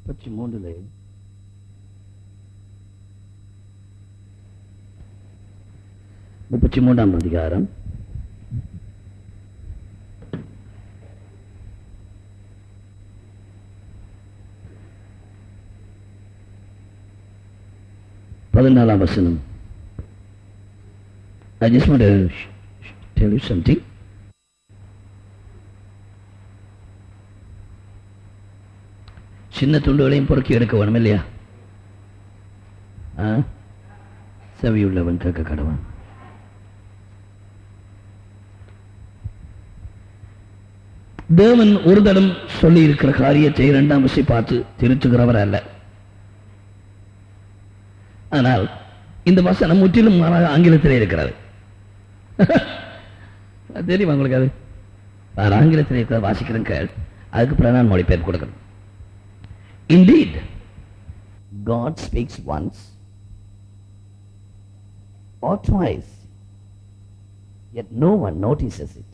33 33ஆம் அதிகாரம் 14ஆம் வசனம். I just want to tell you something. சின்ன துண்டுகளையும் பொறுக்கி எடுக்க வேணும் இல்லையா? செவி உள்ளவன் கேட்க கடவன். தேவன் ஒரு தடம் சொல்லி இருக்கிற காரியத்தை இரண்டாம் வசை பார்த்து திருத்துகிறவர் அல்ல. ஆனால் இந்த வசனம் முற்றிலும் மாறாக ஆங்கிலத்திலே இருக்கிறது. தெரியுமா உங்களுக்கு? அது ஆங்கிலத்திலே இருக்கிற வாசிக்கிறேன் கேள். அதுக்கு பிறகு மொழிபெயர்ப்பு கொடுக்கணும். Indeed, God speaks once or twice, yet no one notices it.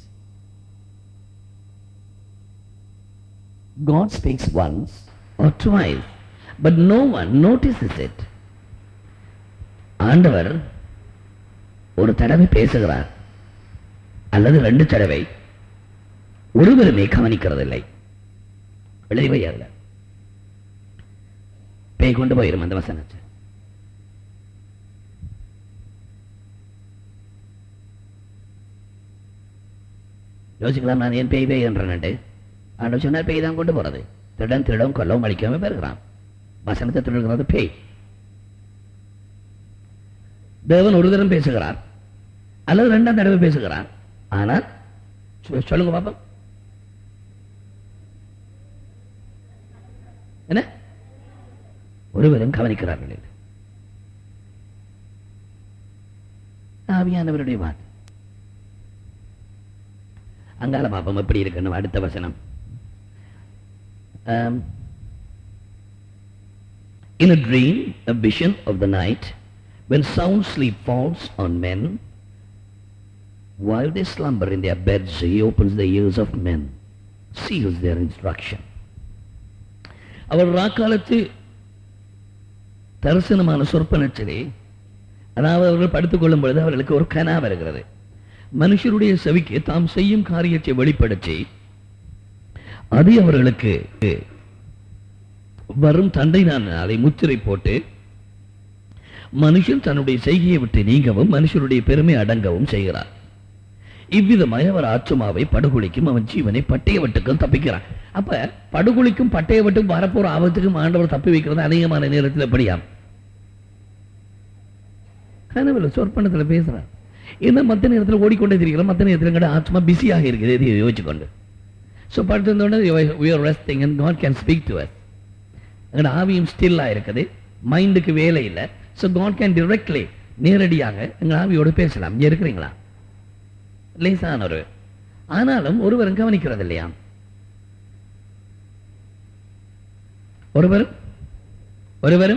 God speaks once or twice, but no one notices it. ஆண்டவர் ஒரு தடவை பேசுகிறார் அல்லது 2 தடவை, ஒருவருமே கவனிக்கிறதில்லை. எழுதிவையல்ல, பேய் கொண்டு போயிரும் அந்த வசனத்தை. யோசிக்கலாம், நான் ஏன் பேய் பேய் என்றேன்ட்டு. ஆண்டவர் சொன்னார் பேய் தான் கொண்டு போறது. திருடன் திருடம் கொல்லவும் அழிக்காம பெறுகிறான். வசனத்தை திருடுகிறது பேய். தேவன் ஒரு தரம் பேசுகிறார் அல்லது 2ஆம் தடவை பேசுகிறார். ஆனால் சொல்லுங்க பாப்போம், என்ன? ஒருவரும் கவனிக்கிறார்கள். ஆவியானவருடைய வார்த்தை. அங்கால பாப்பம் எப்படி இருக்குன்னு அடுத்த வசனம். In a dream, a vision of the night, when sound sleep falls on men, while they slumber in their beds, he opens the ears of men, seals their instruction. அவர் ராக்காலத்து தரிசனமான சொற்பனத்திலே, அதாவது அவர்கள் படுத்துக் கொள்ளும் பொழுது அவர்களுக்கு ஒரு கனா வருகிறது. மனுஷருடைய செவிக்கு தாம் செய்யும் காரியத்தை வெளிப்படுத்தி அது அவர்களுக்கு வரும் தண்டை நான் அதை முத்திரை போட்டு மனுஷன் தன்னுடைய செய்கையை விட்டு நீங்கவும் மனுஷருடைய பெருமை அடங்கவும் செய்கிறார். இவ்விதமாய் அவர் ஆத்துமாவை படுகொலிக்கும் அவன் ஜீவனை பட்டயவட்டுக்கும் தப்பிக்கிறான். அப்ப படுகொலிக்கும் பட்டயவட்டுக்கும் வரப்போற ஆபத்துக்கும் ஆண்டவர் தப்பி வைக்கிறது அநேகமான நேரத்தில் எப்படியாம் கனவுல சொற்பனத்தில் பேசுறார். இந்த மத்த நேரத்தில் ஓடிக்கொண்டே தெரிகிறோம். மத்த நேரத்தில் கூட ஆத்மா பிஸியாக இருக்குது. இதை யோசிச்சுக்கொண்டு படுத்திருந்தோட we are resting and God can speak to us. எங்களோட ஆவியும் ஸ்டில்லா இருக்குது, மைண்டுக்கு வேலை இல்லை. So God can directly நேரடியாக எங்கள் ஆவியோடு பேசலாம். இங்க இருக்கிறீங்களா? லேசான ஒரு, ஆனாலும் ஒருவரும் கவனிக்கிறது இல்லையா? ஒருவரும்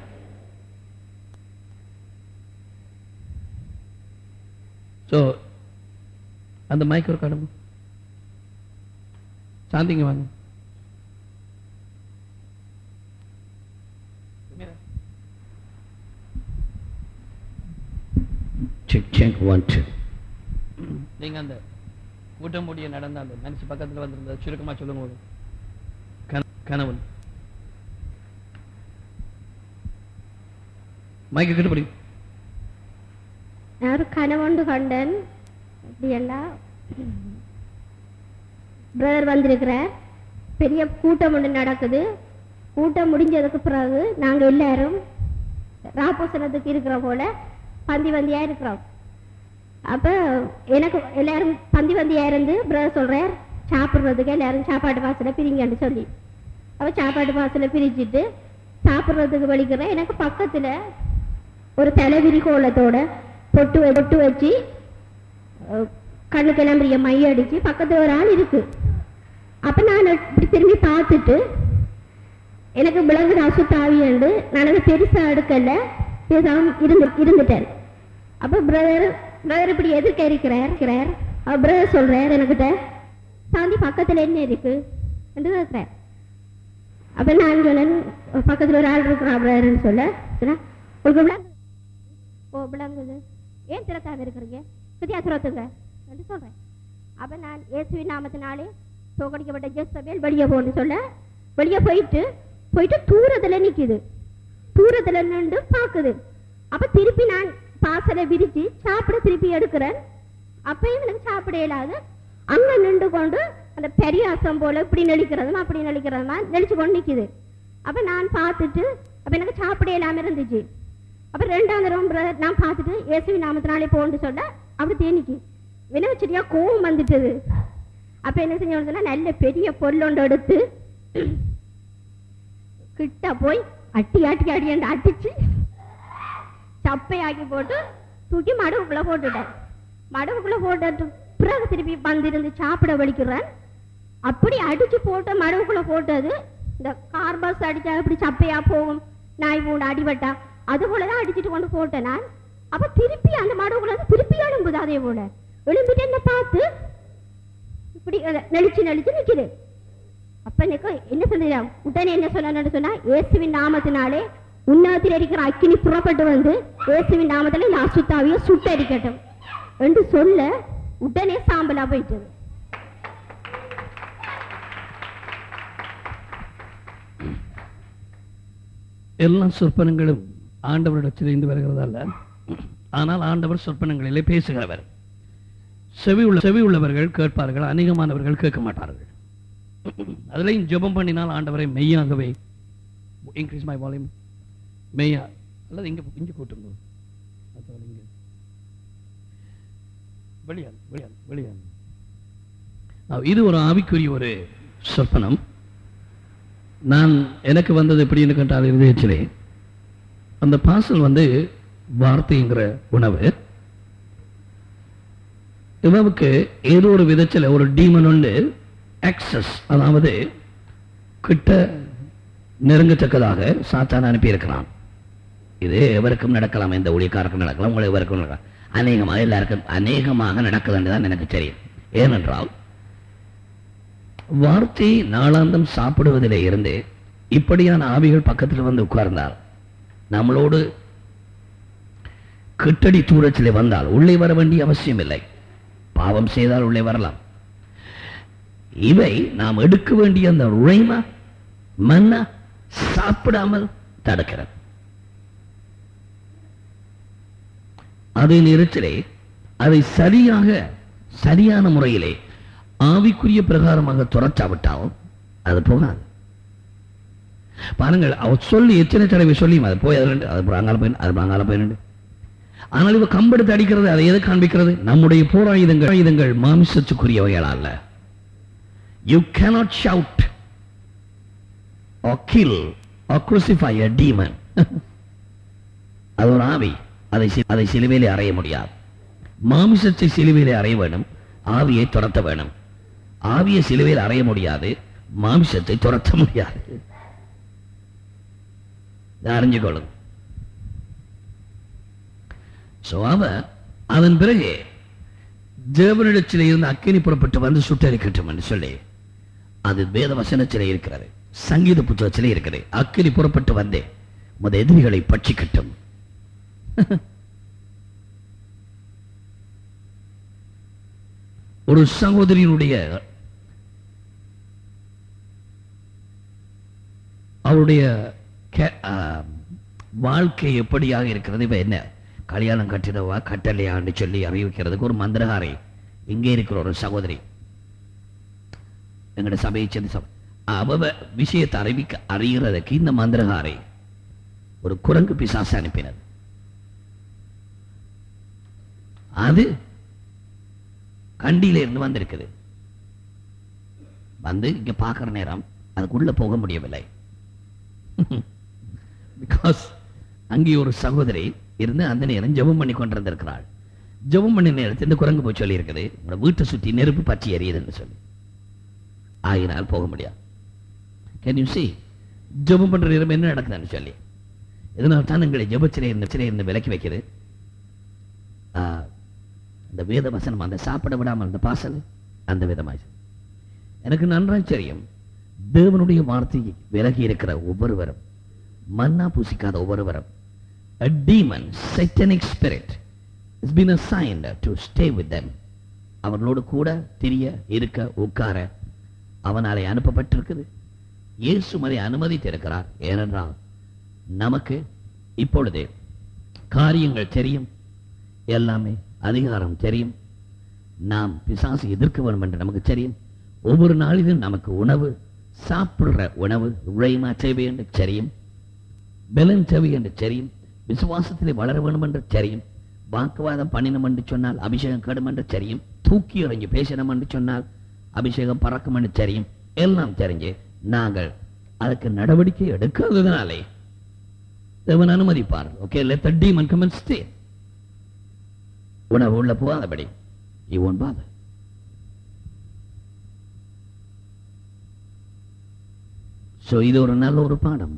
சோ அந்த மைக்ரோ கடம்பு சாந்திங்க வாங்க. Check check 1 2. நீங்க அந்த கூட்டம் முடிய நடந்த அந்த மனுஷ பக்கத்துல வந்திருந்த சுருக்கமா சொல்லுங்க. கணவன் மைக்கு கிட்ட படி. நான் கணவன் கண்டன் அப்படியெல்லாம் பிரதர் வந்திருக்கிறார். பெரிய கூட்டம் ஒன்று நடக்குது. கூட்டம் முடிஞ்சதுக்கு பிறகு நாங்கள் எல்லாரும் ராப்போசனத்துக்கு இருக்கிற போல பந்தியா இருக்கிறோம். அப்போ எனக்கு எல்லாரும் பந்தியா இருந்து பிரதர் சொல்றார் சாப்பிட்றதுக்கு எல்லாரும் சாப்பாட்டு வாசலை பிரிங்கன்னு சொல்லி, அப்போ சாப்பாட்டு வாசலை பிரிச்சுட்டு சாப்பிட்றதுக்கு வலிக்கிறேன். எனக்கு பக்கத்தில் ஒரு தலைவிரி கோலத்தோட பொட்டு வச்சு கண்ணுக்கெல்லாம் பெரிய மைய அடிச்சு பக்கத்துல ஒரு ஆள் இருக்கு. அப்ப நான் இப்படி திரும்பி பார்த்துட்டு எனக்கு விலங்குற அசுத்தாவியண்டு நான் பெருசா அடுக்கல, பேசாம இருந்துட்டேன். அப்ப பிரதர் இப்படி எதிர்க்க இருக்கிறார். பிரதர் சொல்றார் எனக்கிட்ட, சாந்தி பக்கத்துல என்ன இருக்கு என்று கேட்கிறார். அப்ப நான் சொன்னேன், பக்கத்துல ஒரு ஆள் இருக்கிறான்னு சொல்ல சொன்னா, உங்களுக்கு விளங்குது? ஓ விளங்குது. ஏன் திறக்காம இருக்கிறீங்க? சரியா திறத்துங்க என்று சொல்றேன். அப்ப நான் இயேசுவின் நாமத்தினாலே தோக்கடிக்கப்பட்ட ஜெசபேல் வெளியே போன்னு சொல்ல, வெளியே போயிட்டு தூரத்துல நிக்குது. தூரத்துல நின்று பாக்குது. அப்ப திருப்பி நான் பாசலை விரிச்சு சாப்பிட திருப்பி எடுக்கிறேன். அப்பயும் எனக்கு சாப்பிட இயலாது. அங்க நின்று கொண்டு அந்த பெரியாசம் போல இப்படி நெளிக்கிறதுமா அப்படி நெளிக்கிறதுமா நெளிச்சு கொண்டு நிக்குது. அப்ப நான் பார்த்துட்டு அப்ப எனக்கு சாப்பிட இல்லாம இருந்துச்சு. அப்ப 2ஆம் தடவை நான் பார்த்துட்டு இயேசுவின் நாமத்தினாலே போன்னு சொல்ல அப்படி தேனிக்கு விளைவச்சரியா கோவம் வந்துட்டது. அப்ப என்ன செஞ்சோன்னு சொன்னா, நல்ல பெரிய பொருளொண்டு எடுத்து கிட்ட போய் அட்டி அடிச்சு சப்பையாக்கி போட்டு தூக்கி மடவுக்குள்ள போட்டுட்டேன். மடவுக்குள்ள போட்டு பிறகு திருப்பி வந்திருந்து சாப்பிட வலிக்கிறேன். அப்படி அடிச்சு போட்டு மடவுக்குள்ள போட்டது இந்த கார்பஸ் அடிச்சா அப்படி சப்பையா போகும், நாய் பூண்டு அடிபட்டா அது போலதான் அடிச்சுட்டு கொண்டு போட்டேன் நான். அப்ப திருப்பி அந்த மடவுக்குள்ள திருப்பி எழும்புது. அதே போல எழும்பிட்டு என்ன பார்த்து இப்படி நெளிச்சு நிக்குது. அப்ப எனக்கு என்ன சொல்ல, உடனே என்ன சொல்லணும்னு சொன்னா, இயேசுவின் நாமத்தினாலே உன்னதத்தில் இருக்கிற அக்கினி புறப்பட்டு வந்து இயேசுவின் நாமத்திலே இந்த அசுத்தாவியை சுட்டரிக்கட்டும் என்று சொல்ல உடனே சாம்பலா போயிட்டது. எல்லா சொற்பனங்களும் ஆண்டவரிடத்திலிருந்து வருகிறதல்ல, ஆனால் ஆண்டவர் சொற்பனங்களிலே பேசுகிறவர். செவி உள்ளவர்கள் கேட்பார்கள், அநேகமானவர்கள் கேட்க மாட்டார்கள். அதுலயும் ஜெபம் பண்ணினால் ஆண்டவரை மெய்யாகவே இன்க்ரீஸ் மை வால்யூம் மெய்யா அல்லது இங்க கூட்டுங்க, இது ஒரு ஆவிக்குரிய ஒரு சொற்பனம். நான் எனக்கு வந்தது எப்படின்னு கேட்டால் இருந்துச்சுலே, அந்த பாசல் வந்து வார்த்தைங்கிற உணவு. இவனுக்கு ஏதோ ஒரு விதத்தில் ஒரு டீமன் உண்டு ஆக்சஸ், அதாவது கிட்ட நெருங்கத்தக்கதாக சாத்தான் அனுப்பி இருக்கிறான். இது எவருக்கும் நடக்கலாம், இந்த ஊழியக்காரருக்கும் நடக்கலாம், உங்களை எவருக்கும் நடக்கலாம், அநேகமாக எல்லாருக்கும் அநேகமாக நடக்குதுன்னு தான் எனக்கு தெரியும். ஏனென்றால் வார்த்தை நாளாந்தம் சாப்பிடுவதிலே இருந்து இப்படியான ஆவிகள் பக்கத்தில் வந்து உட்கார்ந்தால், நம்மளோடு கிட்டடி தூரத்திலே வந்தால் உள்ளே வர வேண்டிய அவசியம் இல்லை. பாவம் செய்தால் உள்ளே வரலாம். இவை நாம் எடுக்க வேண்டிய அந்த உழைமா மன்னா சாப்பிடாமல் தடுக்கிறது. அதே நேரத்திலே அதை சரியான முறையிலே ஆவிக்குரிய பிரகாரமாக துரச்சாவிட்டால் அது போகாது. பாருங்கள், அவர் சொல்லி எத்தனை தடவை சொல்லி அது போய் அது அங்கால போயிருந்து. ஆனால் இவ கம்பெடுத்து அடிக்கிறது அதை எது காண்பிக்கிறது? நம்முடைய போர் ஆயுதங்கள் மாமிசத்துக்குரியவைகள் அல்ல. You cannot shout or kill or crucify a demon. அது ஒரு ஆவி, அதை சிலுவையிலே அறைய முடியாது. மாமிசத்தை சிலுவையிலே அறைய வேணும், ஆவியை துரத்த வேணும். ஆவியை சிலுவையில் அறைய முடியாது, மாமிசத்தை துரத்த முடியாது. அறிஞ்சுக்கொள்ளும். அதன் பிறகு தேவனிடத்திலே இருந்து அக்கினி புறப்பட்டு வந்து சுட்டரிக்கட்டும் என்று சொல்லி, அது வேத வசனத்திலே இருக்கிறது, சங்கீத புத்தகத்திலே இருக்கிறது. அக்கினி புறப்பட்டு வந்தே உமது எதிரிகளை பட்சிக்கட்டும். ஒரு சகோதரியினுடைய அவருடைய வாழ்க்கை எப்படியாக இருக்கிறது? இப்ப என்ன கல்யாணம் கட்டிடவா கட்டலையான்னு சொல்லி அறிவிக்கிறதுக்கு ஒரு மந்திரகாரை இங்கே இருக்கிற ஒரு சகோதரி எங்களுடைய சபையை சேர்ந்த அவ விஷயத்தை அறிகிறதுக்கு இந்த மந்திரகாரை ஒரு குரங்கு பிசாசு அனுப்பினது. அது கண்டியில இருந்து வந்திருக்குது. வந்து இங்க பார்க்கிற நேரம் அதுக்குள்ள போக முடியவில்லை. பிகாஸ் அங்கே ஒரு சகோதரி இருந்து அந்த நேரம் ஜெபம் பண்ணி கொண்டிருந்திருக்கிறாள். ஜெபம் பண்ணி நேரத்தில் இந்த குரங்கு போய் சொல்லி இருக்குது, உங்களோட வீட்டை சுற்றி நெருப்பு பற்றி எரியுதுன்னு சொல்லி. ஆகினால் போக முடியாது. கேன் யூ see ஜெபம் பண்ற நேரம் என்ன நடக்குதுன்னு சொல்லி. இதனால் தான் எங்களை ஜெபத்திலே இருந்து விலக்கி வைக்கிறது. அந்த வேத வசனம், அந்த சாப்பிட விடாமல் அந்த பாசல் அந்த விதமாய் எனக்கு நன்றாய் தெரியும். தேவனுடைய வார்த்தையை விலகி இருக்கிற ஒவ்வொருவரும், மன்னா பூசிக்காத ஒவ்வொருவரும், a demon, satanic spirit has been assigned to stay with them. அவர்களோடு கூட திரிய, இருக்க, உட்கார அவனாலே அனுப்பப்பட்டிருக்குது. இயேசு அதை அனுமதித்திருக்கிறார். ஏனென்றால் நமக்கு இப்பொழுது காரியங்கள் தெரியும், எல்லாமே அதிகாரம் தெரியும். நாம் பிசாசு எதிர்க்க வேண்டும் என்று நமக்கு தெரியும். ஒவ்வொரு நாளிலும் நமக்கு உணவு, சாப்பிடுற உணவு உழைமா தேவை என்று தெரியும், பலன் தேவை என்று தெரியும், விசுவாசத்திலே வளர வேண்டும் என்று தெரியும், வாக்குவாதம் பண்ணினோம் என்று சொன்னால் அபிஷேகம் கடும் என்று தெரியும், தூக்கி எறிஞ்சு பேசணும் என்று சொன்னால் அபிஷேகம் பறக்கும் என்று தெரியும். எல்லாம் தெரிஞ்சு நாங்கள் அதுக்கு நடவடிக்கை எடுக்காததுனாலே தேவன் அனுமதிப்பார். Okay, let the demon come and stay. உணவு உள்ள போகாதபடி you won't bother. So இது ஒரு நல்ல ஒரு பாடம்.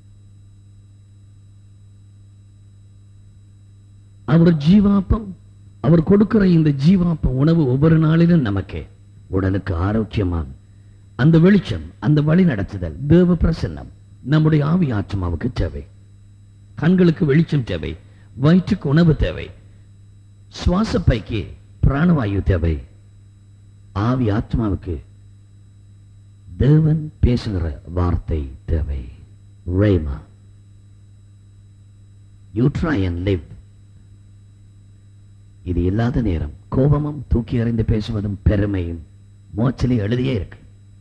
அவர் ஜீவாப்பம், அவர் கொடுக்கிற இந்த ஜீவாப்பம் உணவு ஒவ்வொரு நாளிலும் நமக்கு உடலுக்கு ஆரோக்கியமாக அந்த வெளிச்சம், அந்த வழி நடத்துதல், தேவ பிரசன்னம் நம்முடைய ஆவி ஆத்மாவுக்கு தேவை. கண்களுக்கு வெளிச்சம் தேவை, வயிற்றுக்கு உணவு தேவை, சுவாசப்பைக்கு பிராணவாயு தேவை, ஆவி ஆத்மாவுக்கு தேவன் பேசுகிற வார்த்தை தேவை. Rhema, you try and live. இது இல்லாத நேரம் கோபமும் தூக்கி எறிந்து பேசுவதும் பெருமையும் மோச்சலி எழுதியே இருக்கு.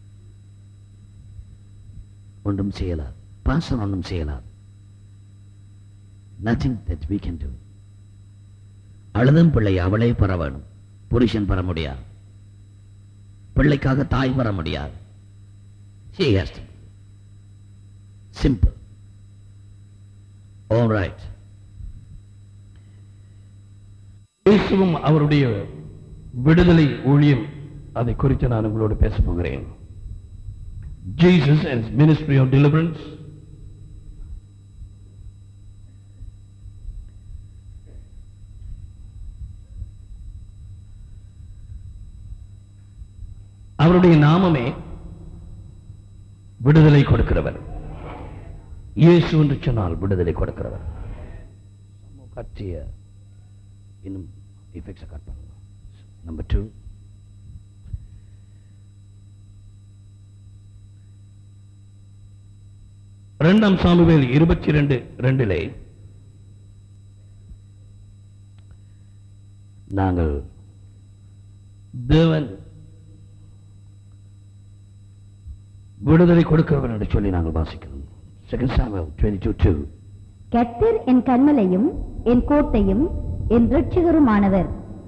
ஒன்றும் செய்யலாம், பாசம் ஒன்றும் செய்யலாம். Nothing that we can do. அழுதும் பிள்ளை அவளே பெற வேணும், புருஷன் பெற முடியாது. பிள்ளைக்காக தாய் பெற முடியாது. She has to. Simple. All right. இயேசுவும் அவருடைய விடுதலை ஊழியம், அதை குறித்து நான் உங்களோடு பேச போகிறேன். Jesus and his ministry of deliverance. அவருடைய நாமமே விடுதலை கொடுக்கிறவர். இயேசு என்று சொன்னால் விடுதலை கொடுக்கிறவர். கட்டிய இன்னும் எஃபெக்ட்ஸ் கட் பண்ணுங்க. நம்பர் 2, இரண்டாம் சாமுவேல் 22:2 நாங்கள் தேவன் விடுதலை கொடுக்கிறவர் என்று சொல்லி நாங்கள் வாசிக்கிறோம். 2 Samuel 22:2. கர்த்தர் என் கன்மலையும் என் கோட்டையும் என் இரட்சகருமானவர்.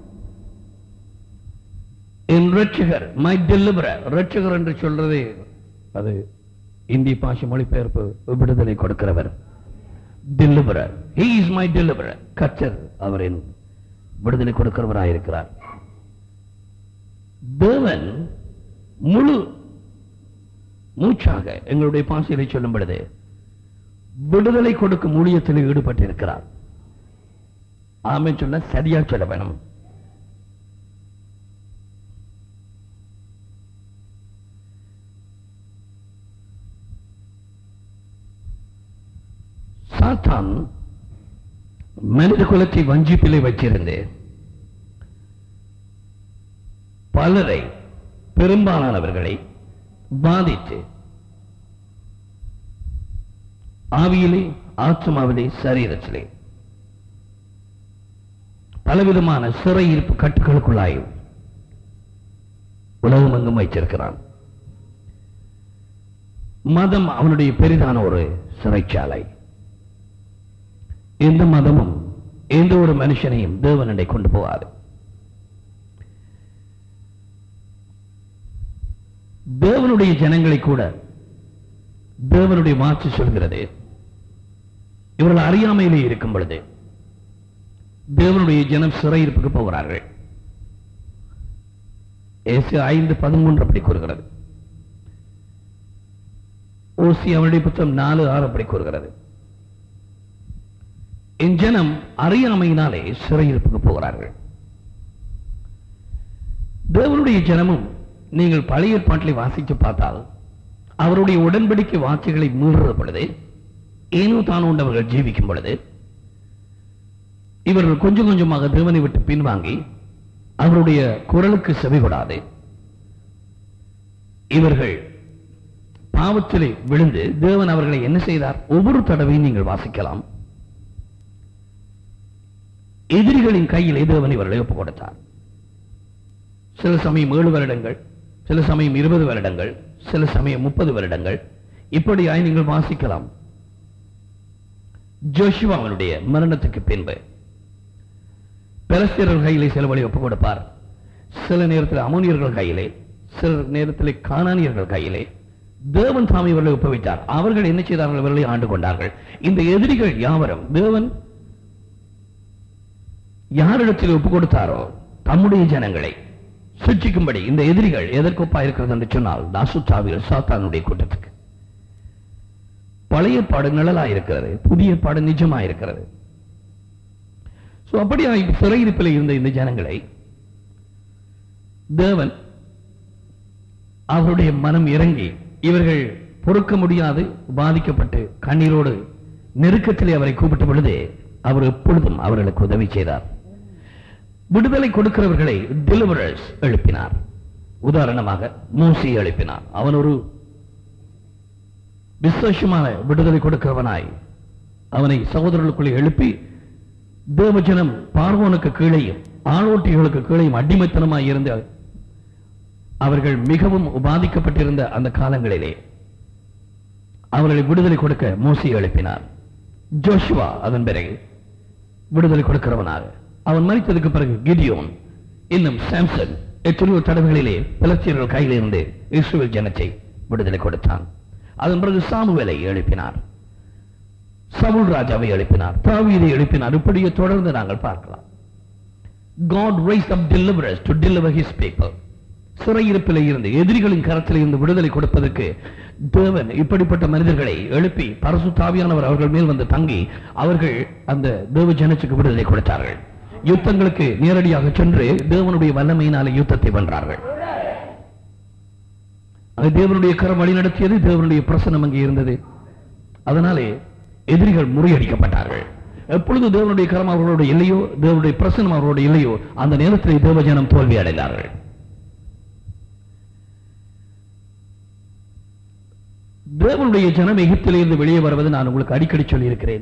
என் இரட்சகர், மை டெலிவரர். இரட்சகர் என்று சொல்றது அது இந்திய பாஷை மொழிபெயர்ப்பு விடுதலை கொடுக்கிறவர். Deliverer, he is my deliverer. கர்த்தர் அவரின் விடுதலை கொடுக்கிறவராயிருக்கிறார். தேவன் முழு மூச்சாக எங்களுடைய பாஷையை சொல்லும் பொழுது விடுதலை கொடுக்கும் ஊழியத்தில் ஈடுபட்டிருக்கிறார். ஆமென் சொன்ன சரியா சொல்ல வேணும். சாத்தான் மனித குலத்தை வஞ்சிப்பிலே வச்சிருந்து பலரை, பெரும்பாலானவர்களை பாதித்து ஆவியிலே, ஆத்மாவிலே, சரீரத்திலே பலவிதமான சிறையிருப்பு கட்டுகளுக்குள்ளாய் உலகமெங்கும் வைத்திருக்கிறான். மதம் அவனுடைய பெரிதான ஒரு சிறைச்சாலை. எந்த மதமும் எந்த ஒரு மனுஷனையும் தேவனண்டை கொண்டு போகாது. தேவனுடைய ஜனங்களை கூட தேவனுடைய வார்த்தை சொல்கிறது, இவர்கள் அறியாமையிலே இருக்கும் பொழுது தேவனுடைய ஜனம் சிறையிருப்புக்கு போகிறார்கள். ஏசாயா 5:13 அப்படி கூறுகிறது. ஓசியா அவருடைய புத்தகம் 4:6 அப்படி கூறுகிறது. என் ஜனம் அறியாமையினாலே சிறையிருப்புக்கு போகிறார்கள். தேவனுடைய ஜனமும் நீங்கள் பழைய ஏற்பாட்டிலே வாசித்து பார்த்தால் அவருடைய உடன்படிக்கை வார்த்தைகளை மீறுற பொழுது, ஏனோ தான் உண்டவர்கள் ஜீவிக்கும் பொழுது, இவர்கள் கொஞ்சம் கொஞ்சமாக தேவனை விட்டு பின்வாங்கி அவருடைய குரலுக்கு செவிகொடாது இவர்கள் பாவத்திலே விழுந்து தேவன் அவர்களை என்ன செய்தார்? ஒவ்வொரு தடவையும் நீங்கள் வாசிக்கலாம், எதிரிகளின் கையிலே தேவன் இவர்களை ஒப்புக் கொடுத்தார். சில சமயம் 7 வருடங்கள், சில சமயம் 20 வருடங்கள், சில சமயம் 30 வருடங்கள், இப்படியாய் நீங்கள் வாசிக்கலாம். ஜோஷுவாவுடைய மரணத்துக்கு பின்பு பெலிஸ்தியர்கள் கையிலே சில வழி ஒப்புக் கொடுப்பார். சில நேரத்தில் அமோனியர்கள் கையிலே, சில நேரத்தில் கானானியர்கள் கையிலே தேவன் தாமே இவர்களை ஒப்புவித்தார். அவர்கள் என்ன செய்தார்கள்? இவர்களை ஆண்டு கொண்டார்கள். இந்த எதிரிகள் யாவரும் தேவன் யாரிடத்தில் ஒப்புக் கொடுத்தாரோ தம்முடைய ஜனங்களை சிட்சிக்கும்படி இந்த எதிரிகள் எதற்கு ஒப்பா இருக்கிறது என்று சொன்னால் தாசுத்தாவிகள் சாத்தானுடைய கூட்டத்துக்கு. பழைய பாடு நிழலாயிருக்கிறது, புதிய பாடு நிஜமாயிருக்கிறது. அப்படியா சிறையிருப்பில் இருந்த இந்த ஜனங்களை தேவன் அவருடைய மனம் இறங்கி இவர்கள் பொறுக்க முடியாது பாதிக்கப்பட்டு கண்ணீரோடு நெருக்கத்திலே அவரை கூப்பிட்ட பொழுது அவர் எப்பொழுதும் அவர்களுக்கு உதவி செய்தார். விடுதலை கொடுக்கிறவர்களை டெலிவரர்ஸ் எழுப்பினார். உதாரணமாக மோசேயை எழுப்பினார். அவன் ஒரு விசேஷமான விடுதலை கொடுக்கிறவனாய் அவனை சகோதரர்களுக்குள்ளே எழுப்பி தேவஜனம் பார்வோனுக்கு கீழேயும் ஆளோட்டிகளுக்கு கீழேயும் அடிமைத்தனமாய் இருந்த அவர்கள் மிகவும் பாதிக்கப்பட்டிருந்த அந்த காலங்களிலே அவர்களை விடுதலை கொடுக்க மோசேயை எழுப்பினார். ஜோஷுவா அதன் பிறகு விடுதலை கொடுக்கிறவனாக, அவன் மரித்ததுக்கு பிறகு கிடியோன், இன்னும் சாம்சன் எத்தனையோ தடவைகளிலே பெலிஸ்தியர்கள் கையில் இருந்து இஸ்ரவேல் ஜனத்தை விடுதலை கொடுத்தான். அதன் பிறகு சாமுவேலை எழுப்பினார், சவுல் ராஜாவை எழுப்பினார், தாவீதை எழுப்பினார். இப்படியே தொடர்ந்து நாங்கள் பார்க்கலாம். God raised up deliverers to deliver his people. சிறையிருப்பில் இருந்து எதிரிகளின் கரத்தில் இருந்து விடுதலை கொடுப்பதற்கு தேவன் இப்படிப்பட்ட மனிதர்களை எழுப்பி பரிசுத்த ஆவியானவர் அவர்கள் மேல் வந்து தங்கி அவர்கள் அந்த தேவ ஜனத்துக்கு விடுதலை கொடுத்தார்கள். யுத்தங்களுக்கு நேரடியாக சென்று தேவனுடைய வல்லமையினாலே யுத்தத்தை வென்றார்கள். அது தேவனுடைய கரம் வழி நடத்தியது, தேவனுடைய பிரசன்னம் அங்கே இருந்தது. அதனாலே எதிரிகள் முறியடிக்கப்பட்டார்கள். எப்பொழுது தேவனுடைய கரம் அவர்களோடு இல்லையோ, தேவனுடைய பிரசன்னம் அவர்களோடு இல்லையோ, அந்த நேரத்தில் தேவஜனம் தோல்வி அடைந்தார்கள். தேவனுடைய ஜனம் எகிப்திலிருந்து வெளியே வருவது நான் உங்களுக்கு அடிக்கடி சொல்லி இருக்கிறேன்.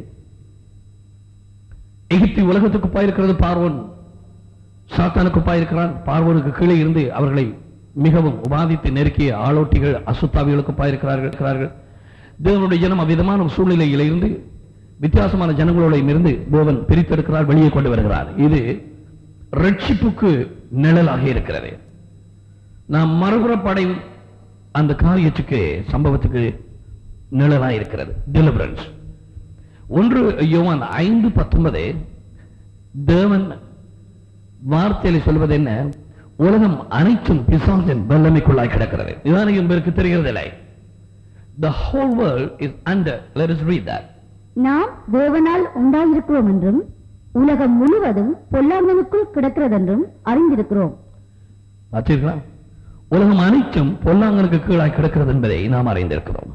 எகிப்தி உலகத்துக்கு பாயிருக்கிறது, பார்வோன் சாத்தானுக்கு பாயிருக்கிறான். பார்வோனுக்கு கீழே இருந்து அவர்களை மிகவும் உபாதித்து நெருக்கிய ஆளோட்டிகள் அசுத்தாவிகளுக்கு பாயிருக்கிறார்கள். தேவனுடைய ஜனம் அவ்விதமான சூழ்நிலையில இருந்து வித்தியாசமான ஜனங்களோட இருந்து தேவன் பிரித்தெடுக்கிறார், வெளியே கொண்டு வருகிறார். இது ரட்சிப்புக்கு நிழலாக இருக்கிறது. நாம் மறுபுறப்படையும் அந்த காரியத்துக்கு சம்பவத்துக்கு நிழலாக இருக்கிறது. டெலிவரன்ஸ் 1 யோவான் 5:19 தேவன் வார்த்தையில சொல்வது என்ன? உலகம் அனைத்தும் பிசாசின் வல்லமைக்குள்ளாய் கிடக்கிறது. இதுதான் பேருக்கு தெரிகிறது இல்லை. The whole world is under. Let us read that. நாம் தேவனால் உண்டாயிருக்கிறோம் என்றும் உலகம் முழுவதும் பொல்லாங்கனுக்குள் கிடக்கிறதென்றும் அறிந்திருக்கிறோம். பார்த்தீர்களா? உலகம் அனைத்தும் பொல்லாங்கனுக்கு கீழாய் கிடக்கிறது என்பதை நாம் அறிந்திருக்கிறோம்.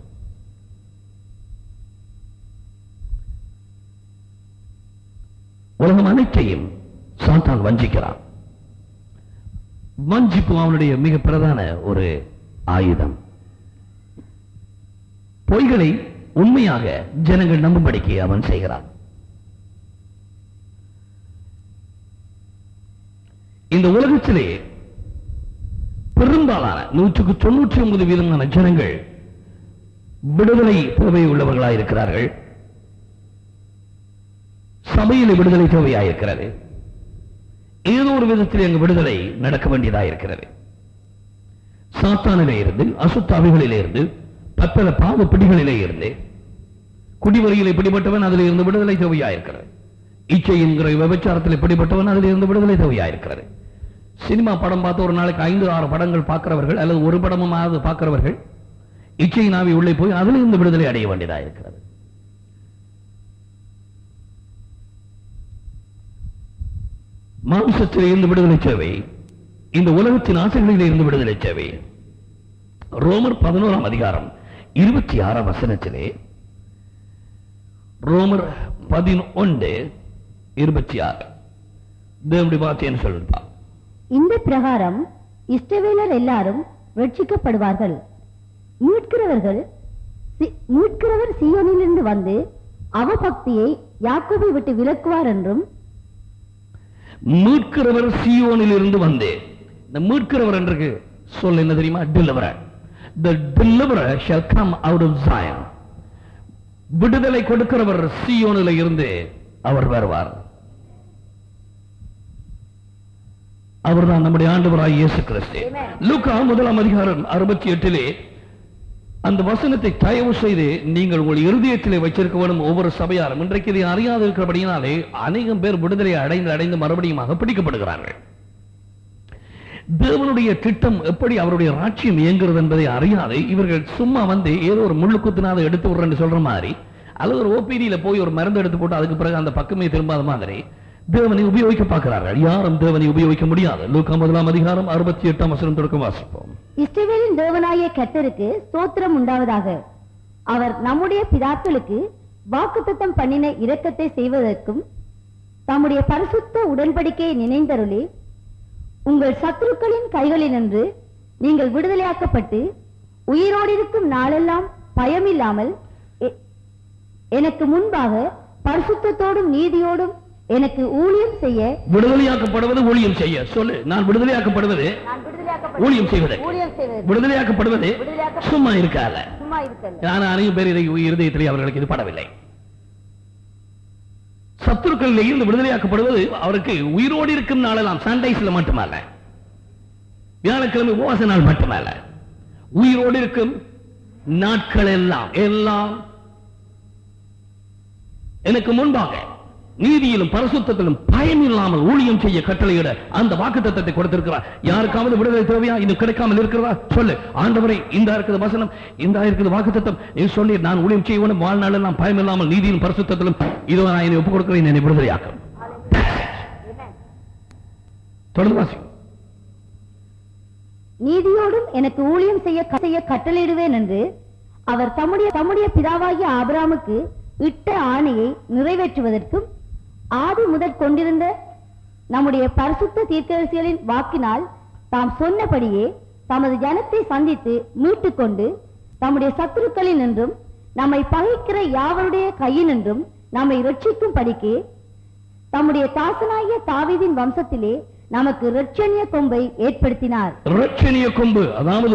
உலகம் அனைத்தையும் சாத்தான் வஞ்சிக்கிறான். வஞ்சிப்பு அவனுடைய மிக பிரதான ஒரு ஆயுதம். பொய்களை உண்மையாக ஜனங்கள் நம்பும்படிக்கு அவன் செய்கிறான். இந்த உலகத்திலே பெரும்பாலான 99% ஜனங்கள் விடுதலை தேவை உள்ளவர்களாயிருக்கிறார்கள். சபையில் விடுதலை தேவையாயிருக்கிறது. ஏதோ ஒரு விதத்தில் அங்கு விடுதலை நடக்க வேண்டியதாயிருக்கிறது. சாத்தானிலே இருந்து, அசுத்தாவிகளிலே இருந்து, பற்பல பாவ பிடிகளிலே இருந்து, குடிவரியிலே பிடிபட்டவன் அதில் இருந்து விடுதலை தேவையாயிருக்கிறது. இச்சை என்கிற விபச்சாரத்தில் பிடிபட்டவன் அதில் இருந்து விடுதலை தேவையாயிருக்கிறது. சினிமா படம் பார்த்து ஒரு நாளைக்கு 5-6 படங்கள் பார்க்கிறவர்கள் அல்லது ஒரு படமாவது பார்க்கிறவர்கள் இச்சை நாவி உள்ளே போய் அதிலிருந்து விடுதலை அடைய வேண்டியதாக இருக்கிறது. மாம்சத்தில் இருந்து விடுதலை தேவை. இந்த உலகத்தின் ஆசைகளில் இருந்து விடுதலை தேவை. ரோமர் 11 அதிகாரம் 26 வசனத்திலே ரோமர் 11:26 தேவனுடைய வார்த்தைன்னு சொல்லிருப்பா. இந்த பிரகாரம் இஸ்ரவேலர் எல்லாரும் ரட்சிக்கப்படுவார்கள். மீட்கிறவர் சீயோனிலிருந்து வந்து அவபக்தியை யாக்கோபை விட்டு விலக்குவார் என்றும். மீட்கிறவர் சீயோனிலிருந்து வந்து, இந்த மீட்கிறவர் என்று சொல்ல என்ன தெரியுமா? deliverer. The deliverer shall come out of Zion. விடுதலை கொடுக்கிறவர் சீயோனிலே இருந்து அவர் வருவார். அவர்தான் நம்முடைய ஆண்டவராகிய இயேசு கிறிஸ்து. லூக்கா 1:68 அந்த வசனத்தை தயவு செய்து நீங்கள் உங்கள் இருதயத்திலே வச்சிருக்க வேண்டும். ஒவ்வொரு சபையாரும் இன்றைக்கு இதை அறியாது இருக்கிறபடியினாலே அநேகம் பேர் விடுதலை அடைந்து மறுபடியும் பிடிக்கப்படுகிறார்கள். தேவனுடைய திட்டம் எப்படி அவருடைய ராட்சியம் இயங்குகிறது என்பதை அறியாது இவர்கள் சும்மா வந்து ஏதோ ஒரு முள்ளு குத்துனாத எடுத்து விடுறேன்னு சொல்ற மாதிரி, அல்லது ஒரு ஓபிடியில போய் ஒரு மருந்து எடுத்து போட்டு அதுக்கு பிறகு அந்த பக்கமே திரும்பாத மாதிரி தேவனை உபயோகிக்க பார்க்கிறார்கள். யாரும் தேவனை உபயோகிக்க முடியாது. லூக்கா 1:68 தொடக்கம் வாசிப்போம். இஸ்ரவேலின் தேவனாகிய கர்த்தருக்கு ஸ்தோத்திரம் உண்டாவதாக. அவர் நம்முடைய பிதாக்களுக்கு வாக்குத்தத்தம் பண்ணின இரக்கத்தை செய்வதற்கும் தம்முடைய பரிசுத்த உடன்படிக்கையை நினைந்தருளி உங்கள் சத்துருக்களின் கைகளினின்று நீங்கள் விடுதலையாக்கப்பட்டு உயிரோடு இருக்கும் நாளெல்லாம் பயமில்லாமல் எனக்கு முன்பாக பரிசுத்தத்தோடும் நீதியோடும் எனக்கு ஊழியம் செய்ய. விடுதலையாக்கப்படுவது ஊழியம் செய்ய சொல்லு. நான் விடுதலையாக்கப்படுவது ஊழியம் செய்வது. விடுதலையாக்கப்படுவது சும்மா இருக்காத. அநேக பேர் இதை இருதயத்திலே அவர்களுக்கு இது படவில்லை. சத்துருக்களில் இருந்து விடுதலையாக்கப்படுவது அவருக்கு உயிரோடு இருக்கும் நாளெல்லாம், சண்டைஸ்ல மட்டுமல்ல, வியாழக்கிழமை உபவாச நாள் மட்டுமல்ல, உயிரோடு இருக்கும் நாட்கள் எல்லாம் எனக்கு முன்பாக நீதியிலும் பரிசுத்தத்திலும் பயம் இல்லாமல் ஊழியம் செய்ய கட்டளையிட அந்த வாக்குத்தத்தத்தை கொடுத்திருக்கிறார். யாருக்காவது விடுதலை தேவையா? இன்னும் கிடைக்காமல் இருக்கிறதா? சொல்லு. ஆண்டவரே, இந்த இருக்குது வசனம், இந்த இருக்குது வாக்குத்தத்தம், நீ சொல்லி நான் ஊழியம் செய்யணும் வாழ்நாள் எல்லாம் பயம் இல்லாமல் நீதியிலும் பரிசுத்தத்திலும் இதோ நான் என்னை ஒப்புக் கொடுக்கிறேன், என்னை விடுதலையாக்கும். தொடர்ந்து வாசி. நீதியோடும் எனக்கு ஊழியம் செய்ய கட்டளையிடுவேன் என்று அவர் தம்முடைய பிதாவாகிய ஆபிரகாமுக்கு இட்ட ஆணையை நிறைவேற்றுவதற்கும் ஆதி முதற் கொண்டிருந்த நம்முடைய பரிசுத்த தீர்க்கதரிசிகளின் வாக்கினால் தாம் சொன்னபடியே தமது ஜனத்தை சந்தித்து மீட்டுக் கொண்டு தம்முடைய சத்துருக்களின் என்றும் நம்மை பகைக்கிற யாவருடைய கையினின்றும் நம்மை ரட்சிக்கும் படிக்கு தம்முடைய தாசனாகிய தாவீதின் வம்சத்திலே நமக்கு இரட்சணிய கொம்பை ஏற்படுத்தினார். இரட்சணிய கொம்பு, அதாவது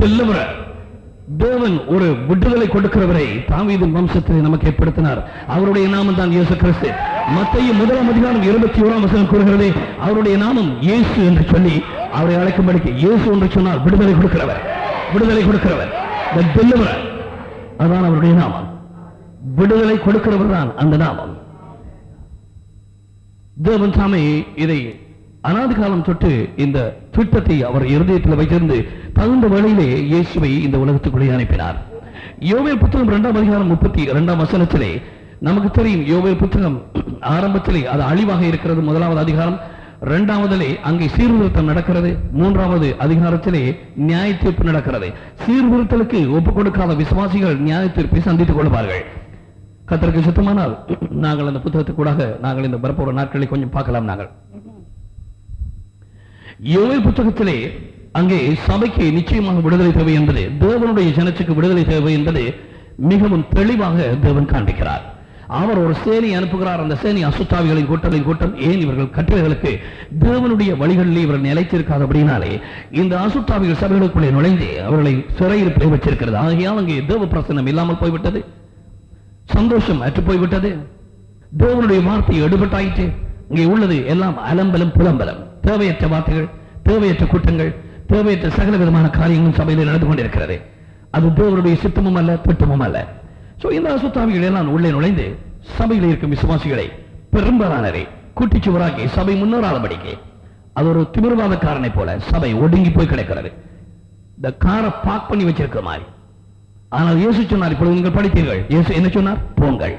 தேவன் ஒரு விடுதலை கொடுக்கிறவரை தாவீதின் வம்சத்தை நமக்கு ஏற்படுத்தினார். அவருடைய நாமம் தான் இயேசு கிறிஸ்து. மத்தேயு 1:21 கூறுகிறது, அவருடைய நாமம் இயேசு என்று சொல்லி அவரை அழைக்கும்படிக்கு. இயேசு என்று சொன்னால் விடுதலை கொடுக்கிறவர், விடுதலை கொடுக்கிறவர், the deliverer. அதான் அவருடைய நாமம். விடுதலை கொடுக்கிறவர் தான் அந்த நாமம். தேவன் சாமி இதை அநாதி காலம் தொட்டு இந்த திட்டத்தை அவர் இருதயத்தில் வைத்திருந்து தகுந்த வழியிலே இயேசுவை இந்த உலகத்துக்குள்ளே அனுப்பினார். யோவேல் புத்தகம் 2:32 நமக்கு தெரியும். யோவேல் புத்தகம் ஆரம்பத்திலே அது அழிவாக இருக்கிறது. 1வது அதிகாரம். 2வதிலே அங்கே சீர்திருத்தம் நடக்கிறது. 3வது அதிகாரத்திலே நியாய தீர்ப்பு நடக்கிறது. சீர்திருத்தலுக்கு ஒப்புக் கொடுக்காத விசுவாசிகள் நியாய தீர்ப்பை சந்தித்துக் கொள்வார்கள். கர்த்தருக்கு சித்தமானால் நாங்கள் அந்த புத்தகத்துக்கூடாக நாங்கள் இந்த வரப்போற நாட்களை கொஞ்சம் பார்க்கலாம். நாங்கள் யோவேல் புத்தகத்திலே அங்கே சபைக்கு நிச்சயமாக விடுதலை தேவை என்பது, தேவனுடைய ஜனத்துக்கு விடுதலை தேவை என்பது மிகவும் தெளிவாக தேவன் காண்பிக்கிறார். அவர் ஒரு சேனை அனுப்புகிறார். அந்த சேனை அசுத்தாவிகளின் கூட்டம். ஏன் இவர்கள் கட்டளைகளுக்கு தேவனுடைய வழிகளிலே இவர்கள் நிலைத்திருக்காதபடினாலே இந்த அசுத்தாவிகள் சபைகளுக்குள்ளே நுழைந்து அவர்களை சிறையிருப்பிலே வச்சிருக்கிறது. ஆகையால் அங்கே தேவ பிரசன்னம் இல்லாமல் போய்விட்டது, சந்தோஷம் அற்று போய்விட்டது, தேவனுடைய வார்த்தை எடுபட்டாயிற்று. இங்கே உள்ளது எல்லாம் அலம்பலம் புலம்பலம், தேவையற்ற வார்த்தைகள், தேவையற்ற கூட்டங்கள், தேவையற்ற சகல விதமான காரியங்களும் சபையில் நடந்து கொண்டிருக்கிறது. அது தேவனுடைய சித்தமும் அல்ல, திட்டமும் அல்ல. இந்த அசுத்தாவிகள் எல்லாம் உள்ளே நுழைந்து சபையில் இருக்கும் விசுவாசிகளை பெரும்பாலானரை கூட்டிச்சுவராக்கி சபை முன்னேறாதபடிக்கு அது ஒரு திமிர்வாதக்காரனை போல சபை ஒடுங்கி போய் கிடக்கிறது. இந்த காரை பார்க் பண்ணி வச்சிருக்கிற மாதிரி. ஆனால் இயேசு சொன்னார், இப்பொழுது நீங்கள் படித்தீர்கள், இயேசு என்ன சொன்னார்? போங்கள்,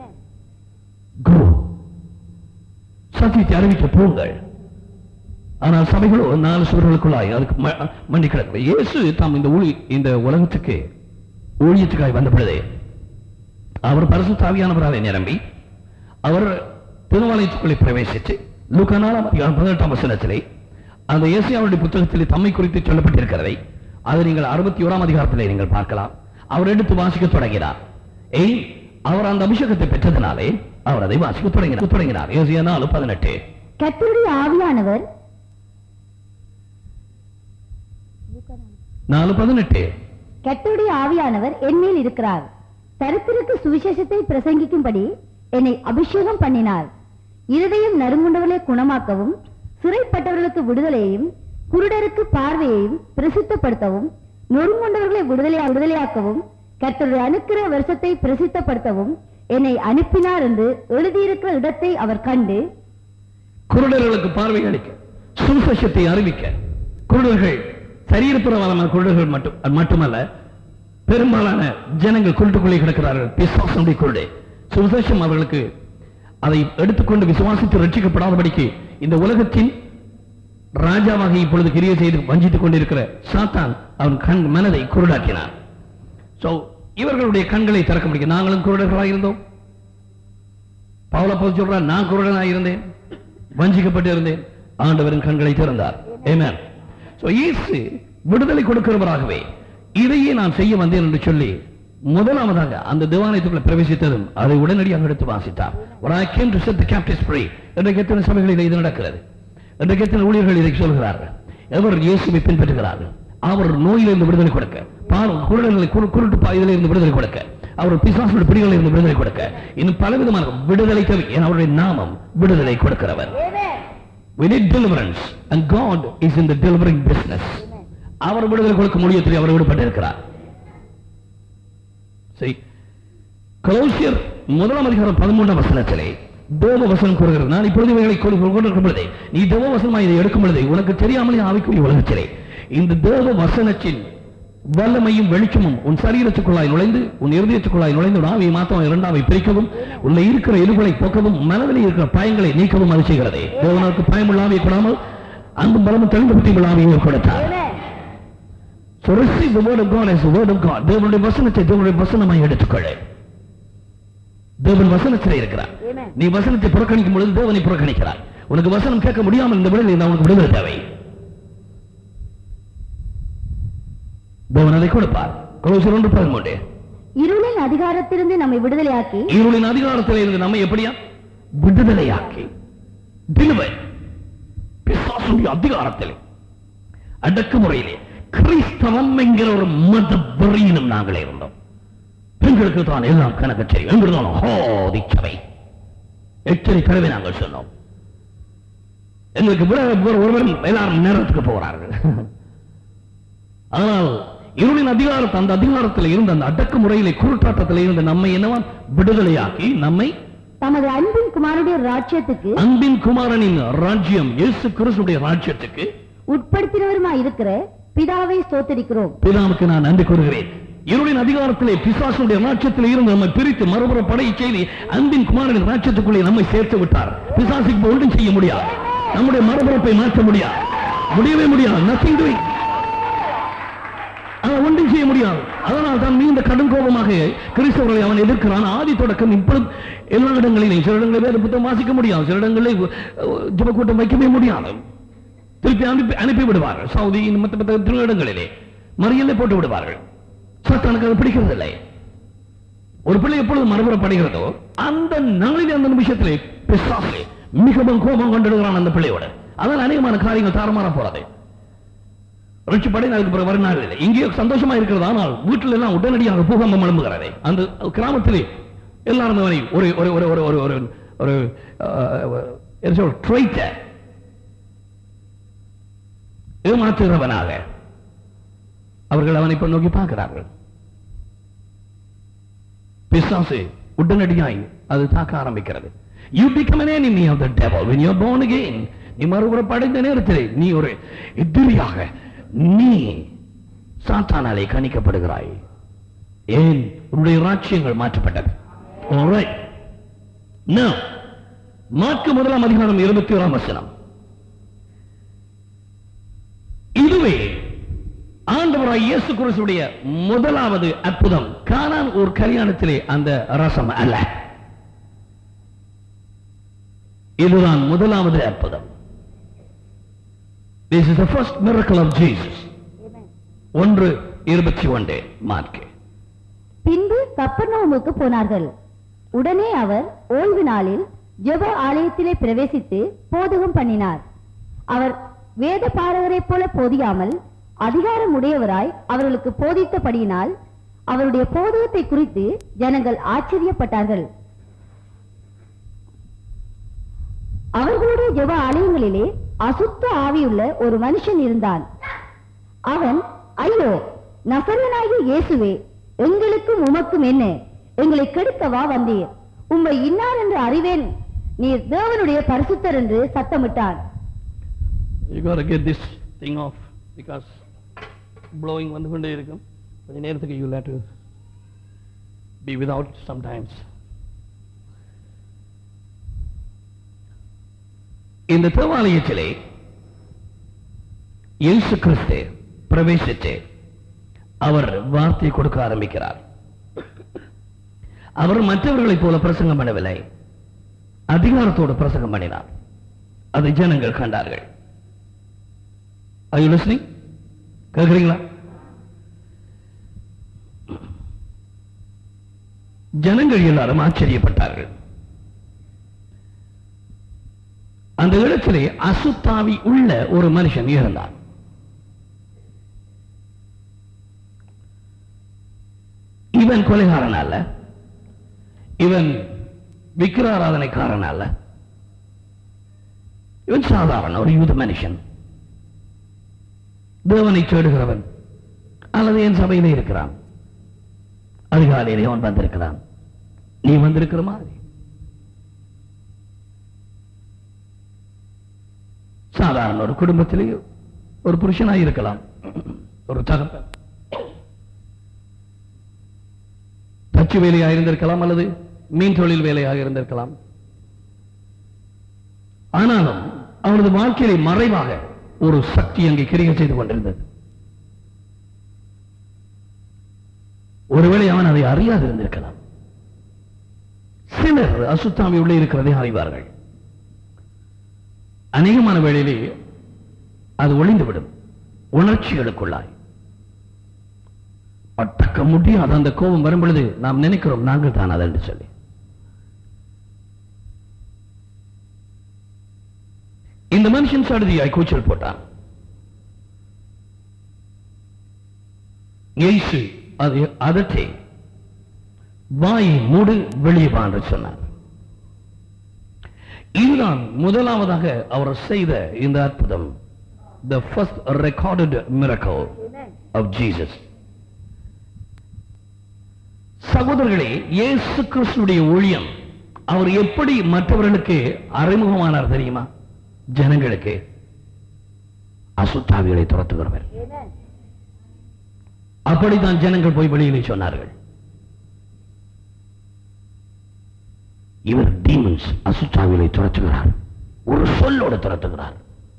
சத்தியத்தை அறிவிக்க போங்கள். ஆனால் சபைகளோ 4 சுவர்களுக்குள்ளாய் அதுக்கு மண்டி கிடக்கிறது. இயேசு தாம் இந்த உலகத்துக்கு ஊழியத்துக்காய் வந்த பொழுது அவர் பரிசுத்த ஆவியானவராலே நிரம்பி அவர் திருவாலயத்துக்குள்ளே பிரவேசித்து லூக்கா 4:18 அந்த ஏசாயாவுடைய புத்தகத்திலே தம்மை குறித்து சொல்லப்பட்டிருக்கிறதை அதை நீங்கள் 61 அதிகாரத்திலே நீங்கள் பார்க்கலாம். அவர் எடுத்து வாசிக்க தொடங்கினார். அவர் அந்த அபிஷேகத்தை பெற்றதனாலே அவர் அதை வாசிக்க தொடங்கினார். ஏசாயா 4:18. கர்த்தருடைய ஆவியானவர் 4:18. கர்த்தருடைய ஆவியானவர் என்மேல் இருக்கிறார், தரித்திரருக்கு சுவிசேஷத்தை பிரசங்கிக்கும்படி என்னை அபிஷேகம் பண்ணினார், இருதயம் நறுங்குண்டவர்களை குணமாக்கவும், சிறைப்பட்டவர்களுக்கு விடுதலையையும், குருடருக்கு பார்வையையும் பிரசித்தப்படுத்தவும், நொறுங்குண்டவர்களை விடுதலையாக்கவும், கர்த்தருடைய அனுக்கிரக வருஷத்தை பிரசித்தப்படுத்தவும் என்னை அனுப்பினார் என்று எழுதியிருக்கிற இடத்தை அவர் கண்டு, குருடர்களுக்கு பார்வை அளிக்க, சுவிசேஷத்தை அறிவிக்க, குருடர்கள் சரீரப்புறமான குருடர்கள் மட்டுமல்ல, பெரும்பாலான ஜனங்கள் குருட்டுக்குள்ளே கிடக்கிறார்கள். பிசாசுடைய குருடே. சுவிசேஷம் அவர்களுக்கு அதை எடுத்துக்கொண்டு விசுவாசித்து ரட்சிக்கப்படாதபடிக்கு இந்த உலகத்தின் ராஜாவாக இப்பொழுது கிரியை செய்து வஞ்சித்துக் கொண்டிருக்கிற சாத்தான் அவன் மனதை குருடாக்கினார். இவர்களுடைய கண்களை திறக்க முடியும். நாங்களும் குருடர்களாக இருந்தோம். பவுல் அப்போஸ்தலன் சொல்றார், நான் குருடனாக இருந்தேன், வஞ்சிக்கப்பட்டு இருந்தேன், ஆண்டவரின் கண்களை திறந்தார். ஆமென். இயேசு விடுதலை கொடுக்கிறவராகவே இதையே நான் செய்ய வந்தேன் என்று சொல்லி முதலாவதாக அந்த தேவாலயத்துக்குள்ள பிரவேசித்ததும் அதை உடனடியாக எடுத்து வாசித்தார். எத்தனை சபைகளில் இது நடக்கிறது, எத்தனை ஊழியர்கள் இதை சொல்கிறார்கள். எவர் இயேசுவை பின்பற்றுகிறார்கள் அவர் நோயிலிருந்து விடுதலை கொடுக்க, குருடர்களை குருட்டு பாதையிலிருந்து இருந்து விடுதலை கொடுக்க, அவர் பிசாசுடைய பிடிகளில் இருந்து விடுதலை கொடுக்க, இன்னும் பலவிதமான விடுதலை அவருடைய நாமம் விடுதலை கொடுக்கிறவர். We need deliverance and God is in the delivering business. அவர் விடுதலை கொடுக்க முடியத்தில் அவர் விடுபட்டிருக்கிறார். சரி, கொலோசியர் 1:13 தேவ வசனம் கூறுகிறது, நான் இப்பொழுது இவைகளை கொண்டிருக்கும் பொழுதே நீ தேவ வசனமாய் இதை எடுக்கும் பொழுதே உனக்கு தெரியாமலே ஆவிக்குரிய உலகத்திலே இந்த தேவ வசனத்தின் வல்லமையும் வெளிச்சமும் உன் சரீரத்துக்குள்ளாய் நுழைந்து, உன் இருதயத்துக்குள்ளாய் நுழைந்து, உன் ஆவியை மாத்தம் இரண்டாவை பிரிக்கவும், உள்ள இருக்கிற எலுகளை போக்கவும், மனதில் இருக்கிற பயங்களை நீக்கவும் அது செய்கிறதே. தேவனுக்கு பயமுள்ள ஆவியை கொடாமல் அன்பும் பலமும் தெளிந்த புத்தியுள்ள ஆவியை கொடுத்தார். So receive the word of God as the word of God. தேவனுடைய வசனத்தை தேவனுடைய வசனமாய் எடுத்துக்கொள்ள. தேவன் வசனத்திலே இருக்கிறார். நீ வசனத்தை புறக்கணிக்கும் பொழுது தேவனை புறக்கணிக்கிறார். உனக்கு வசனம் கேட்க முடியாமல் இந்த விடுதலை உனக்கு விடுதலை தேவை. தேவன் அதை கொடுப்பார். கொலோசியர் 1:13 இருளின் அதிகாரத்திலிருந்து நம்மை விடுதலையாக்கி, இருளின் அதிகாரத்திலிருந்து நம்மை எப்படியா விடுதலையாக்கி, பிசாசுடைய அதிகாரத்திலே அடக்குமுறையிலே கிறிஸ்தவம் என்கிற ஒரு மத வெறியிலும் நாங்களே இருந்தோம். பெண்களுக்கு தான் எல்லாம் கணக்கு தெரியும் என்கிறதாலும் ஹோதிச்சவை எச்சரிக்கவே நாங்கள் சொன்னோம். எங்களுக்கு ஒருவரும் எல்லாரும் நேரத்துக்கு போகிறார்கள். ஆனால் இருளின் அதிகாரத்தை, அந்த அதிகாரத்தில் இருந்த அந்த அடக்குமுறையிலே குருட்டாட்டத்தில் இருந்த நம்மை என்னவா விடுதலையாக்கி நம்மை தமது அன்பின் குமாரனுடைய ராஜ்யத்துக்கு, அன்பின் குமாரனின் ராஜ்யம் இயேசு கிறிஸ்துடைய ராஜ்யத்துக்கு உட்படுத்தினவருமாய் இருக்கிற பிதாவை ஸ்தோத்திரிக்கிறோம். பிதாவுக்கு நான் நன்றி கூறுகிறேன். இருளின் அதிகாரத்திலே பிசாசுடைய ராஜ்யத்தில் இருந்து நம்மை பிரித்து மறுபுற படையை செய்து அன்பின் குமாரனின் ராஜ்யத்துக்குள்ளே நம்மை சேர்த்து விட்டார். பிசாசுக்கு ஒன்றும் செய்ய முடியாது, நம்முடைய மறுபுறப்பை மாற்ற முடியாது, முடியவே முடியாது. நத்திங் டூயிங், ஒன்றும் செய்ய முடியாது. அதனால் தான் மீண்ட கடும் கோபமாக கிறிஸ்தவர்களை அவன் எதிர்க்கிறான். ஆதி தொடக்கம் இப்பொழுது எல்லா இடங்களிலும், சில இடங்களில் வேறு புத்தகம் வாசிக்க முடியாது, சில இடங்களில் ஜெபக்கூட்டம் வைக்கவே முடியாது, திருப்பி அனுப்பி விடுவார்கள். சவுதி மற்ற இடங்களிலே மறியலை போட்டு விடுவார்கள். சத்தானுக்கு அது பிடிக்கிறதில்லை. ஒரு பிள்ளை எப்பொழுது மறுபுறப்படுகிறதோ அந்த நாளிலே அந்த நிமிஷத்திலே பிசாசு மிகவும் கோபம் கொண்டிருக்கிறான் அந்த பிள்ளையோட. அதனால் அநேகமான காரியங்கள் தாறுமாற போறது. ரட்சிப்படை அதுக்கு பிறகு வருநாள் இல்லை. இங்கே சந்தோஷமா இருக்கிறது, ஆனால் வீட்டில் எல்லாம் உடனடியாக பூகம்பம் எழும்புகிறதே. அந்த கிராமத்திலே எல்லாரும் ஒரு ஒரு ஒரு ஒரு ஒரு ஒரு ஏமாற்றுகிறவனாக அவர்கள் அவனை இப்ப நோக்கி பார்க்கிறார்கள். பிசாசு உடனடியாய் அது தாக்க ஆரம்பிக்கிறது. You become an enemy of the devil when you are born again. நீ மறுபுறப்படைந்த நேரத்திலே நீ ஒரு எதிரியாக நீ சாத்தானாலே கணிக்கப்படுகிறாய். ஏன்? உன்னுடைய ராஜ்யங்கள் மாற்றப்பட்டது. Alright. Now, மார்க்கு 1:21 இதுவே ஆண்டவராகிய ஆண்டவராய் இயேசு கிறிஸ்துடைய முதலாவது அற்புதம் கானான் ஒரு கல்யாணத்திலே அந்த ரசம் அல்ல. இதுதான் முதலாவது அற்புதம். This is the first miracle of Jesus. 1:21 Mark. பின்பு கப்பர்நகூமுக்கு போனார்கள். உடனே அவர் ஓய்வு நாளில் ஜெப ஆலயத்திலே பிரவேசித்து போதகம் பண்ணினார். அவர் வேத பாரகரைப் போல போதியாமல் அதிகாரம் உடையவராய் அவர்களுக்கு போதித்தபடியினால் அவருடைய போதகத்தை குறித்து ஜனங்கள் ஆச்சரியப்பட்டார்கள். அவர்களுடைய ஜெப ஆலயங்களிலே அசுத்த ஆவியுள்ள ஒரு மனுஷன் இருந்தான். அவன், ஐயோ, நசரேயனாகிய இயேசுவே, எங்களுக்கும் உமக்கும் என்ன? எங்களை கெடுக்கவா வந்தீர்? உம்மை இன்னார் என்று அறிவேன், நீர் தேவனுடைய பரிசுத்தர் என்று சத்தமிட்டான். You got to get this thing off because blowing வந்து கொண்டே இருக்கும். கொஞ்ச நேரத்துக்கு you will have to be without sometimes. இந்த தேவாலயத்திலே இயேசு கிறிஸ்து பிரவேசித்து அவர் வார்த்தை கொடுக்க ஆரம்பிக்கிறார். அவர் மற்றவர்களைப் போல பிரசங்கம் பண்ணவில்லை, அதிகாரத்தோடு பிரசங்கம் பண்ணினார். அதை ஜனங்கள் கண்டார்கள். Are you listening? கேட்கிறீங்களா? ஜனங்கள் எல்லாரும் ஆச்சரியப்பட்டார்கள். அந்த இடத்திலே அசுத்தாவி உள்ள ஒரு மனுஷன் இருந்தார். இவன் கொலைகாரன் அல்ல, இவன் விக்கிராராதனைக்காரன் அல்ல, இவன் சாதாரண ஒரு யூத மனுஷன், தேவனை தேடுகிறவன், அல்லது என் சபையிலே இருக்கிறான். அதிகாலையிலே அவன் வந்திருக்கிறான். நீ வந்திருக்கிற மாதிரி சாதாரண ஒரு குடும்பத்திலே ஒரு புருஷனாய் இருக்கலாம், ஒரு தகப்பன், தச்சு வேலையாக இருந்திருக்கலாம், அல்லது மீன் தொழில் வேலையாக இருந்திருக்கலாம். ஆனாலும் அவனது வாழ்க்கையிலே மறைவாக ஒரு சக்தி அங்கே கிரியை செய்து கொண்டிருந்தது. ஒருவேளை அவன் அதை அறியாது இருந்திருக்கலாம். சிலர் அசுத்தாமி உள்ளே இருக்கிறதை அறிவார்கள். அநேகமான வேளையிலே அது ஒளிந்துவிடும் உணர்ச்சிகளுக்குள்ளாய். அடக்க முடியாது அந்த கோபம் வரும் பொழுது நாம் நினைக்கிறோம் நாங்கள் தான் அதென்று சொல்லி. இந்த மனுஷன் சடுதியாய் கூச்சல் போட்டான். இயேசு அதை அதட்டை வாயை மூடு, வெளியே வா என்று சொன்னார். இதுதான் முதலாவதாக அவர் செய்த இந்த அற்புதம். The first recorded miracle of Jesus. சகோதரர்களே, இயேசு கிறிஸ்துடைய ஊழியம் அவர் எப்படி மற்றவர்களுக்கு அறிமுகமானார் தெரியுமா? ஜனங்களுக்கு அசுத்தாவிகளை துரத்துகிறவர். அப்படித்தான் ஜனங்கள் போய் வெளியிலே சொன்னார்கள், இவர் டீமன்ஸ், அசுத்தாவிகளை துரத்துகிறார், ஒரு சொல்லோடு துரத்துகிறார்.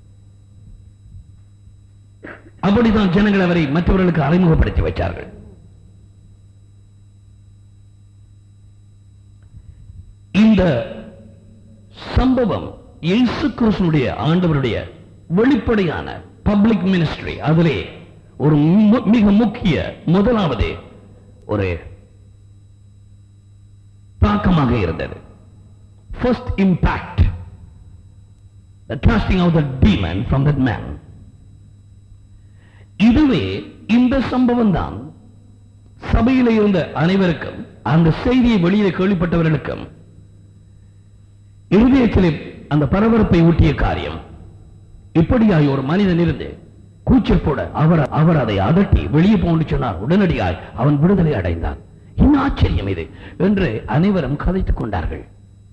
அப்படித்தான் ஜனங்கள் அவரை மற்றவர்களுக்கு அறிமுகப்படுத்தி வைத்தார்கள். இந்த சம்பவம் இயேசு கிறிஸ்துவுடைய ஆண்டவருடைய வெளிப்படையான பப்ளிக் மினிஸ்ட்ரி, அதிலே ஒரு மிக முக்கிய முதலாவது ஒரு தாக்கமாக இருந்தது. First impact, the casting out the demon from that man. இதுவே இந்த சம்பவம் தான் சபையில் இருந்த அனைவருக்கும், அந்த செய்தியை வெளியே கேள்விப்பட்டவர்களுக்கும் இருதயத்திலே அந்த பரபரப்பை ஊட்டிய காரியம். இப்படியாய் ஒரு மனிதன் இருந்து கூச்சல் போட அவர் அதை அதட்டி வெளியே போன்னு சொன்னார். உடனடியாய் அவன் விடுதலை அடைந்தான். என்ன ஆச்சரியம் இது என்று அனைவரும் கதைத்துக் கொண்டார்கள்.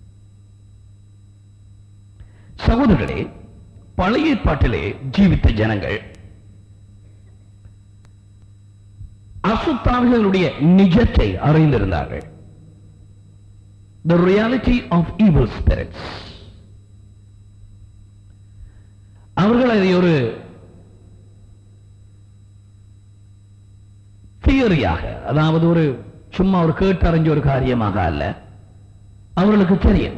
சகோதரர்களே, பழைய ஏற்பாட்டிலே ஜீவித்த ஜனங்கள் அசுத்தாவிகளுடைய நிஜத்தை அறிந்திருந்தார்கள். The reality of evil spirits. அவர்கள் அதை ஒரு தியரியாக, அதாவது ஒரு சும்மா ஒரு கேட்டறிஞ்ச ஒரு காரியமாக அல்ல, அவர்களுக்கு தெரியும்.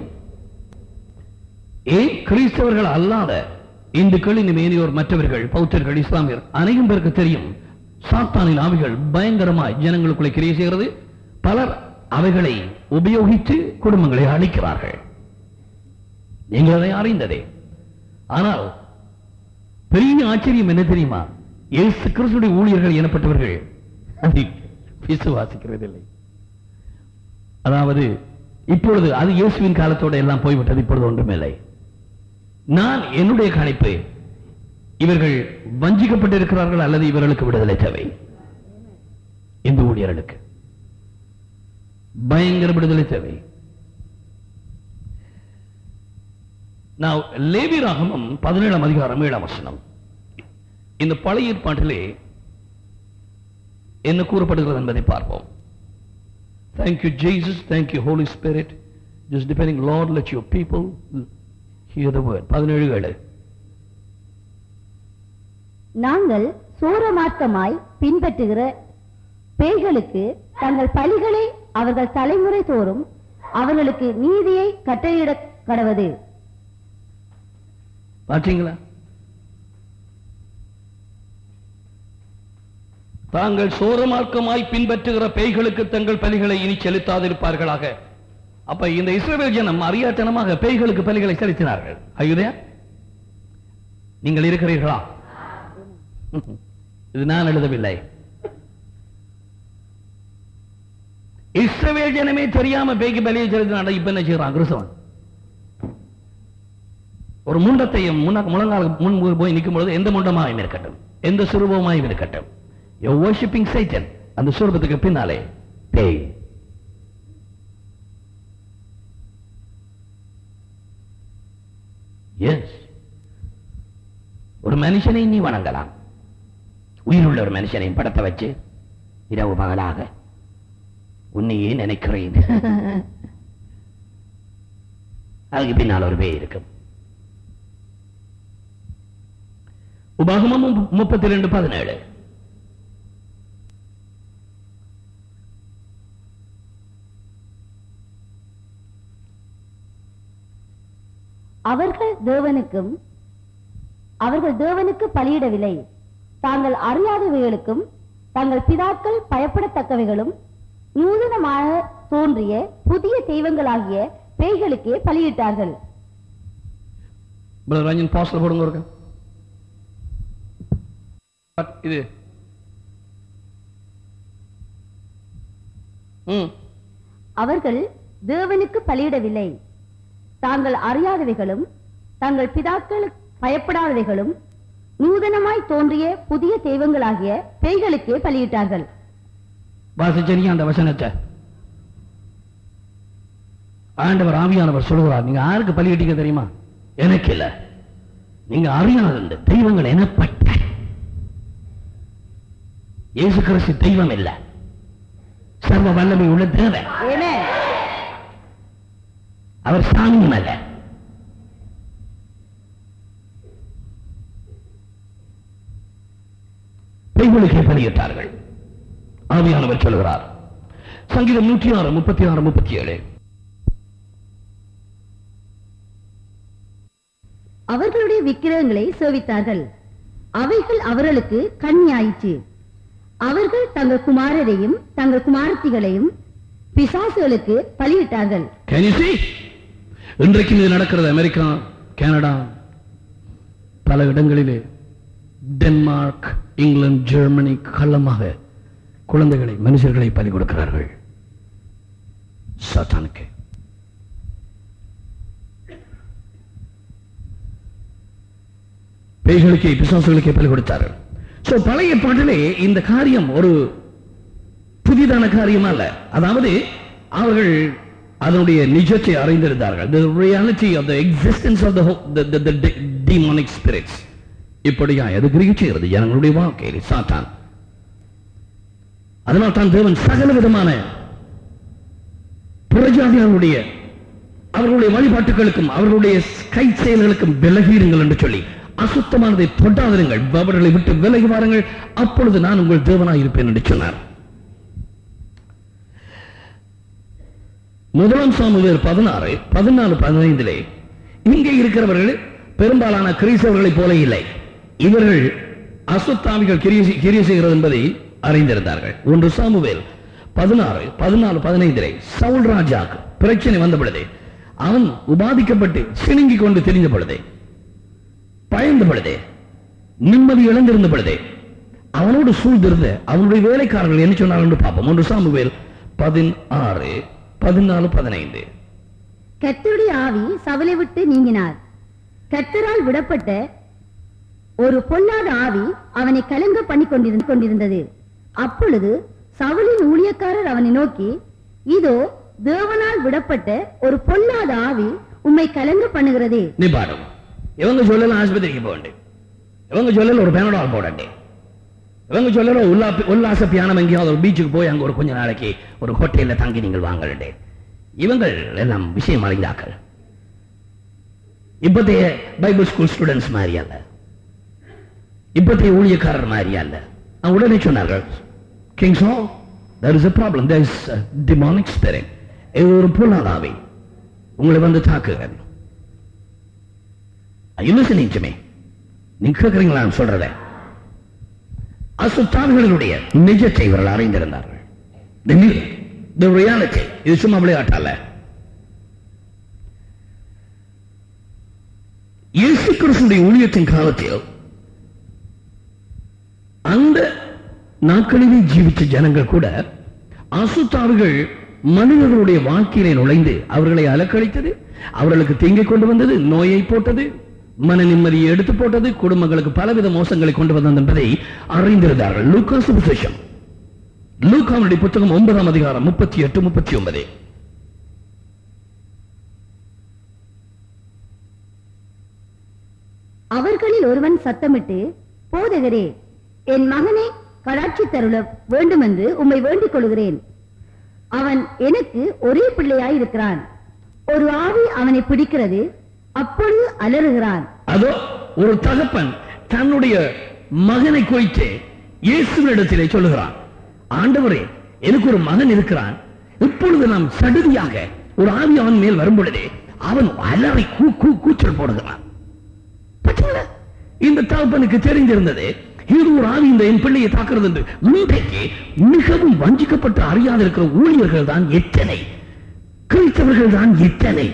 ஏன் கிறிஸ்தவர்கள் அல்லாத இந்துக்கள், இனிமேனியோர், மற்றவர்கள், பௌத்தர்கள், இஸ்லாமியர் அனைவரும் பேருக்கு தெரியும் சாத்தானின் ஆவிகள் பயங்கரமாய் ஜனங்களுக்குள்ளே கிரியை செய்கிறது. பலர் அவைகளை உபயோகித்து குடும்பங்களை அழிக்கிறார்கள். நீங்கள் அதை அறிந்ததே. ஆனால் பெரிய ஆச்சரியம் என்ன தெரியுமா? இயேசு கிறிஸ்துவின் ஊழியர்கள் எனப்பட்டவர்கள் அதை விசுவாசிக்கிறதில்லை. அதாவது இப்பொழுது அது இயேசுவின் காலத்தோடு எல்லாம் போய்விட்டது, இப்பொழுது ஒன்றுமில்லை. நான் என்னுடைய கணிப்பு, இவர்கள் வஞ்சிக்கப்பட்டிருக்கிறார்கள் அல்லது இவர்களுக்கு விடுதலை தேவை. இந்த ஊழியர்களுக்கு பயங்கர விடுதலை தேவை. லேவியராகமம் 17 அதிகாரம் 7 வசனம். இந்த பழைய ஏற்பாட்டிலே என்ன கூறப்படுகிறது என்பதை பார்ப்போம். Thank you Jesus, thank you Holy Spirit. Just depending, Lord, let your people hear the word. 17:7. நாங்கள் சூரமார்க்கமாய் பின்பற்றுகிற பேய்களுக்கு தங்கள் பலிகளை அவர்கள் தலைமுறை தோறும் அவர்களுக்கு நீதியை கட்டளையிட கடவது. பாத்தீங்களா? தாங்கள் சோரமார்க்கமாய் பின்பற்றுகிற பேய்களுக்கு தங்கள் பலிகளை இனி செலுத்தாதிருப்பார்களாக. அப்ப இந்த இஸ்ரவேல் ஜனம் அறியாத்தனமாக பேய்களுக்கு பலிகளை செலுத்தினார்கள். ஐயுதே, நீங்கள் இருக்கிறீர்களா? இது நான் எழுதவில்லை. இஸ்ரவேல் ஜனமே தெரியாம பேய்க்கு பலியை செலுத்தினாங்க. இப்ப என்ன செய்யறான் கிறிஸ்தவன்? ஒரு முண்டத்தையும் முழங்கால் முன் போய் நிற்கும் பொழுது எந்த முண்டமாயும் இருக்கட்டும், எந்த சுரூபமாயும் இருக்கட்டும், you're worshipping Satan. அந்த சுரூபத்துக்கு பின்னாலே பேய். எஸ், ஒரு மனுஷனை நீ வணங்கலாம், உயிருள்ள ஒரு மனுஷனையும் படத்தை வச்சு இரவு பகலாக உன்னையே நினைக்கிறேன். அதுக்கு பின்னால் ஒரு பேய் இருக்கும். உபாகமம் 32:17. அவர்கள் தேவனுக்கு பலியிடவில்லை, தாங்கள் அறியாதவைகளுக்கும் தங்கள் பிதாக்கள் பயப்படத்தக்கவைகளும் நூதனமாக தோன்றிய புதிய தெய்வங்களாகிய பேய்களுக்கே பலியிட்டார்கள். போடுங்க. இது அவர்கள் தேவனுக்கு பலியிடவில்லை, தாங்கள் அறியாதவைகளும் தங்கள் பிதாக்கள் பயப்படாதவைகளும் நூதனமாய் தோன்றிய புதிய தெய்வங்களாகிய பேய்களுக்கே பலியிட்டார்கள். வாசிச்சரியா அந்த வசனத்தை? ஆண்டவர் ஆவியானவர் சொல்லுகிறார், நீங்க யாருக்கு பலியிட்டீங்க தெரியுமா? எனக்கு இல்ல, நீங்க அறியாத தெய்வங்கள் எனப்பட்ட இயேசு கிறிஸ்து தெய்வம் இல்ல, சர்வ வல்லமை உள்ள தேவன். அவர் சாமியும் அல்ல. பேய்களுக்கே பலியிட்டார்கள். ஆவியானவர் சொல்கிறார். சங்கீதம் 106:36-37. அவர்களுடைய விக்கிரகங்களை சேவித்தார்கள், அவைகள் அவர்களுக்கு கண்ணியாயிற்று. அவர்கள் தங்கள் குமாரரையும் தங்கள் குமாரத்திகளையும் பிசாசுகளுக்கு பலியிட்டார்கள். இன்றைக்கு இது நடக்கிறது. அமெரிக்கா, கனடா, பல இடங்களிலே, டென்மார்க், இங்கிலாந்து, ஜெர்மனி கள்ளமாக குழந்தைகளை, மனுஷர்களை பலி கொடுக்கிறார்கள் சாத்தானுக்கு. பேய்களுக்கே, பிசாசுகளுக்கே பலி கொடுத்தார்கள். பழைய பாட்டிலே இந்த காரியம் ஒரு புதிதான காரியம் அல்ல. அதாவது அவர்கள் அதனுடைய நிஜத்தை அறிந்திருந்தார்கள். The reality of the existence of the demonic spirits. இப்படியா அது கிரிகிச்சுகிறது ஜனங்களுடைய வாழ்க்கையில் சாத்தான். அதனால் தான் தேவன் சகல விதமான புறஜாதிகளுடைய அவர்களுடைய வழிபாட்டுகளுக்கும் அவர்களுடைய கை செயல்களுக்கும் விலகிடுங்கள் என்று சொல்லி, அசுத்தமானதை தொட்டாதிருங்கள், அவர்களை விட்டு விலகி வாருங்கள், அப்பொழுது நான் உங்கள் தேவனாய் இருப்பேன் என்று சொன்னார். முதலாம் சாமுவேல் 16:14-15 இங்கே இருக்கிறவர்கள் பெரும்பாலான கிறிஸ்தவர்களைப் போல இல்லை. இவர்கள் அசுத்தாவிகள் கிரியை செய்கிறது என்பதை அறிந்திருந்தார்கள். 1 சாமுவேல் 16:14-15 சவுல் ராஜாக்கு பிரச்சனை வந்த பொழுது, அவன் உபாதிக்கப்பட்டு சிணுங்கிக் கொண்டு தெரிந்த பொழுது, பயந்த பொழுது, நிம்மதி இழந்திருந்த பொழுது, அவனோடு சூழ்ந்திருந்த அவனுடைய வேலைக்காரர்கள் என்ன சொன்னார்கள் என்று பார்ப்போம். 1 சாமுவேல் 16:14-15 கர்த்தருடைய ஆவி சவுலை விட்டு நீங்கினார். கர்த்தரால் விடப்பட்ட ஒரு பொல்லாத ஆவி அவனை கலங்க பண்ணி கொண்டிருந்தது. அப்பொழுது சவுலின் ஊழியக்காரர் அவனை நோக்கி, இதோ தேவனால் விடப்பட்ட ஒரு பொல்லாத ஆவி உம்மை கலங்க பண்ணுகிறதே. நீ பாடும். இவங்க சொல்லல ஆஸ்பத்திரிக்கு போகண்டே, இவங்க சொல்லல ஒரு பேனடால் போடண்டே, இவங்க சொல்லல உல்லாச பியானம் எங்கேயாவது ஒரு பீச்சுக்கு போய் அங்க ஒரு கொஞ்ச நாளைக்கு ஒரு ஹோட்டல்ல தங்கி நீங்கள் வாங்கலண்டே. இவங்கள் எல்லாம் விஷயம் அழிந்தாக்கள். இப்பத்தைய பைபிள் ஸ்கூல் ஸ்டூடெண்ட்ஸ் மாதிரி அல்ல, இப்பத்தைய ஊழியக்காரர் மாதிரி அல்ல. உடனே சொன்னார்கள், Kings hall, there is a problem, there is a demonic spirit. இது ஒரு பொல்லாதாவி உங்களை வந்து தாக்குகள். Are you listening to me? நீங்க கேட்கிறீங்களா நான் சொல்றத? அசுத்தாவிகளுடைய நிஜத்தை இவர்கள் அறிந்திருந்தார்கள். The reality. இது சும்மா விளையாட்டல்ல. இயேசு கிறிஸ்துவின் ஊழியத்தின் காலத்தில் அந்த நாட்களிலே ஜீவித்த ஜனங்கள் கூட அசுத்தாவிகள் மனிதர்களுடைய வாழ்க்கையிலே நுழைந்து அவர்களை அலக்கழித்தது, அவர்களுக்கு தீங்கை கொண்டு வந்தது, நோயை போட்டது, மன நிம்மதியை எடுத்து போட்டது, குடும்பங்களுக்கு பலவித மோசங்களை கொண்டு வந்தது என்பதை அறிந்திருந்தார்கள். லூக்கா சுவிசேஷம், லூக்காவுடைய புத்தகம் 9ஆம் அதிகாரம் 38-39. அவர்களில் ஒருவன் சத்தமிட்டு, போதகரே, என் மகனை கடாட்சி தருள வேண்டும் என்று உம்மை வேண்டிக் கொள்கிறேன். அவன் எனக்கு ஒரே பிள்ளையாய் இருக்கிறான். ஒரு ஆவி அவனை பிடிக்கிறது, அப்பொழுது அலறுகிறான். அதோ ஒரு தகப்பன் தன்னுடைய மகனை குறித்து இயேசுவினிடத்திலே சொல்லுகிறான், ஆண்டவரே, எனக்கு ஒரு மகன் இருக்கிறான், இப்பொழுது நாம் சடுதியாக ஒரு ஆவி அவன் மேல் வரும் பொழுதே அவன் அலறி கூச்சல் போடுகிறான். இந்த தகப்பனுக்கு தெரிந்திருந்தது, இது ஒரு ஆவி இந்த என் பிள்ளையை தாக்குறது என்று. இன்றைக்கு மிகவும் வஞ்சிக்கப்பட்டு அறியாத இருக்கிற ஊழியர்கள் தான் எத்தனை, கிறிஸ்தவர்கள் தான் எத்தனை.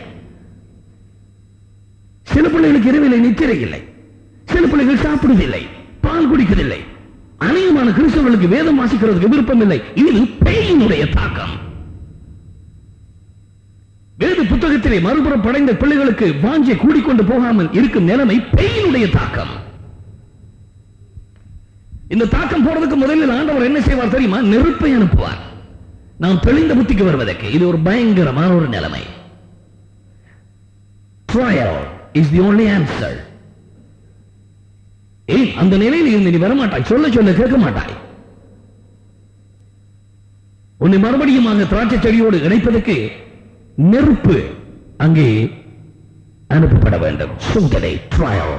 சில பிள்ளைகளுக்கு இரவிலே நித்திரை இல்லை, சில பிள்ளைகள் சாப்பிடுவதில்லை, பால் குடிக்கவில்லை. அநேகமான கிறிஸ்தவர்களுக்கு வேதம் வாசிக்கிறதுக்கு விருப்பம் இல்லை. இது பேயினுடைய தாக்கம். வேத புத்தகத்திலே மறுபுறம் படைந்த பிள்ளைகளுக்கு வாஞ்சை கூடிக்கொண்டு போகாமல் இருக்கும் நிலைமை பேயினுடைய தாக்கம். இந்த தாக்கம் போறதுக்கு முதலில் ஆண்டவர் என்ன செய்வார் தெரியுமா? நெருப்பை அனுப்புவார், நாம் தெளிந்த புத்திக்கு வருவதற்கு. இது ஒரு பயங்கரமான ஒரு நிலைமை. Trial is the only answer. அந்த நிலையில் இருந்து நீ வரமாட்டாய், சொல்ல சொல்ல கேட்க மாட்டாய். உன்னை மறுபடியும் அந்த திராட்சை செடியோடு இணைப்பதற்கு நெருப்பு அங்கே அனுப்பப்பட வேண்டும். சோதனை, trial.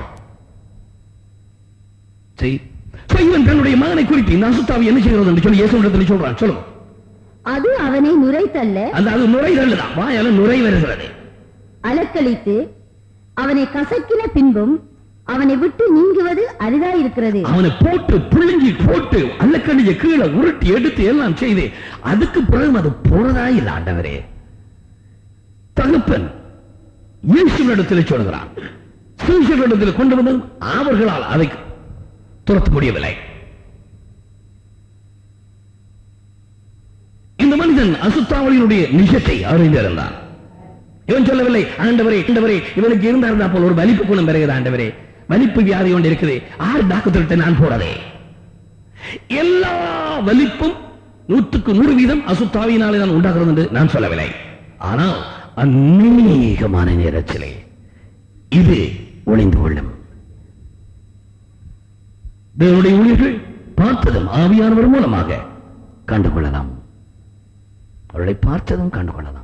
இவன் தன்னுடைய மகனை குறித்து இந்த அசுத்தாவி என்ன செய்கிறது என்று சொல்லி இயேசுவிடத்தில் சொல்றான். சொல்லுங்க. அது அவனை நுரைத்தல்ல, அது நுரைதல்லுதான், வாயால நுரை வருகிறது, அலக்களித்து அவனை கசக்கின பின்பும் அவனை விட்டு நீங்குவது அரிதாயிருக்கிறது. அவனை போட்டு புழுங்கி போட்டு அல்லக்கடிய கீழே உருட்டி எடுத்து எல்லாம் செய்து அதுக்கு பிறகு அது போறதா இல்லை. ஆண்டவரே, தகப்பன் இயேசுவிடத்தில் சொல்கிறான், சீஷர்களிடத்தில் கொண்டு வந்து அவர்களால் அதை துரத்த முடியவில்லை. இந்த மனிதன் அசுத்தாவளியினுடைய நிஜத்தை அறிந்திருந்தான். இவன் சொல்லவில்லை, ஆண்டவரே ஆண்டவரே, இவனுக்கு இருந்தா போல ஒரு வலிப்பு குணம் பெறுகிறது, ஆண்டவரே வலிப்பு வியாதி கொண்டு இருக்குது, 6 டாக்டர்கிட்ட நான் போறதே. எல்லா வலிப்பும் 100% அசுத்தாவியினாலே தான் உண்டாகிறது என்று நான் சொல்லவில்லை. ஆனால் அநேகமான நேரத்திலே இது ஒளிந்து கொள்ளும். தேவனுடைய ஊழியர்கள் பார்த்ததும் ஆவியானவர் மூலமாக கண்டுகொள்ளலாம், அவர்களை பார்த்ததும் கண்டுகொள்ளலாம்.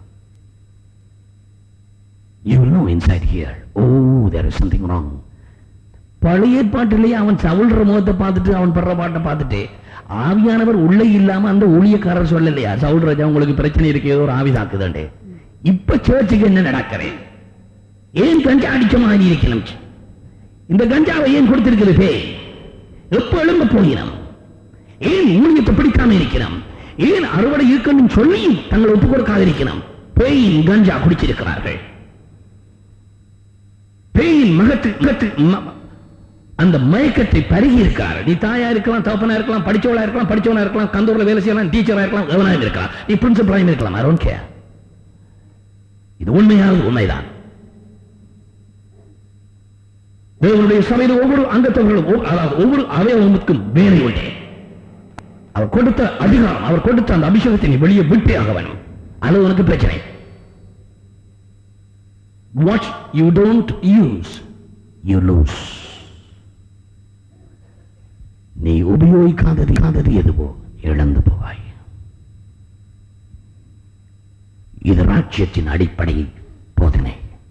You will know inside here, oh, there is something wrong. பழைய ஏற்பாட்டிலேயே அவன் சவுல்ற முகத்தை பார்த்துட்டு அவன் படுற பாட்டை பார்த்துட்டு ஆவியானவர் உள்ளே இல்லாம அந்த ஊழியக்காரர் சொல்லலையா, சவுல் ராஜா உங்களுக்கு பிரச்சனை இருக்கு, ஏதோ ஒரு ஆவி தாக்குதண்டே. இப்ப சர்ச்சுக்கு என்ன நடக்குது? ஏன் கஞ்சா அடிச்ச மாதிரி இருக்கணும்? இந்த கஞ்சாவை ஏன் கொடுத்திருக்கிறது பேய்? எப்ப எழும்ப போகிறோம்? ஏன் ஊழியத்தை பிடிக்காம இருக்கிறோம்? ஏன் அறுவடை இருக்கணும் சொல்லி தங்களை ஒப்புக் கொடுக்காத இருக்கிறோம்? பேயின் கஞ்சா குடிச்சிருக்கிறார்கள். பேயின் அந்த மயக்கத்தை பருகி இருக்காரு. நீ தாயா இருக்கலாம், தகப்பனா இருக்கலாம், படிச்சவளா இருக்கலாம், படிச்சவனா இருக்கலாம், கந்தூர்ல வேலை செய்யலாம், டீச்சரா இருக்கலாம், எவனாக இருக்கலாம், நீ பிரின்சிபலாக இருக்கலாம். I don't care. இது உண்மையானது உண்மைதான். தேவனுடைய சபையில் ஒவ்வொரு அங்கத்தவர்களும் அதாவது ஒவ்வொரு அவயவமுக்கும் வேலை உண்டு. அவர் கொடுத்த அதிகாரம், அவர் கொடுத்த அந்த அபிஷேகத்தை நீ வெளியே விட்டே ஆக வேணும். அது உனக்கு பிரச்சனை. What you don't use, you lose. நீ உபயோகிக்காதது எதுவோ இழந்து போவாய். இது ராஜ்யத்தின் அடிப்படை போதனை.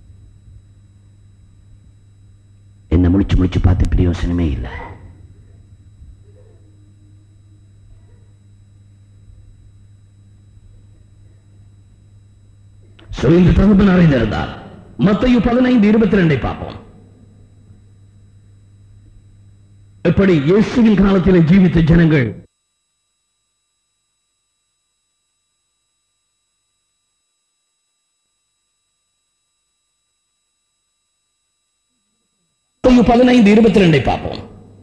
என்ன முடிச்சு பார்த்து பிரயோசனமே இல்லை. இந்த தகவல் அறிந்திருந்தால் மத்தேயு 15:22 பார்ப்போம். எப்படி இயேசுவின் காலத்தில் ஜீவித்த ஜனங்கள் மத்தேயு 15:22 பார்ப்போம்.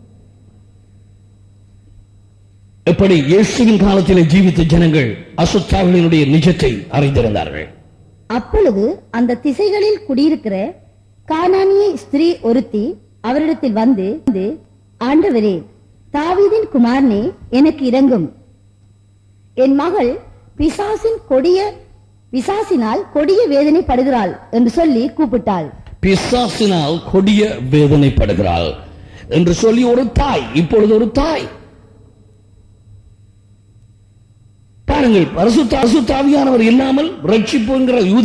எப்படி இயேசுவின் காலத்தில் ஜீவித்த ஜனங்கள் அசுத்தாவினுடைய நிஜத்தை அறிந்திருந்தார்கள். அப்பொழுது அந்த திசைகளில் குடியிருக்கிற கானானிய ஸ்திரீ ஒருத்தி அவரிடத்தில் வந்து, ஆண்டவரே, தாவீதின் குமாரனே, எனக்கு இரங்கும். என் மகள் பிசாசினால் கொடிய வேதனைப்படுகிறாள் என்று சொல்லி கூப்பிட்டாள். பிசாசினால் கொடிய வேதனைப்படுகிறாள் என்று சொல்லி ஒரு தாய், இப்பொழுது ஒரு தாய். பாருங்கள், பரிசுத்தாவியானவர் இல்லாமல் ரட்சிப்புங்கிற யூத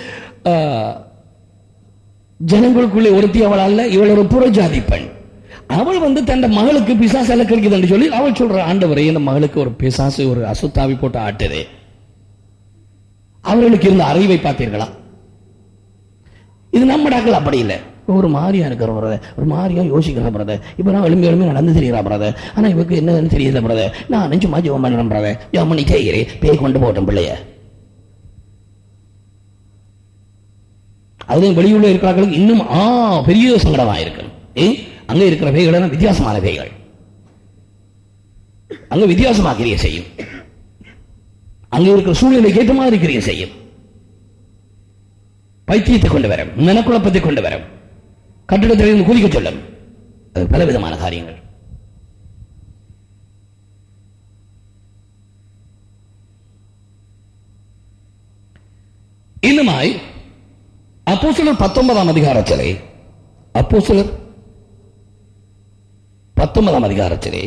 ஜனங்களுக்குள்ளே ஒருத்தி அவள் அல்ல. இவள் ஒரு புறஜாதி பெண். அவள் வந்து தன் மகளுக்கு பிசாசு கிடைக்குது என்று சொல்லி அவள் சொல்ற, ஆண்டவரே, இந்த மகளுக்கு ஒரு பிசாசு ஒரு அசுத்தாவி போட்டு ஆட்டுதே. அவர்களுக்கு இருந்த அறிவை பார்த்தீர்களா? இது நம்மடாக்கள் அப்படி இல்லை. ஒரு மாதிரியா இருக்கிற பிரதர், ஒரு மாதிரியா யோசிக்கிற பிரதர், இப்ப நான் எலும்பி நடந்து தெரியுறா பிரதர், ஆனா இவருக்கு என்னன்னு தெரியல பிரதர், நான் நினைச்சுமா ஜெபம் பண்றேன் பிரதர், ஜெபம் பண்ணி கேட்கிறேன், பேய் கொண்டு போட்டோம் பிள்ளைய. அதுவும் வெளியுள்ள இருக்கிறார்களுக்கு இன்னும் பெரிய சங்கடமா இருக்கு. அங்க இருக்கிற பேய்கள் வித்தியாசமான பேய்கள், அங்க வித்தியாசமா கிரியை செய்யும், அங்க இருக்கிற சூழ்நிலை ஏற்ற மாதிரி கிரியை செய்யும், பைத்தியத்தை கொண்டு வரும், மனக்குழப்பத்தை கொண்டு வரும், கட்டிடத்திலிருந்து குதிக்க சொல்லும், பலவிதமான காரியங்கள். இன்னுமாய் அப்போஸ்தலர் 19ஆம் அதிகாரத்திலே, அப்போஸ்தலர் 19ஆம் அதிகாரத்திலே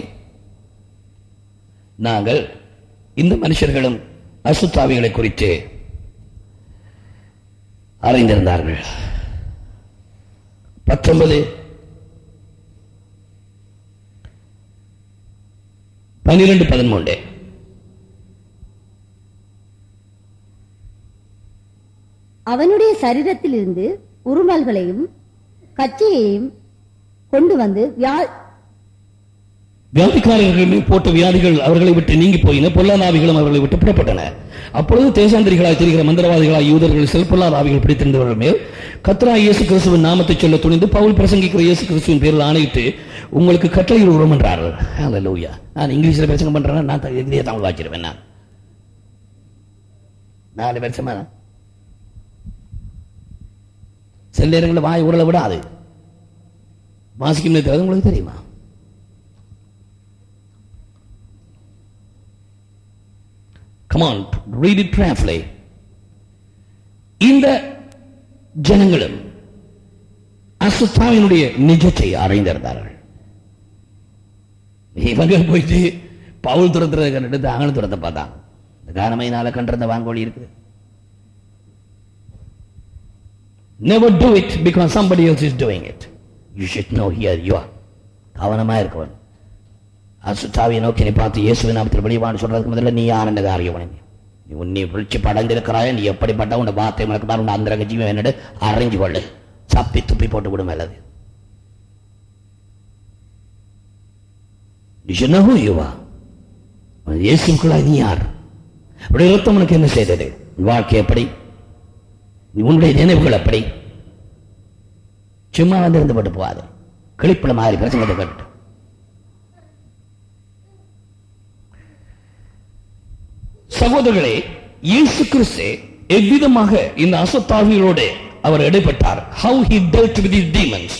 நாங்கள் இந்த மனுஷர்களும் அசுத்தாவிகளை குறித்து அறிந்திருந்தார்கள். 19:12-13 அவனுடைய சரீரத்தில் இருந்து உருமல்களையும் கச்சையையும் கொண்டு வந்து வியாதிக்காரர்கள் போட்ட வியாதிகள் அவர்களை விட்டு நீங்கி போயின, பொல்லாதாவிகளும் அவர்களை விட்டு புறப்பட்டன. அப்பொழுது தேசாந்திரிகளாய் தெரிகிற மந்திரவாதிகளாய் யூதர்கள் செல்பொல்லாதாவிகள் பிடித்திருந்தவர்கள் மேல் கர்த்தராகிய இயேசு கிறிஸ்துவின் நாமத்தை சொல்ல துணிந்து பவுல் பிரசங்கிக்கிற இயேசு கிறிஸ்துவின் பேரில் ஆணையிட்டு உங்களுக்கு கட்டளையிடுவோம் என்றார்கள். ஹல்லேலூயா. நான் இங்கிலீஷ்ல பிரசங்கம் பண்றேன்னா நான் தமிழ் வாசிச்சிருவேன். நான் 4 வருஷமா சில நேரங்களில் வாய் உரலை விடாது வாசிக்கும் நேரத்தில் உங்களுக்கு தெரியுமா? Come on, read it prayerfully. இந்த ஜனங்களும் அசுத்தாவினுடைய நிஜத்தை அறிந்திருந்தார்கள். இவங்க போயிட்டு பவுல் துரத்துறதை கண்டுட்டு அங்கன துரத்தை பார்த்தான். இந்த காரணமையினால கண்டிருந்த வாங்கோழி இருக்குது. Never do it because somebody else is doing it. You should know here you are. கவனமா இருக்கவன். அசுத்தாவியை நோக்கி நீ பார்த்து இயேசுவின் நாமத்தில் வெளிவான்னு சொல்றதுக்கு முதல்ல நீ யாருன்னு அறியவன். நீ விழிச்சு படைந்திருக்கிறாய், நீ எப்படிப்பட்ட உன் வார்த்தை மறக்கிறார், உன் அந்தரங்க ஜீவன் என்னடு அறிஞ்சு கொள்ளு, சப்பி துப்பி போட்டு விடும் அல்லது. இயேசுக்குள்ள நீ யார்? ரத்தம் உனக்கு என்ன செய்தது? வாழ்க்கை எப்படி? உன்னுடைய நினைவுகள் எப்படி? சும்மா வந்து இருந்து போட்டு போகாது, கிளிப்பட மாதிரி பிரச்சனை கேட்டு. சகோதரர்களே, இயேசு கிறிஸ்து எவ்விதமாக இந்த அசுத்தாவிகளோடு அவர் இடைப்பட்டார், how he dealt with these demons,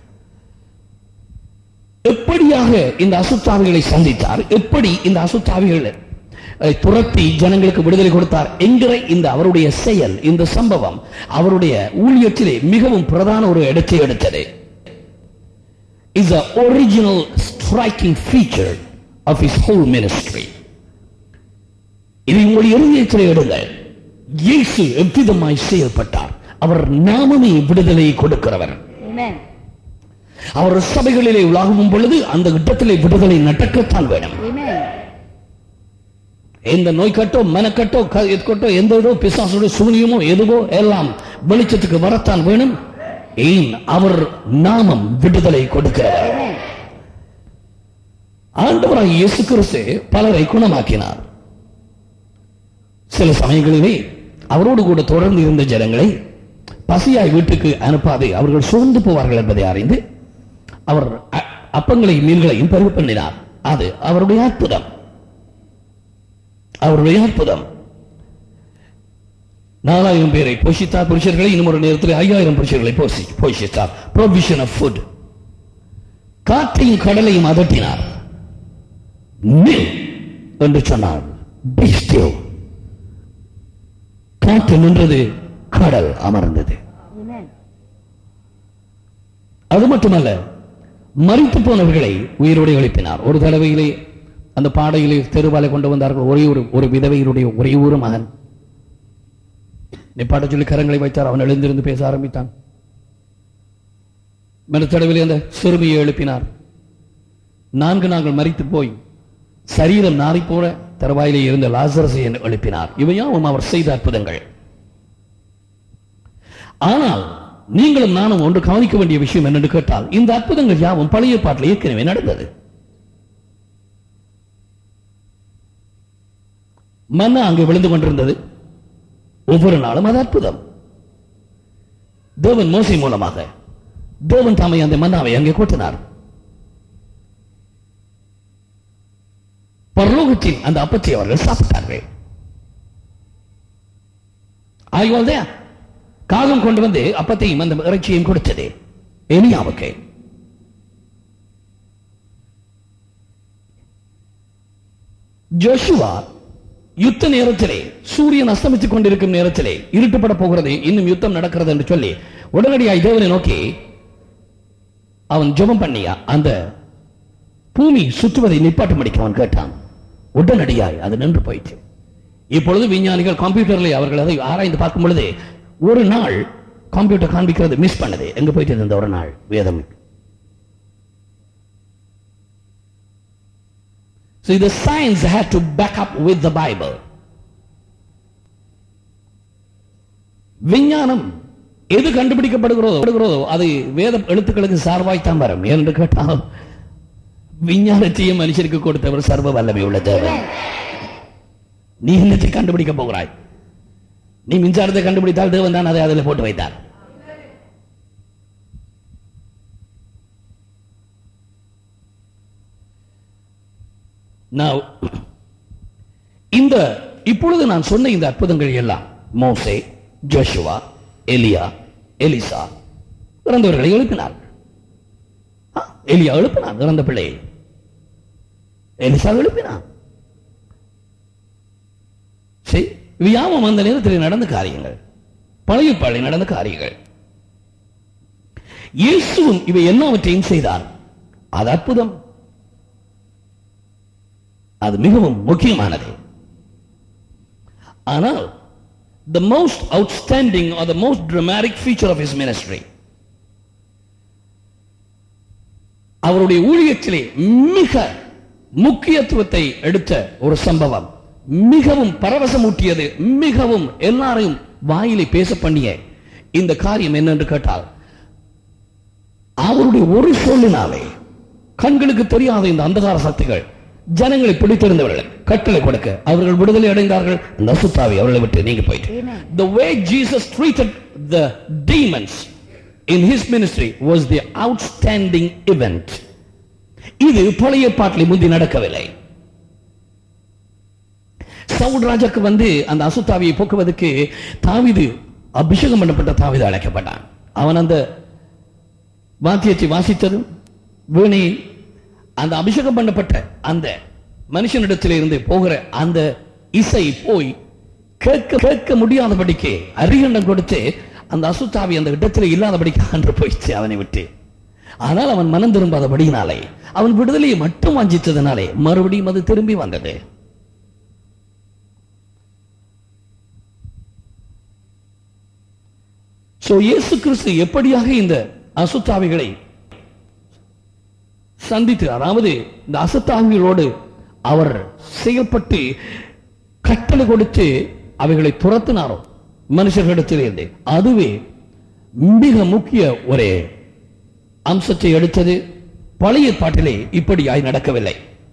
எப்படியாக இந்த அசுத்தாவிகளை சந்தித்தார், எப்படி இந்த அசுத்தாவிகளை துரத்தி ஜனங்களுக்கு விடுதலை கொடுத்தார் என்கிற இந்த அவருடைய செயல், இந்த சம்பவம் அவருடைய ஊழியத்திலே மிகவும் பிரதான ஒரு இடத்தை எடுத்தது. is the original striking feature of his whole ministry. இதை உங்கள் இருதயத்தில் எடுங்கள். இயேசு எவ்விதமாய் செயல்பட்டார். அவர் நாமமே விடுதலை கொடுக்கிறவர். அவர் சபைகளிலே உலாகும் பொழுது அந்த இடத்திலே விடுதலை நடக்கத்தான் வேணும். எந்த நோய் கட்டோ மனக்கட்டோ கட்டோ எந்த இதோ பிசாசுடைய சூனியமோ எதுவோ எல்லாம் வெளிச்சத்துக்கு வரத்தான் வேணும். ஏன்? அவர் நாமம் விடுதலை கொடுக்கிறார். ஆண்டவராய் இயேசு கிறிஸ்து பலரை குணமாக்கினார். சில சமயங்களிலே அவரோடு கூட தொடர்ந்து இருந்த ஜனங்களை பசியாய் வீட்டுக்கு அனுப்பாது அவர்கள் சோர்ந்து போவார்கள் என்பதை அறிந்து அவர் அப்பங்களையும் மீன்களையும் பருகு பண்ணினார். அது அவருடைய அற்புதம். அவருடைய அற்புதம். 4000 பேரை போஷித்தார் புருஷர்களை. இன்னும் ஒரு நேரத்தில் 5000 புருஷர்களை போஷித்தார். provision of food. காற்றையும் கடலையும் அதட்டினார். நில் என்று சொன்னார். be still. காற்று நின்றது, கடல் அமர்ந்தது. அது மட்டுமல்ல, மரித்து போனவர்களை உயிரோடு எழுப்பினார். ஒரு தடவையிலே அந்த பாடையிலே தெருவாலை கொண்டு வந்தார்கள். ஒரு விதவையினுடைய ஒரே ஒரு மகன். நிப்பாட்ட சொல்லி கரங்களை வைத்தார். அவன் எழுந்திருந்து பேச ஆரம்பித்தான். மறுதடவையிலே அந்த சிறுமியை எழுப்பினார். 4 நாங்கள் மரித்து போய் சரீரம் நாரி போற தருவாயிலே இருந்த லாசரஸை எழுப்பினார். இவையாவும் அவர் செய்த அற்புதங்கள். ஆனால் நீங்களும் நானும் ஒன்று கவனிக்க வேண்டிய விஷயம் என்னென்று கேட்டால், இந்த அற்புதங்கள் யாவும் பழைய பாட்டில் ஏற்கனவே நடந்தது. மன்னா அங்கே விழுந்து கொண்டிருந்தது. ஒவ்வொரு நாளும் அது அற்புதம். தேவன் மோசே மூலமாக தேவன் தாமே அந்த மன்னாவை அங்கே கொட்டினார். பரலோகத்தின் அந்த அப்பத்தை அவர்கள் சாப்பிட்டார்கள். காகம் கொண்டு வந்து அப்பத்தையும் அந்த இறைச்சியையும் கொடுத்தது எலியாவுக்கு. ஜோஷுவா யுத்த நேரத்திலே, சூரியன் அஸ்தமித்துக் கொண்டிருக்கும் நேரத்திலே, இருட்டுப்பட போகிறது, இன்னும் யுத்தம் நடக்கிறது என்று சொல்லி உடனடியாய் தேவனை நோக்கி அவன் ஜெபம் பண்ணியா அந்த பூமி சுற்றுவதை நிப்பாட்டும்படிக்கு அவன் கேட்டான். உடனடியாய் அது நின்று போயிற்று. இப்பொழுது விஞ்ஞானிகள் கம்ப்யூட்டர்ல அவர்கள் அதை ஆராய்ந்து பார்க்கும் பொழுது ஒரு நாள் கம்ப்யூட்டர் காண்பிக்கிறது மிஸ் பண்ணது. எங்க போயிட்டு இருந்த ஒரு நாள் வேதம். So the science had to back up with the Bible. விஞ்ஞானம் எது கண்டுபிடிக்கப்படுகிறதோ அது வேத எழுத்துக்களுக்கு சார்பாய்த்தான் வரும். என்று கேட்டால் விஞ்ஞானத்தையும் மனுஷருக்கு கொடுத்தவர் சர்வ வல்லமை உள்ள தேவன். நீ என்னத்தை கண்டுபிடிக்க போகிறாய்? நீ மின்சாரத்தை கண்டுபிடித்தால் தேவன் தான் அதை அதில் போட்டு வைத்தார். இப்பொழுது நான் சொன்ன இந்த அற்புதங்கள் எல்லாம் மோசே, ஜோஷுவா, எலியா, எலிசா இறந்தவர்களை எழுப்பினார். எலியா எழுப்பினான் இறந்த பிள்ளையை. எலிசா எழுப்பினான். வியாமம் அந்த நேரத்தில் நடந்த காரியங்கள், பழைய பாளை நடந்த காரியங்கள். இயேசுவும் இவை எல்லாவற்றையும் செய்தார். அது அற்புதம். அது மிகவும் முக்கியமானது. ஆனால் the most outstanding or the most dramatic feature of his ministry, அவருடைய ஊழியத்திலே மிக முக்கியத்துவத்தை எடுத்த ஒரு சம்பவம் மிகவும் பரவசமூட்டியது, மிகவும் எல்லாரையும் வாயிலை பேச பண்ணிய இந்த காரியம் என்னென்று கேட்டால், அவருடைய ஒரு சொல்லினாலே கண்களுக்கு தெரியாத இந்த அந்தகார சக்திகள் ஜனங்களை பிடித்திருந்தவர்கள் கட்டளை கொடுக்க அவர்கள் விடுதலை அடைந்தார்கள். அந்த அசுத்தாவி அவர்களை விட்டு நீங்க போயிட்டு. The way Jesus treated the demons in his ministry was the outstanding event. இது பழைய பாட்டில் முந்தி நடக்கவில்லை. சவுல் ராஜாக்கு அந்த அசுத்தாவியை போக்குவதற்கு தாவீது, அபிஷேகம் பண்ணப்பட்ட தாவீது அழைக்கப்பட்டான். அவன் அந்த வாத்தியத்தை வாசித்ததும் வீணையை அந்த அபிஷேகம் பண்ணப்பட்ட அந்த மனுஷனிடத்தில் இருந்து போகிற அந்த இசை போய் கேட்க முடியாதபடிக்கு அரிகண்டம் கொடுத்து அந்த அசுத்தாவி அந்த இடத்துல இல்லாதபடிக்கு அன்று போயிடுச்சு அவனை விட்டு. ஆனால் அவன் மனம் திரும்பாதபடியினாலே, அவன் விடுதலையை மட்டும் வாஞ்சித்ததனாலே மறுபடியும் அது திரும்பி வந்தது. இயேசு கிறிஸ்து எப்படியாக இந்த அசுத்தாவிகளை சந்தித்து, அதாவது இந்த அசுத்தாவிகளோடு அவர் செயல்பட்டு கட்டளை கொடுத்து அவைகளை துரத்தினாரோ மனுஷர்களிடத்திலிருந்து, அதுவே மிக முக்கிய ஒரு அம்சத்தை எடுத்தது. பழைய பாட்டிலே இப்படியாய் நடக்கவில்லை.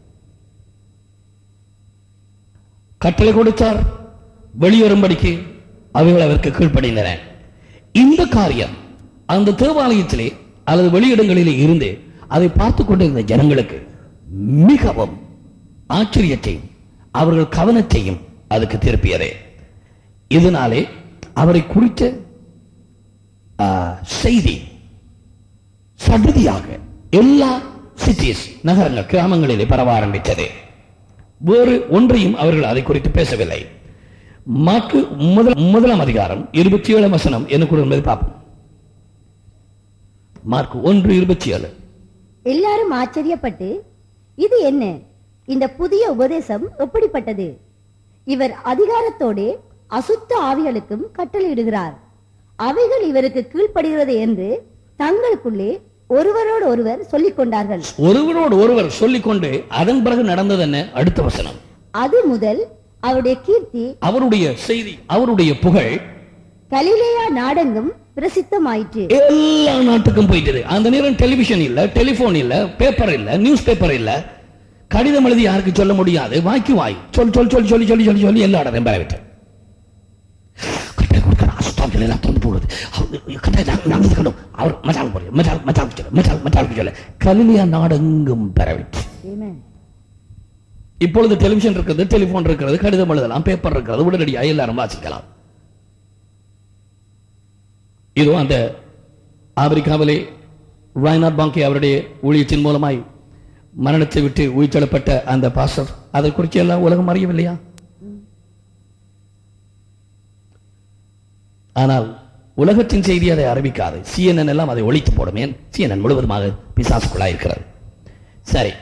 கட்டளை கொடுத்தார், வெளியேறும்படிக்கு அவைகள் அவருக்கு கீழ்ப்படிந்தன. இந்த காரியம் அந்த தேவாலயத்திலே அல்லது வெளியிடங்களிலே இருந்து அதை பார்த்துக் கொண்டிருந்த ஜனங்களுக்கு மிகவும் ஆச்சரியத்தையும் அவர்கள் கவனத்தையும் அதுக்கு திருப்பியதே. இதனாலே அவரை குறித்த செய்தி சடுதியாக எல்லா சிட்டிஸ், நகரங்கள், கிராமங்களிலே பரவ ஆரம்பித்தது. வேறு ஒன்றையும் அவர்கள் அதை குறித்து பேசவில்லை. மாற்கு முதலாம் அதிகாரம் 27 வசனம் என்ன கூறுகிறது பார்ப்போம். மார்க் 1:27. எல்லாரும் ஆச்சரியப்பட்டு, இது என்ன, இந்த புதிய உபதேசம் எப்படிப்பட்டது? இவர் அதிகாரத்தோடு அசுத்த ஆவிகளுக்கும் கட்டளையிடுகிறார், அவைகள் இவருக்கு கீழ்ப்படுகிறது என்று தங்களுக்குள்ளே ஒருவரோடு ஒருவர் சொல்லிக் கொண்டார்கள். ஒருவரோடு ஒருவர் சொல்லிக்கொண்டு அதன் பிறகு நடந்தது என்ன? அடுத்த வசனம். அது முதல் அவருடைய கீர்த்தி, அவருடைய செய்தி, அவருடைய புகழ் கலிலேயா நாடெங்கும் பிரசித்தமாயிற்று. எல்லா நாட்டுக்கும் போயிட்டது. அந்த நேரம் டெலிவிஷன் இல்ல, டெலிபோன் இல்ல, பேப்பர் இல்ல, நியூஸ் பேப்பர் இல்ல, கடிதம் எழுதி யாருக்கு சொல்ல முடியாது. வாய்க்கு வாய் சொல் சொல் சொல்லி சொல்லி சொல்லி சொல்லி சொல்லி எல்லா இடத்தையும் பரவிட்டு கலிலேயா நாடெங்கும் பரவிட்டு. இப்பொழுது டெலிவிஷன் இருக்கிறது, டெலிபோன் இருக்கிறது, கடிதம் எழுதலாம், பேப்பர் இருக்கிறது, உடனடியாக எல்லாரும் வாசிக்கலாம். இதோ அந்த ஆப்பிரிக்காவிலே ராய்னாட் பாங்கே அவருடைய ஊழியத்தின் மூலமாய் மரணத்தை விட்டு உயிர்த்தெழப்பட்ட அந்த பாஸ்டர், அதை குறித்து எல்லாம் உலகம் அறியவில்லையா? ஆனால் உலகத்தின் செய்தி அதை அறிவிக்காது. CNN எல்லாம் அதை ஒழித்து போடும். ஏன்? CNN முழுவதுமாக பிசாசுக்குள்ளாய் இருக்கிறது. சரி,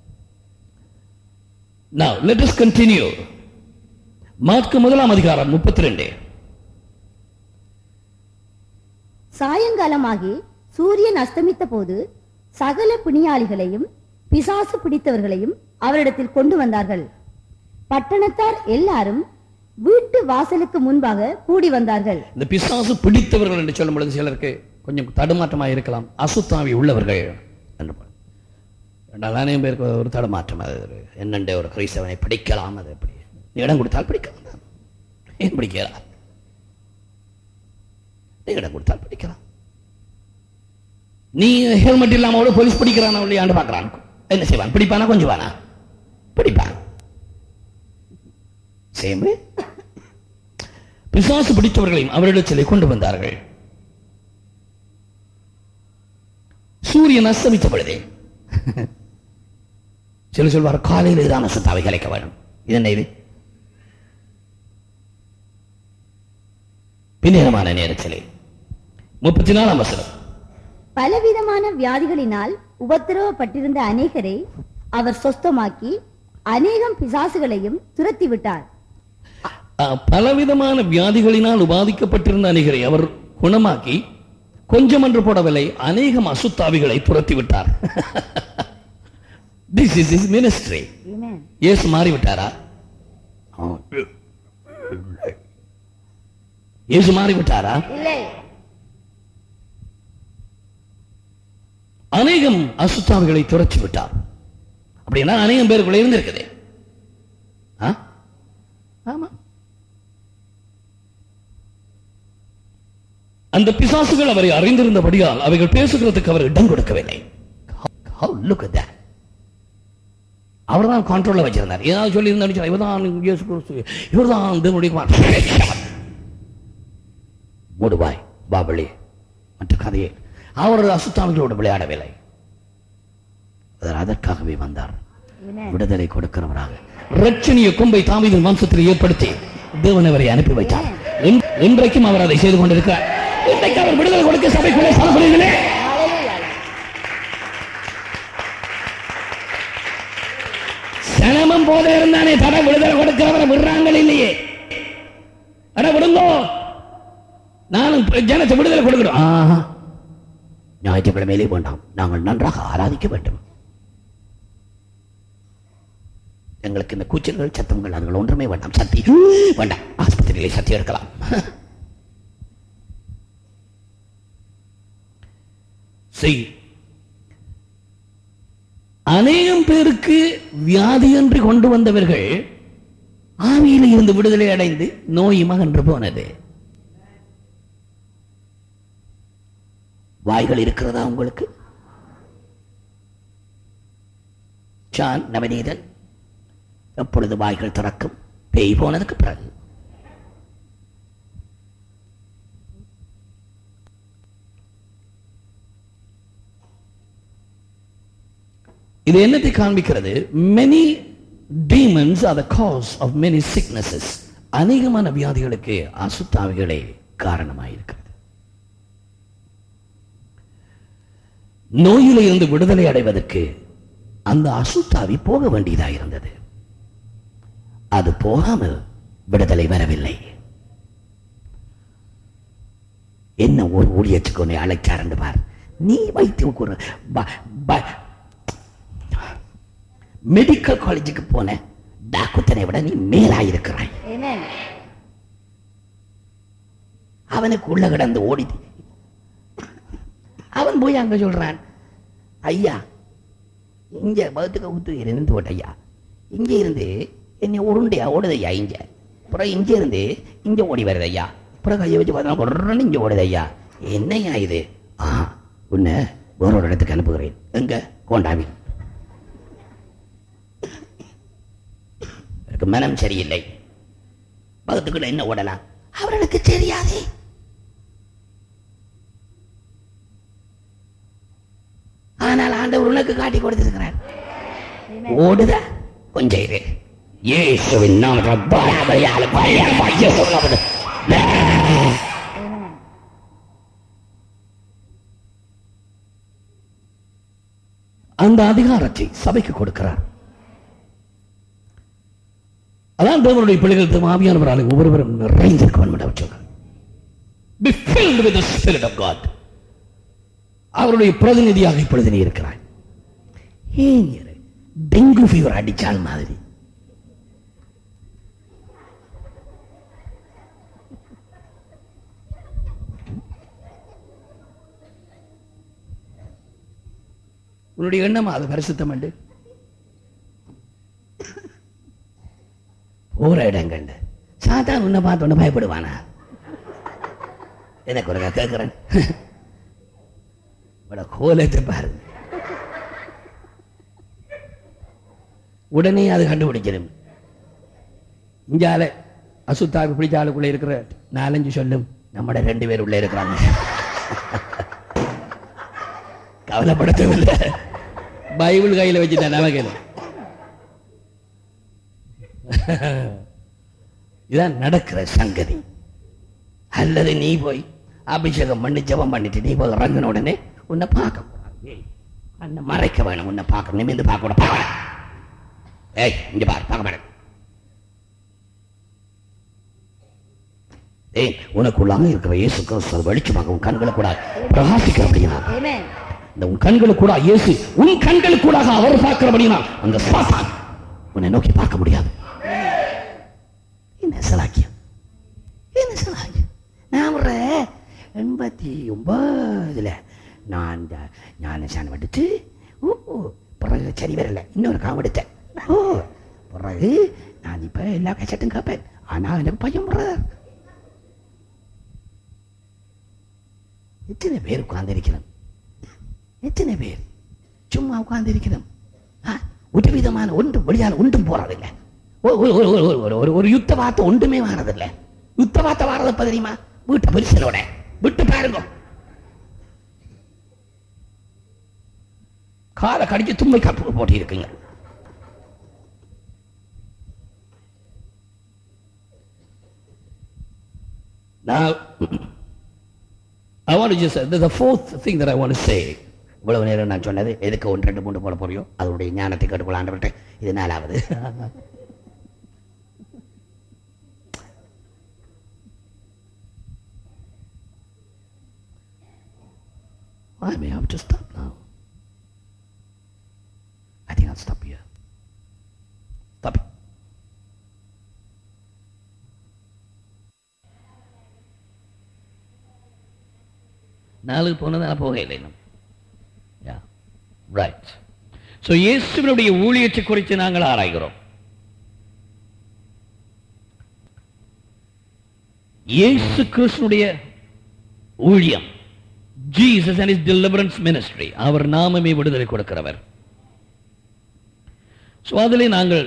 now let us continue. மாற்கு 1 அதிகாரம் 32. சாயங்காலமாகி சூரியன் அஸ்தமித்த போது சகல பிணியாளிகளையும் பிசாசு பிடித்தவர்களையும் அவரிடத்தில் கொண்டு வந்தார்கள். பட்டணத்தார் எல்லாரும் வீட்டு வாசலுக்கு முன்பாக கூடி வந்தார்கள். இந்த பிசாசு பிடித்தவர்கள் என்று சொல்லும் பொழுது சிலருக்கு கொஞ்சம் தடுமாற்றமாக இருக்கலாம். அசுத்தாவி உள்ளவர்கள் அநேகம் பேருக்கு ஒரு தடுமாற்றம். அது என்னென்ன ஒரு கிறிஸ்தவனை பிடிக்கலாம், அது எப்படி இடம் கொடுத்தால் பிடிக்கலாம். ஏன் பிடிக்கலாம்? இடம் கொடுத்தால் பிடிக்கலாம். நீ ஹெல்மெட் இல்லாம கூட போலீஸ் பிடிக்கிறான் ஆண்டு பார்க்கிறான். என்ன செய்வான்? பிடிப்பானா? கொஞ்சம் வானா பிடிப்பான். சேம் பிசாசு பிடித்தவர்களையும் அவரிடத்திலே கொண்டு வந்தார்கள். சூரியன் அஸ்தமித்த பொழுதே சில சொல்வார், காலையில் இதான சுத்தாவை கலைக்க வேண்டும். இது என்ன? இது பின்னேரமான நேரத்திலே 34 வசனம். பலவிதமான வியாதிகளினால் உபத்திரவப்பட்டிருந்த அநேகரை அவர் சொஸ்தமாக்கி அநேகம் பிசாசுகளையும் துரத்தி விட்டார். பலவிதமான வியாதிகளினால் உபாதிக்கப்பட்டிருந்த அநேகரை அவர் குணமாக்கி கொஞ்சம் என்று போடவில்லை, அநேகம் அசுத்தாவிகளை துரத்தி விட்டார். This is his ministry. இயேசு மாறிவிட்டாரா? இயேசு மாறிவிட்டாரா? இல்லை. அநேகம் அசுத்தாவிகளை துரத்தி விட்டார். அப்படின்னா அநேகம் பேருக்குள்ள இருந்திருக்குது. ஆமா, அந்த பிசாசுகள் அவரை அறிந்திருந்தபடியால் அவைகள் பேசுகிறதுக்கு அவர் இடம் கொடுக்கவில்லை. அவர்தான் கண்ட்ரோல்ல வச்சிருந்தார். ஏதாவது சொல்லி இருந்தா இவர்தான் இயேசு கிறிஸ்து, இவர்தான் தேவனுடைய மூடுவாய் பாபளி மற்ற கதையை அவர் அசுத்தாவிகளோடு விளையாடவில்லை. அதற்காகவே வந்தார், விடுதலை கொடுக்கிறவராக. ரட்சணிய கொம்பை தாவீதின் வம்சத்தில் ஏற்படுத்தி தேவன் அவரை அனுப்பி வைத்தார். இன்றைக்கும் அவர் அதை செய்து கொண்டிருக்கிறார். இன்றைக்கு அவர் விடுதலை கொடுக்க சபைக்குள்ளே சலபுரிகளே சனமும் போத இருந்தானே தட விடுதலை கொடுக்கிறவரை விடுறாங்க இல்லையே. அட விடுங்கோ, நானும் ஜனத்தை விடுதலை கொடுக்கிறோம். ஞாயிற்றுக்கிழமையிலே வேண்டாம், நாங்கள் நன்றாக ஆராதிக்க வேண்டும். எங்களுக்கு இந்த கூச்சல்கள் சத்தங்கள் அதுகள் ஒன்றுமே வேண்டாம். சத்தி வேண்டாம், ஆஸ்பத்திரியிலே சத்தி எடுக்கலாம். அநேகம் பேருக்கு வியாதி என்று கொண்டு வந்தவர்கள் ஆவியில இருந்து விடுதலை அடைந்து நோயுமா என்று போனது. வாய்கள் இருக்கிறதா உங்களுக்கு? ஜான் நவநீதன் எப்பொழுது வாய்கள் திறக்கும்? பேய் போனதுக்கு பிறகு. இது என்னத்தை காண்பிக்கிறது? many demons are the cause of many sicknesses. அநேகமான வியாதிகளுக்கு அசுத்தாவிகளே காரணமாயிருக்கிறது. நோயில இருந்து விடுதலை அடைவதற்கு அந்த அசுத்தாவி போக வேண்டியதாக இருந்தது. அது போகாமல் விடுதலை வரவில்லை. என்ன ஒரு ஊழியத்துக்கு உன்னை அழைச்சார் பார். நீ வைத்தியம் மெடிக்கல் காலேஜுக்கு போன டாக்டரை விட நீ மேலாயிருக்கிறாய். அவனுக்கு உள்ள கிடந்து ஓடி அவன் போய் அங்க சொல்றான், ஐயா இங்க பௌத்துக்க ஊத்து இருந்து ஓட்ட ஐயா, இங்க இருந்து என்னை உருண்டையா ஓடுது ஐயா, இங்க அப்புறம் இங்க இருந்து இங்க ஓடி வருது ஐயா, அப்புறம் கையை வச்சு பார்த்தா இங்க ஓடுது ஐயா, என்னையா இது? உன்னை வேற ஒரு இடத்துக்கு அனுப்புகிறேன். எங்க? கோண்டாவி. மனம் சரியில்லை, பகத்துக்குள்ள என்ன ஓடலாம்? அவர்களுக்கு தெரியாது. ஆனால் ஆண்டவர் உனக்கு காட்டி கொடுத்திருக்கிறார். ஓடுத கொஞ்சம் இரு. இயேசுவின் நாமத்தில் அந்த அதிகாரத்தை சபைக்கு கொடுக்கிறார். அதான் தேவனுடைய பிள்ளைகள் ஆவியானவரால் ஒவ்வொருவரும் நிறைந்திருக்க வேண்டும். Be filled with the Spirit of God. அவருடைய பிரதிநிதியாக இப்பொழுது நீ இருக்கிறாய். ஏன் டெங்கு ஃபீவர் அடிச்சால் மாதிரி உன்னுடைய எண்ணமா அது பரிசுத்தம் உண்டு. போற இடங்கள் சாத்தான் உன்னை பார்த்து ஒன்று பயப்படுவானா? எனக்கு ஒரு கேட்கிறேன், கோலத்தை பாருங்க, உடனே அது கண்டுபிடிச்சிடும். இங்கால அசுத்தாவி பிடிச்ச ஆளுக்குள்ள இருக்கிற 4-5 சொல்லும், நம்மட 2 பேர் உள்ள இருக்கிறாங்க. கவலைப்படுத்தவில்லை, பைபிள் கையில வச்சுட்டேன் நமக்கு. இதான் நடக்கிற சங்கதி. அல்லது நீ போய் அபிஷேகம் பண்ணி ஜபம் பண்ணிட்டு நீ போய் இறங்கின உடனே உன்னை பார்க்க கூடாது, அண்ணன் மறைக்க வேணும், உன்னை பார்க்க நிமிந்து பார்க்க கூட பார்க்க. ஏய் இங்க பாரு, பார்க்க மாட்டேன். ஏய் உனக்குள்ளாக இருக்கிற இயேசு கிறிஸ்து வெளிச்சமாக உன் கண்களை கூட பிரகாசிக்க அப்படின்னா, இந்த உன் கண்களை கூட இயேசு உன் கண்களை கூட அவர் பார்க்கிறபடினா அந்த சாத்தான் உன்னை நோக்கி பார்க்க முடியாது. சலாக்கியம், என்ன சலாக்கியம்? நான் ஒரு 89 நான் ஞானசானம் எடுத்து பிறகு சரி வரல, இன்னொரு காம் எடுத்தேன். பிறகு நான் இப்ப எல்லா கச்சட்டும் கேட்பேன். ஆனா எனக்கு பையன் பிரதர். எத்தனை பேர் உட்கார்ந்து இருக்கிறோம்? எத்தனை பேர் சும்மா உட்கார்ந்து இருக்கிறோம்? ஒரு விதமான ஒன்று வெளியால் ஒன்றும் போறதில்லை. ஒரு யுத்த வார்த்தை ஒன்றுமே வாரதில்லை. யுத்த வார்த்தை வாரதப்ப தெரியுமா? வீட்டை பரிசலோட விட்டு பாருங்க, காலை கடிச்சு தும்பை காப்பு போட்டி இருக்குங்க. Now, I want to just say, there's a fourth thing that I want to say. இவ்வளவு நேரம் நான் சொன்னது எதுக்கு 1, 2, 3 போட போறியோ அதனுடைய ஞானத்தை கேட்டுக்கொள்ளாண்டு இது 4வது. I may have to stop now. I think I'll stop here. Stop it. நாளுக்கு போனது நான் போக இல்லை இன்னும். ரைட். சோ இயேசுவினுடைய ஊழியத்தை குறித்து நாங்கள் ஆராய்கிறோம். இயேசு கிறிஸ்துவினுடைய ஊழியம், Jesus and his deliverance ministry, அவர் நாமமே விடுதலை கொடுக்கிறவர். சோ அதிலே நாங்கள்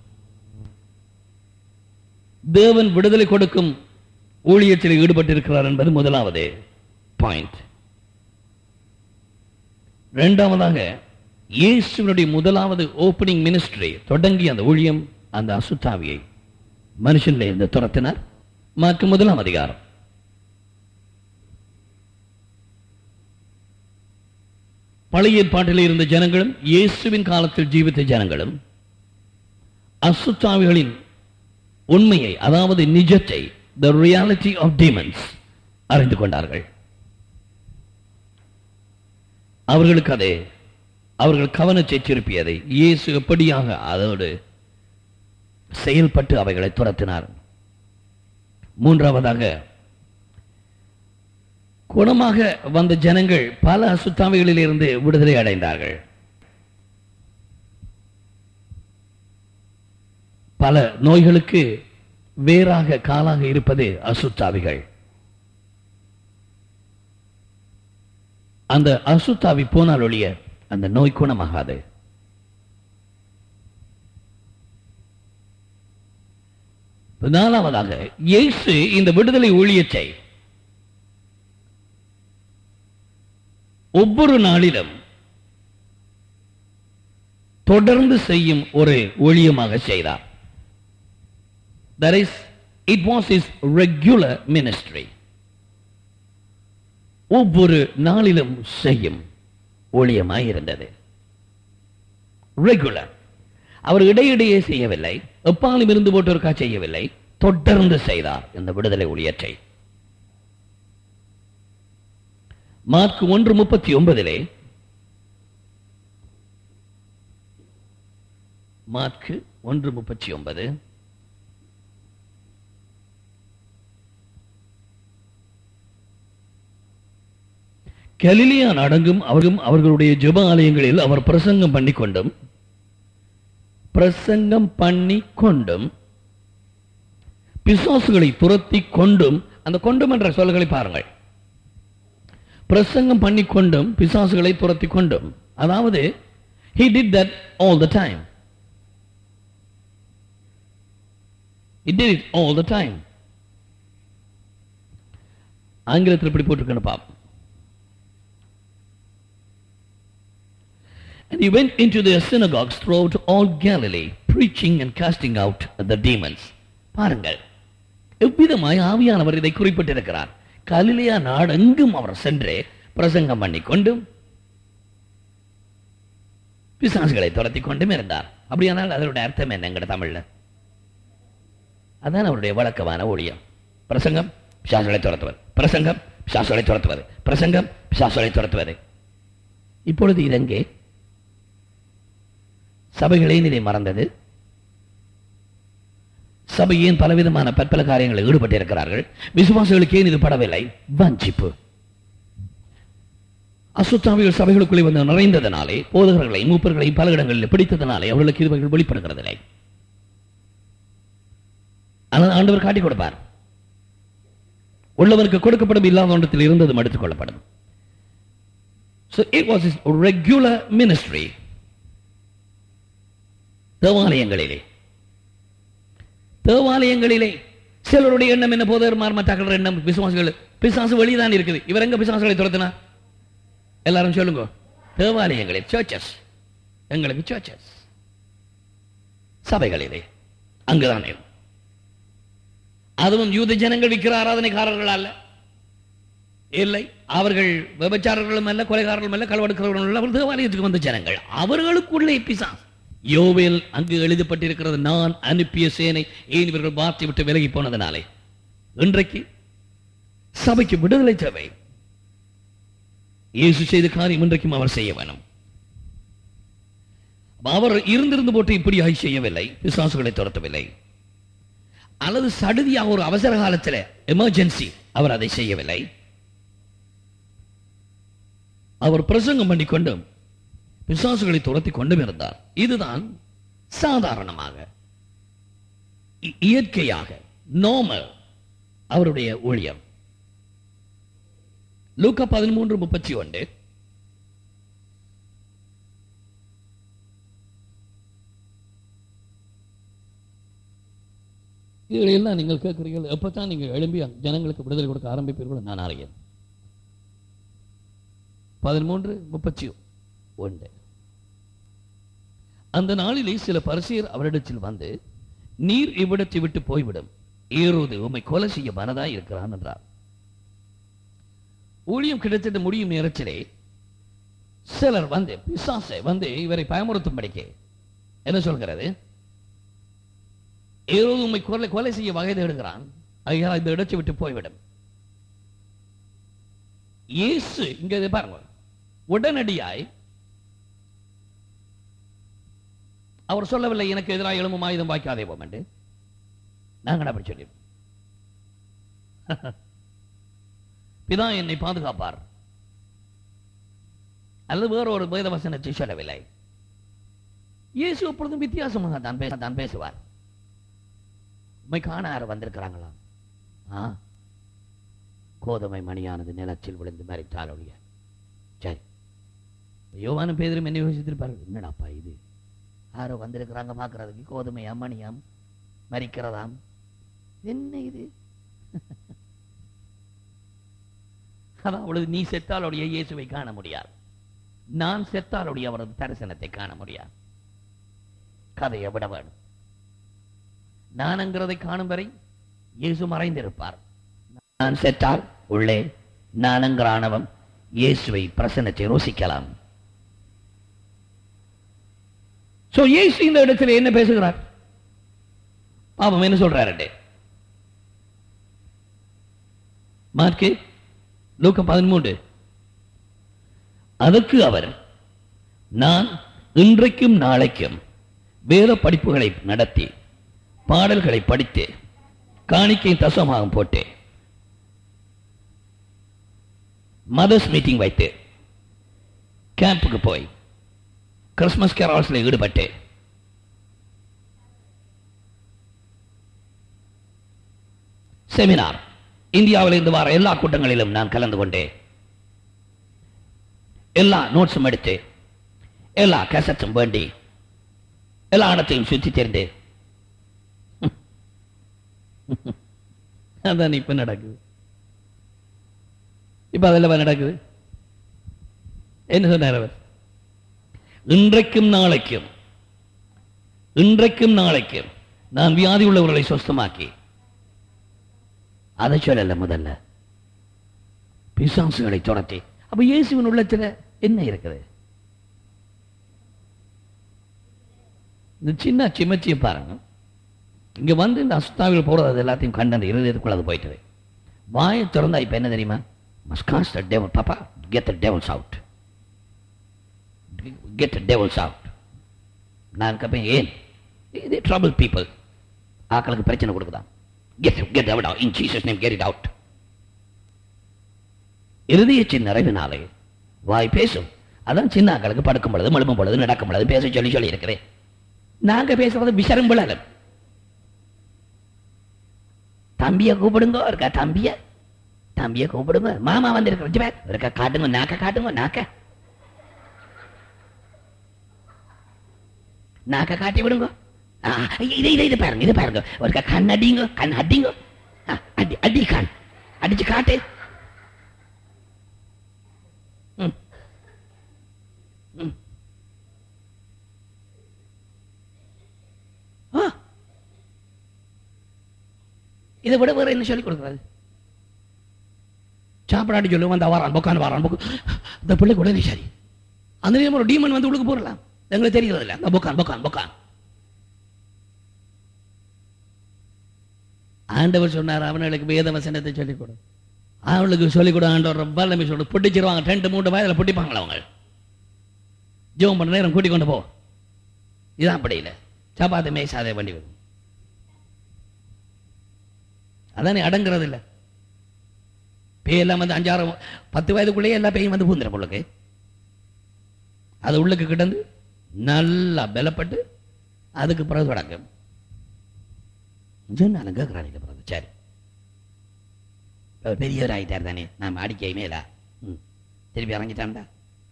தேவன் விடுதலை கொடுக்கும் ஊழியத்தில் ஈடுபட்டிருக்கிறார் என்பது முதலாவது பாயிண்ட். இரண்டாவதாக இயேசுவினுடைய முதலாவது ஓபனிங் மினிஸ்ட்ரி, தொடங்கிய அந்த ஊழியம், அந்த அசுத்தாவியை மனுஷனிலே இருந்து துரத்தினார். மார்க்கு 1 அதிகாரம். பழைய ஏற்பாட்டில் இருந்த ஜனங்களும் இயேசுவின் காலத்தில் ஜீவித்த ஜனங்களும் அசுத்தாவிகளின் உண்மையை, அதாவது நிஜத்தை, the reality of demons அறிந்து கொண்டார்கள். அவர்களுக்கு அதை, அவர்கள் கவனத்தை திருப்பியதை, இயேசு எப்படியாக அதோடு செயல்பட்டு அவைகளை துரத்தினார். மூன்றாவதாக குணமாக வந்த ஜனங்கள் பல அசுத்தாவிகளில் இருந்து விடுதலை அடைந்தார்கள். பல நோய்களுக்கு வேறாக காலாக இருப்பது அசுத்தாவிகள். அந்த அசுத்தாவி போனால் ஒழிய அந்த நோய் குணமாகாது. நாலாவதாக இயேசு இந்த விடுதலை ஊழியத்தை ஒவ்வொரு நாளிலும் தொடர்ந்து செய்யும் ஒரு ஊழியமாக செய்தார். That is, it was his regular ministry. ஒவ்வொரு நாளிலும் செய்யும் ஊழியமாய் இருந்தது. ரெகுலர். அவர் இடையிடையே செய்யவில்லை, எப்பாலும் இருந்து போட்டோருக்கா செய்யவில்லை, தொடர்ந்து செய்தார் இந்த விடுதலை ஊழியத்தை. மார்க்கு 1:39 மார்க்கு 1:39 கலிலேயா நாடெங்கும் அவர்களுடைய ஜெப ஆலயங்களில் அவர் பிரசங்கம் பண்ணி கொண்டும் பிசாசுகளை துரத்தி கொண்டும், அந்த கொண்டும் என்ற சொல்களை பாருங்கள். பிரசங்கம் பண்ணி கொண்டும் பிசாசுகளை துரத்தி கொண்டும், அதாவது he did that all the time. He did it all the time. ஆங்கிலத்தில் இப்படி போட்டிருக்கேன் பாப்போம். And he went into their synagogues throughout all Galilee, preaching and casting out the demons. பாருங்கள், எவ்விதமாய் ஆவியானவர் இதை குறிப்பிட்டிருக்கிறார். கலிலேயா நாடெங்கும் அவர் சென்று பிரசங்கம் பண்ணி கொண்டும் பிசாசுகளை துரத்தி கொண்டும் இருந்தார். அப்படியானால் அதனுடைய அர்த்தம் என்ன என்கிற தமிழ்ல? அதான் அவருடைய வழக்கமான ஊழியம். பிரசங்கம், பிசாசுகளை துரத்துவது, பிரசங்கம், பிசாசுகளை துரத்துவது, பிரசங்கம், பிசாசுகளை துரத்துவது. இப்பொழுது இதெங்கே? சபைகளே இதை மறந்தது. சபை ஏன் பலவிதமான பற்பல காரியங்களில் ஈடுபட்டு இருக்கிறார்கள்? விசுவாசிகளுக்கு ஏன் இது படவில்லை? வஞ்சிப்பு. அசுத்தாவிகள் சபைகளுக்குள்ளே வந்து நிறைந்ததனாலே, போதகர்களை மூப்பர்களை பல இடங்களில் பிடித்ததனாலே அவர்களுக்கு இது வெளிப்படுகிறதில்லை. ஆனால் ஆண்டவர் காட்டிக் கொடுப்பார். உள்ளவருக்கு கொடுக்கப்படும், இல்லாத ஒன்றத்தில் இருந்ததும் எடுத்துக் கொள்ளப்படும். So it was his regular ministry. தேவாலயங்களிலே சிலருடைய எண்ணம் என்ன? போதகர்மார் மற்ற எண்ணம் விசுவாசிகள் பிசாசு வெளிதான் இருக்குது. இவர் எங்க பிசாசுகளை துரத்தினா? எல்லாரும் சொல்லுங்க. தேவாலயங்களில், சர்ச்சஸ், எங்களுக்கு சர்ச்சஸ், சபைகளிலே அங்குதான். அதுவும் யூத ஜனங்கள் விக்கிர ஆராதனைக்காரர்கள் அல்ல, இல்லை, அவர்கள் விபச்சாரர்களும் அல்ல, கொலைகாரர்களும் அல்ல, களவெடுக்கிறவர்களும் அல்ல, அவர் தேவாலயத்துக்கு வந்த ஜனங்கள். அவர்களுக்குள்ளே பிசாசு. யோவேல் அங்கு எழுதப்பட்டிருக்கிறது, நான் அனுப்பிய சேனை ஏன் இவர்கள் வார்த்தை விட்டு விலகி போனதனாலே. இன்றைக்கு சபைக்கு விடுதலை தேவை. இயேசு செய்த காரியம் இன்றைக்கும் அவர் செய்ய வேணும். அவர் இருந்திருந்து போட்டு இப்படியாய் செய்யவில்லை, பிசாசுகளை துரத்தவில்லை. அல்லது சடுதியாக ஒரு அவசர காலத்தில் எமர்ஜென்சி அவர் அதை செய்யவில்லை. அவர் பிரசங்கம் பண்ணிக்கொண்டும் பிசாசுகளை துரத்தி கொண்டும் இருந்தார். இதுதான் சாதாரணமாக, இயற்கையாக, நார்மல் அவருடைய ஊழியம். லூக்கா 13:31. இதையெல்லாம் நீங்கள் கேட்கிறீர்கள், எப்பதான் நீங்க எழும்பி ஜனங்களுக்கு விடுதலை கொடுக்க ஆரம்பிப்பீர்கள்? நான் அறியேன். 13:31. அந்த நாளிலே சில பரிசேயர் அவரிடத்தில் வந்து, நீர் இவ்விடத்தை விட்டு போய்விடும், ஏரோது உம்மை கொலை செய்ய மனதாய் இருக்கிறான் என்றார். ஊழியம் கிடைத்தது முடியும் நேரத்திலே சிலர் வந்து பிசாசை வந்து இவரை பயமுறுத்தும்படிக்கு என்ன சொல்கிறது? ஏரோது உம்மை கொலை செய்ய வகை தேடுகிறான், ஐயா இந்த இடத்தை விட்டு போய்விடும். இயேசு இங்க பாருங்க, உடனடியாய் அவர் சொல்லவில்லை, எனக்கு எதிராக எழும்பும் ஆயுதம் வாய்க்காதே போம் என்று. நாங்கள் அப்படி சொல்லி, பிதா என்னை பாதுகாப்பார் அல்லது வேற ஒரு வேத வசனத்தை சொல்லவில்லை. இயேசு எப்பொழுதும் வித்தியாசமாக தான் பேசுவார். உண்மை காண யார் வந்திருக்கிறாங்களா? கோதுமை மணியானது நிலத்தில் விழுந்து மறித்தால் ஒழிய. சரி, யோவானும் பேதுரும் என்ன யோசித்திருப்பார்கள்? என்னடாப்பா இது, யாரோ வந்திருக்கிறாங்க பார்க்கறதுக்கு, கோதுமையாம் மணியாம் மறிக்கிறதாம், என்ன இது? அதாவது நீ செத்தாலுடைய இயேசுவை காண முடியாது, நான் செத்தாலுடைய அவரது தரிசனத்தை காண முடியாது. கதையை விட வேண்டும். நான்ங்கிறதை காணும் வரை இயேசு மறைந்திருப்பார். நான் செத்தால் உள்ளே நான்ங்கிறானவன் இயேசுவை பிரசன்னத்தை ரோசிக்கலாம். சோ இயேசு இந்த இடத்துல என்ன பேசுகிறார்? பாவம் என்ன சொல்றாரு? மார்க்கு லூக்கா 13. அதற்கு அவர், நான் இன்றைக்கும் நாளைக்கும் வேத படிப்புகளை நடத்தி, பாடல்களை படித்து, காணிக்கை தசமாகவும் போட்டு, மதர்ஸ் மீட்டிங் வைத்து, கேம்புக்கு போய் கிறிஸ்துமஸ் கேரால்ஸ்ல ஈடுபட்டு, செமினார், இந்தியாவில் இருந்து வர எல்லா கூட்டங்களிலும் நான் கலந்து கொண்டு, எல்லா நோட்ஸும் எடுத்து, எல்லா கேசட்ஸும் வேண்டி, எல்லா இடத்தையும் சுற்றி தெரிந்து, அதான் இப்ப நடக்குது. இப்ப அதெல்லாம் நடக்குது. என்ன சொன்னார் அவர்? இன்றைக்கும் நாளைக்கும் நான் வியாதி உள்ளவர்களை சொஸ்தமாக்கி, அதை சொல்லல, முதல்ல பிசாசுகளை துரத்தி. அப்ப இயேசுவின் உள்ளத்துல என்ன இருக்குது? இந்த சின்ன சிமச்சியை பாருங்க. இங்க வந்து இந்த அசுத்தாவில் போறது எல்லாத்தையும் கண்டு அந்த இருதயத்துக்குள்ள அது போயிட்டது. வாயை திறந்தா இப்ப என்ன தெரியுமா? must cast the devil, papa, get the devils out, get the devils out. நான் கேட்பேன், ஏன்? they trouble people, ஆக்களுக்கு பிரச்சனை கொடுக்குதான். Get out in Jesus name, get it out. இருதயத்தின் நிறைவினாலே வாய் பேசும். அதான் சின்ன ஆக்களுக்கு படுக்கும் பொழுது மழுப்பும் பொழுது நடக்கும் பொழுது பேச சொல்லி இருக்கிறேன். நாங்க பேசுறது விஷரம்புல. தம்பிய கூப்பிடுங்க, இருக்கா தம்பிய கூப்பிடுங்க. மாமா வந்து இருக்க காட்டுங்க, நாக்க காட்டி விடுங்க. இது பாருங்க ஒரு கண் அடிங்க அடி கண் அடிச்சு காட்டு. இதை விட வேற என்ன சொல்லி கொடுக்குறது? சாப்பிடாட்டி சொல்லுவோம், அந்த வாரான் பொக்கான் இந்த பிள்ளை கூட சரி. அந்த நேரம் ஒரு டீமன் வந்து உள்ளுக்கு போடலாம், எங்களுக்கு தெரிகிறது இல்லை. அந்த பொக்கான் ஆண்டவர் சொன்னார், அவனுக்கு வேத வசனத்தை சொல்லிக் கொடு, அவளுக்கு சொல்லிக் கொடு. ஆண்டவர் வல்லமை சொல்லு, பொட்டிச்சிருவாங்க. 2-3 வயதில் பொட்டிப்பாங்களா அவங்க? ஜெபம் பண்ண நேரம் கூட்டிக் கொண்டு போ. இதான் அப்படி இல்லை, சப்பாத்தி மேய்சாதே வண்டி வரும். அதானே அடங்குறது இல்லை. பேயெல்லாம் வந்து 5-6-10 வயதுக்குள்ளேயே எல்லா பேயும் வந்து பூந்துடும் உள்ளுக்கு. அது உள்ளுக்கு கிடந்து நல்லா பலப்பட்டு அதுக்கு பிறகு தொடங்கும். நான் கேட்கிறான் பிறகு சரி பெரியவர் ஆகிட்டார் தானே, நாம் அடிக்கை மேலா திருப்பி இறங்கிட்டான்டா.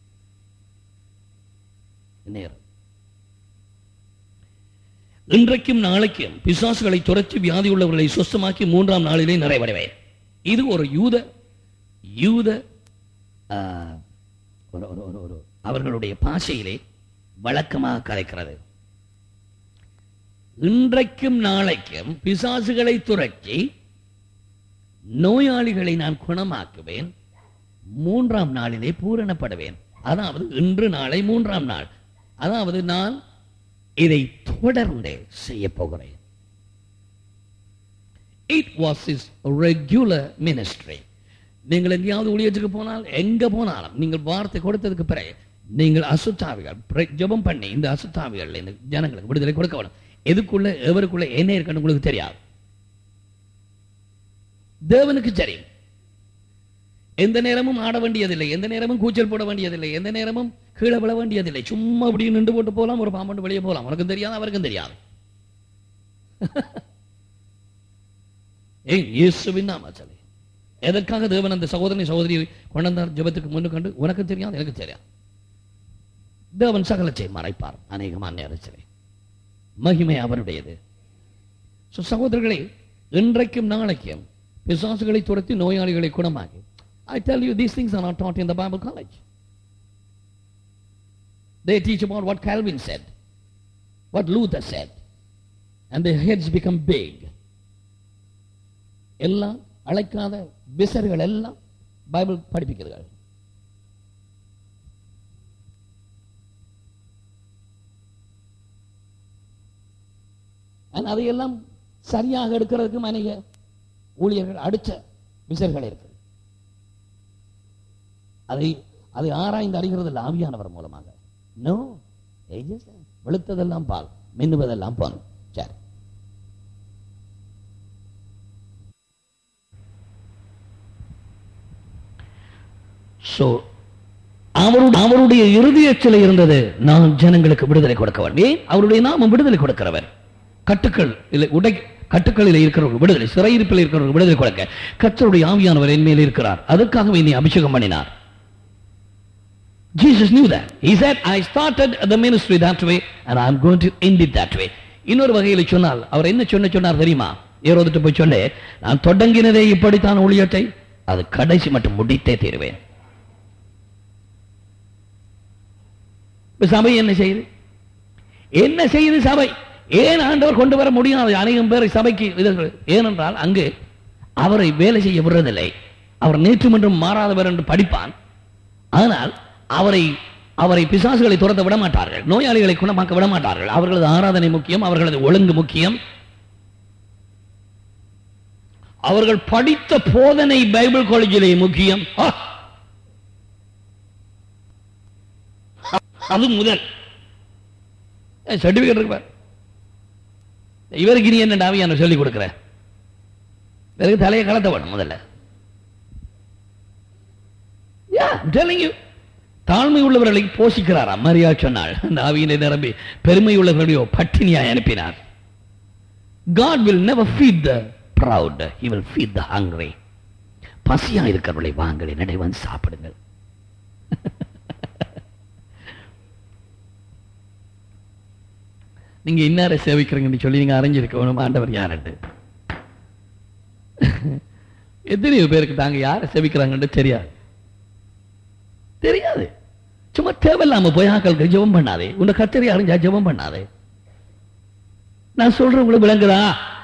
இன்றைக்கும் நாளைக்கும் பிசாசுகளை துரத்தி வியாதி உள்ளவர்களை சுத்தமாக்கி 3ஆம் நாளிலே நிறைவடைவேன். இது ஒரு யூத அவர்களுடைய பாஷையிலே வழக்கமாக கலைக்கிறது. இன்றைக்கும் நாளைக்கும் பிசாசுகளை துரத்தி நோயாளிகளை நான் குணமாக்குவேன், 3ஆம் நாளிலே பூரணப்படுவேன். அதாவது இன்று நாளை 3ஆம் நாள். அதாவது நான் இதை தொடர்ந்து செய்ய போகிறேன். It was his regular ministry. நீங்கள் எங்கேயாவது ஊழியத்துக்கு போனால், எங்க போனாலும் நீங்கள் வார்த்தை கொடுத்ததுக்கு பிறகு நீங்கள் அசுத்தாவிகள் ஜெபம் பண்ணி இந்த அசுத்தாவிகள் இந்த ஜனங்களுக்கு விடுதலை கொடுக்க வேணும். எதுக்குள்ள எவருக்குள்ள என்ன இருக்குன்னு உங்களுக்கு தெரியாது, தேவனுக்கு தெரியும். எந்த நேரமும் ஆட வேண்டியதில்லை, எந்த நேரமும் கூச்சல் போட வேண்டியதில்லை, எந்த நேரமும் கீழே விழ வேண்டியதில்லை. சும்மா அப்படி நின்று போட்டு போகலாம், ஒரு பாம்பு வெளியே போகலாம். உனக்கும் தெரியாது, அவருக்கும் தெரியாது. இயேசுவின் நாமத்திலே எதற்காக தேவன் அந்த சகோதரியை கொண்டாந்தார் ஜெபத்துக்கு முன்னு கண்டு? உனக்கு தெரியாது, எனக்கு தெரியாது. தேவன் சகலத்தை மறைப்பார் அநேகமான நேரத்திலே. மகிமை அவருடையது. சகோதரர்களே, இன்றைக்கும் நாளைக்கும் பிசாசுகளை துரத்தி நோயாளிகளை குணமாகி. I tell you, these things are not taught in the Bible college. They teach about what Calvin said, what Luther said, and their heads become big. எல்லாம் அழைக்காத விசர்கள் எல்லாம் பைபிள் படிப்பிக்கிறார்கள். அதையெல்லாம் சரியாக எடுக்கிறதுக்கு அநேக ஊழியர்கள் அடிச்ச விசர்கள் இருக்கு. அதை ஆராய்ந்து அறிகிறது இல்லை ஆவியானவர் மூலமாக. நோ, வெளுத்ததெல்லாம் பால், மின்னுவதெல்லாம் பொன். சரி, அவருடைய இருதயத்தில் இருந்தது, நான் ஜனங்களுக்கு விடுதலை கொடுக்க வேண்டும். அவருடைய நாமம் விடுதலை கொடுக்கிறவர். கட்டுக்களில் இருக்கிறவர்கள் விடுதலை, சிறையிருப்பில் இருக்கிறவர்கள் விடுதலை கொடுக்க கர்த்தருடைய ஆவியானவர் என் மேல் இருக்கிறார். அதற்காகவே என்னை அபிஷேகம் பண்ணினார். Jesus knew that. He said, I started the ministry that way and I am going to end it that way. இன்னொரு வகையில் சொன்னால் அவர் என்ன சொன்னார் தெரியுமா? ஏரோதுட்டு போய் சொல்ல, நான் தொடங்கினதே இப்படித்தான் ஊழியத்தை, அது கடைசி மட்டும் முடித்தே தீருவேன். சபை என்ன செய்யுது சபை? ஏன் ஆண்டவர் கொண்டு வர முடியாது அநேகம் பேரை சபைக்கு? ஏனென்றால் அங்கு அவரை வேலை செய்ய விடுறதில்லை. அவர் நேற்று மட்டும் மாறாதவர் என்று படிப்பான். ஆனால் அவரை பிசாசுகளை துரத்த விட மாட்டார்கள், நோயாளிகளை குணமாக்க விட மாட்டார்கள். அவர்களது ஆராதனை முக்கியம், அவர்களது ஒழுங்கு முக்கியம், அவர்கள் படித்த போதனை பைபிள் காலேஜிலே முக்கியம். அது முதல் சர்டிபிகேட் இருப்பார். இவருக்கு நீ என்ன ஆவியான சொல்லி கொடுக்கிற? இவருக்கு தலையை கலத்த வேணும் முதல்ல. தாழ்மை உள்ளவர்களை போஷிக்கிறாரா? மரியா சொன்னாள், அந்த ஆவியினை நிரம்பி பெருமை உள்ளவர்களையோ பட்டினியாய் அனுப்பினார். God will never feed the proud, he will feed the hungry. பசியா இருக்கிறவர்களை வாங்கலை, நடை வந்து சாப்பிடுங்கள். நீங்க இன்னாரை சேவிக்கிறீங்கன்னு சொல்லி நீங்க அறிஞ்சிருக்கணும் ஆண்டவர் யாருன்னு. எத்தனையோ பேருக்கு தாங்க யாரை சேவிக்கிறாங்கன்னு தெரியாது. தெரியாது. சும்மா தேவையில்லாம போய் ஆக்களுக்கு ஜெபம் பண்ணாதே. உன்னை கத்தரி அறிஞ்சா ஜெபம் பண்ணாதே. நான் சொல்றேன், உங்களுக்கு விளங்குதா?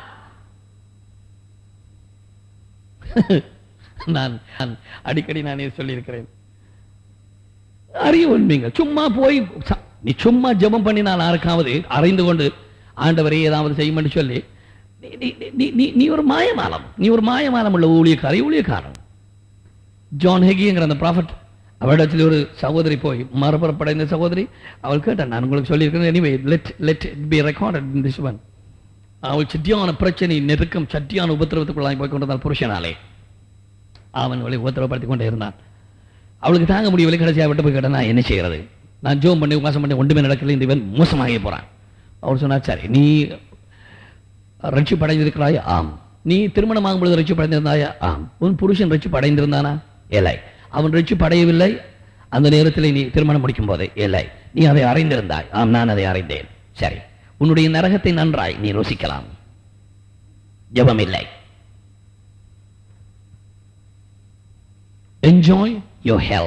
நான் அடிக்கடி நானே சொல்லியிருக்கிறேன், அறிய உண்மைங்க. சும்மா போய் நீ சும்மா ஜெபம் பண்ணினால் யாருக்காவது அறிந்து கொண்டு ஆண்டவரை ஏதாவது செய்யும் சொல்லி நீ ஒரு மாயமாலம், நீ ஒரு மாயமாலம் உள்ள ஊழியக்காரன். ஜான் ஹெகிங்கிற அந்த ப்ராஃபட், அவரிடத்தில் ஒரு சகோதரி போய் மறுபுறப்படைந்த சகோதரி, அவள் கேட்டான், நான் உங்களுக்கு சொல்லியிருக்கிறேன், anyway let it be recorded in this one. அவள் சட்டியான பிரச்சனை, நெருக்கம், சட்டியான உபத்திரவத்துக்குள்ளாய் போய் கொண்டிருந்தால் புருஷனாலே. அவன் அவளை உபத்திரப்படுத்திக் கொண்டே இருந்தான். அவளுக்கு தாங்க முடியவில்லை. கடைசியாக விட்டு போய் கேட்டால் நான் என்ன செய்கிறது? நான் ஜோம் பண்ணி உபாசம் பண்ணி ஒன்றுமே நடக்கல, இந்த இவன் மோசமாகி போறான். அவர் சொன்னார், சரி நீ ரட்சிப்படைந்திருக்கிறாய்? ஆம். நீ திருமணமாகும் பொழுது ரட்சிப்படைந்திருந்தாயா? ஆம். உன் புருஷன் ரட்சிப்படைந்திருந்தானா? இல்லை. அவன் ரட்சிப்படையவில்லை அந்த நேரத்தில், நீ திருமணம் முடிக்கும் போதே? இல்லை. நீ அதை அறிந்திருந்தாய்? ஆம், நான் அதை அறிந்தேன். சரி, உன்னுடைய நரகத்தை நன்றாய் நீ ருசிக்கலாம். ஜெபம் இல்லை. Enjoy your hell.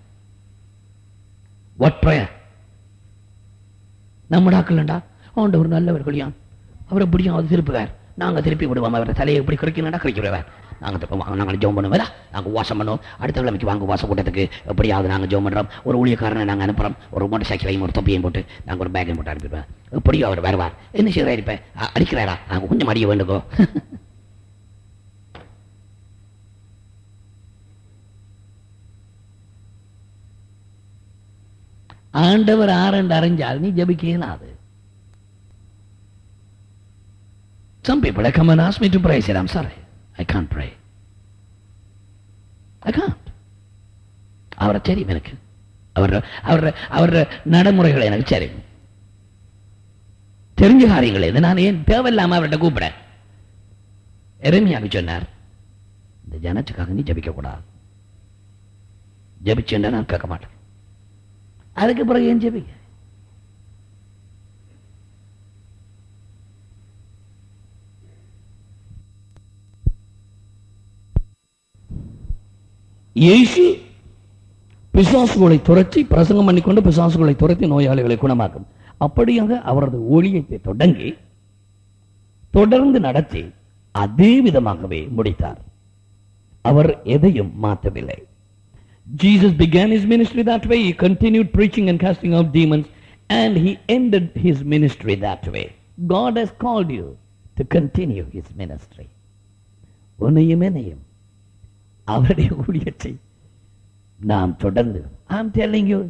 What prayer? நம்மடாக்கலண்டா ஆண்டவர் நல்லவர்கள் யான், அவர் எப்படியும் அது திருப்புவார், நாங்க திருப்பி விடுவோம். அவரை தலையை எப்படி கிடைக்கலண்டா கிடைக்க விடுவார். நாங்கள் ஜெபம் பண்ணுவோம், நாங்கள் வாசம் பண்ணுவோம். அடுத்த கிழமைக்கு வாங்க வாசம் கூட்டத்துக்கு எப்படியாவது நாங்கள் ஜெபம் பண்ணுறோம். ஒரு ஊழியக்காரனை நாங்கள் அனுப்புகிறோம், ஒரு மோட்டர் சைக்கிளையும் ஒரு தொப்பியையும் போட்டு நாங்கள் ஒரு பேக்கையும் போட்டு அனுப்பிடுவேன். எப்படியும் அவர் வருவார். என்ன செய்கிறார்? இப்போ அடிக்கிறாரா? நாங்கள் கொஞ்சம் அடிய வேண்டுகோ. ஆண்டவர் ஆரண்டு அறிஞ்சால் நீ ஜபிக்க இயலாது. Some people come and ask me to pray. I said, I'm sorry, I can't pray. I can't. அவரை தெரியும் எனக்கு, அவர நடைமுறைகளை எனக்கு தெரியும், தெரிஞ்ச காரியங்கள் இது. நான் ஏன் தேவையில்லாம அவர்கிட்ட கூப்பிட? எரேமியாவுக்கு சொன்னார், இந்த ஜனத்துக்காக நீ ஜபிக்க கூடாது, ஜபிச்சேன்னா நான் கேட்க மாட்டேன். அதுக்கு பிறகு ஏன் ஜெபிக்க? இயேசு பிசாசுகளை துரத்தி பிரசங்கம் பண்ணிக்கொண்டு பிசாசுகளை துரத்தி நோயாளிகளை குணமாக்கும். அப்படியாக அவரது ஊழியத்தை தொடங்கி தொடர்ந்து நடத்தி அதே விதமாகவே முடித்தார். அவர் எதையும் மாற்றவில்லை. Jesus began his ministry that way. He continued preaching and casting out demons, and he ended his ministry that way. God has called you to continue his ministry. உன்னையும் என்னையும் அவருடைய ஊழியத்தை நாம் தொடர்ந்து, I'm telling you,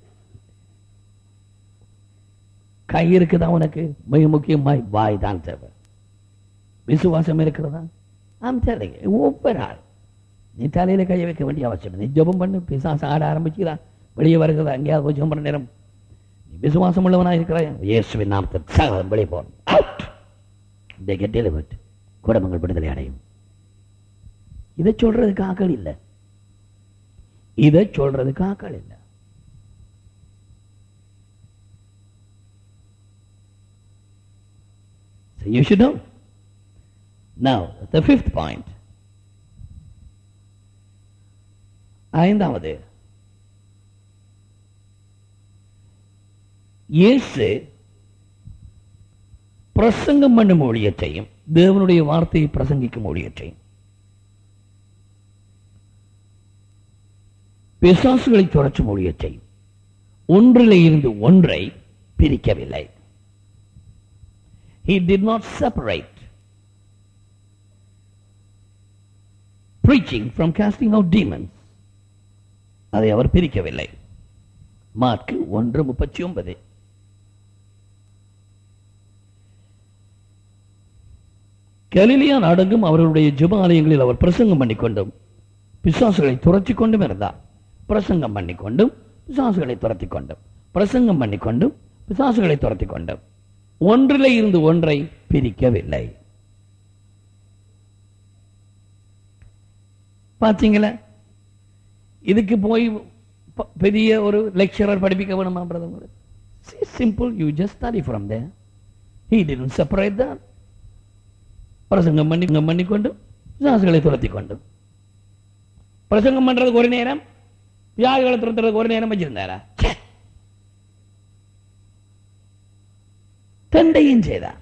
கை இருக்குதா உனக்கு? மிக முக்கியமாய் வாய் தான் தேவை. விசுவாசம் இருக்கிறதா? I'm telling you, ஒவ்வொரு நாள் நீ தலையில கையை வைக்க வேண்டிய அவசியம். நீ ஜெபம் பண்ணு, பிசாசு ஆட ஆரம்பிச்சுதான் வெளியே வருகிறதா? எங்கேயாவது போய் ஜெபம் பண்ண நேரம் நீ விசுவாசம் உள்ளவனா இருக்கிறாய், இயேசுவின் நாமத்தில் சகலம் வெளியே போறோம். They get delivered. குடும்பங்கள் விடுதலை அடையும். இதை சொல்றதுக்கு ஆக்கள் இல்லை, இதை சொல்றதுக்கு ஆக்கள் இல்லை. So you should know. Now the fifth point. ஐந்தாவது, இயேசு பிரசங்கம் பண்ணும் ஊழியத்தையும் தேவனுடைய வார்த்தையை பிரசங்கிக்கும் ஊழியத்தையும் பிசாசுகளை துரற்றும் ஊழியத்தையும் ஒன்றிலே இருந்து ஒன்றை பிரிக்கவில்லை. He did not separate preaching from casting out demons. அதை அவர் பிரிக்கவில்லை. மார்க்கு 1:39. கலிலியா நாடெங்கும் அவர்களுடைய ஜெப ஆலயங்களில் அவர் பிரசங்கம் பண்ணிக்கொண்டும் பிசாசுகளை துரத்தி கொண்டும் இருந்தார். பிரசங்கம் பண்ணிக்கொண்டும் பிசாசுகளை துரத்தி கொண்டும், பிரசங்கம் பண்ணிக்கொண்டும் பிசாசுகளை துரத்தி கொண்டும், ஒன்றிலே இருந்து ஒன்றை பிரிக்கவில்லை. பார்த்தீங்களா? இதுக்கு போய் பெரிய ஒரு லெக்சரர் படிப்பிக்க வேணுமா பிரதமர்? Simple, you just study from there. He didn't separate that. பிரசங்கம் பண்ணிக்கொண்டு பிசாசுகளை துரத்தி கொண்டு, பிரசங்கம் பண்றதுக்கு ஒரு நேரம், வியாதிகளை துரத்துறதுக்கு ஒரு நேரம் வச்சிருந்தாரா? தண்டையும் செய்தார்.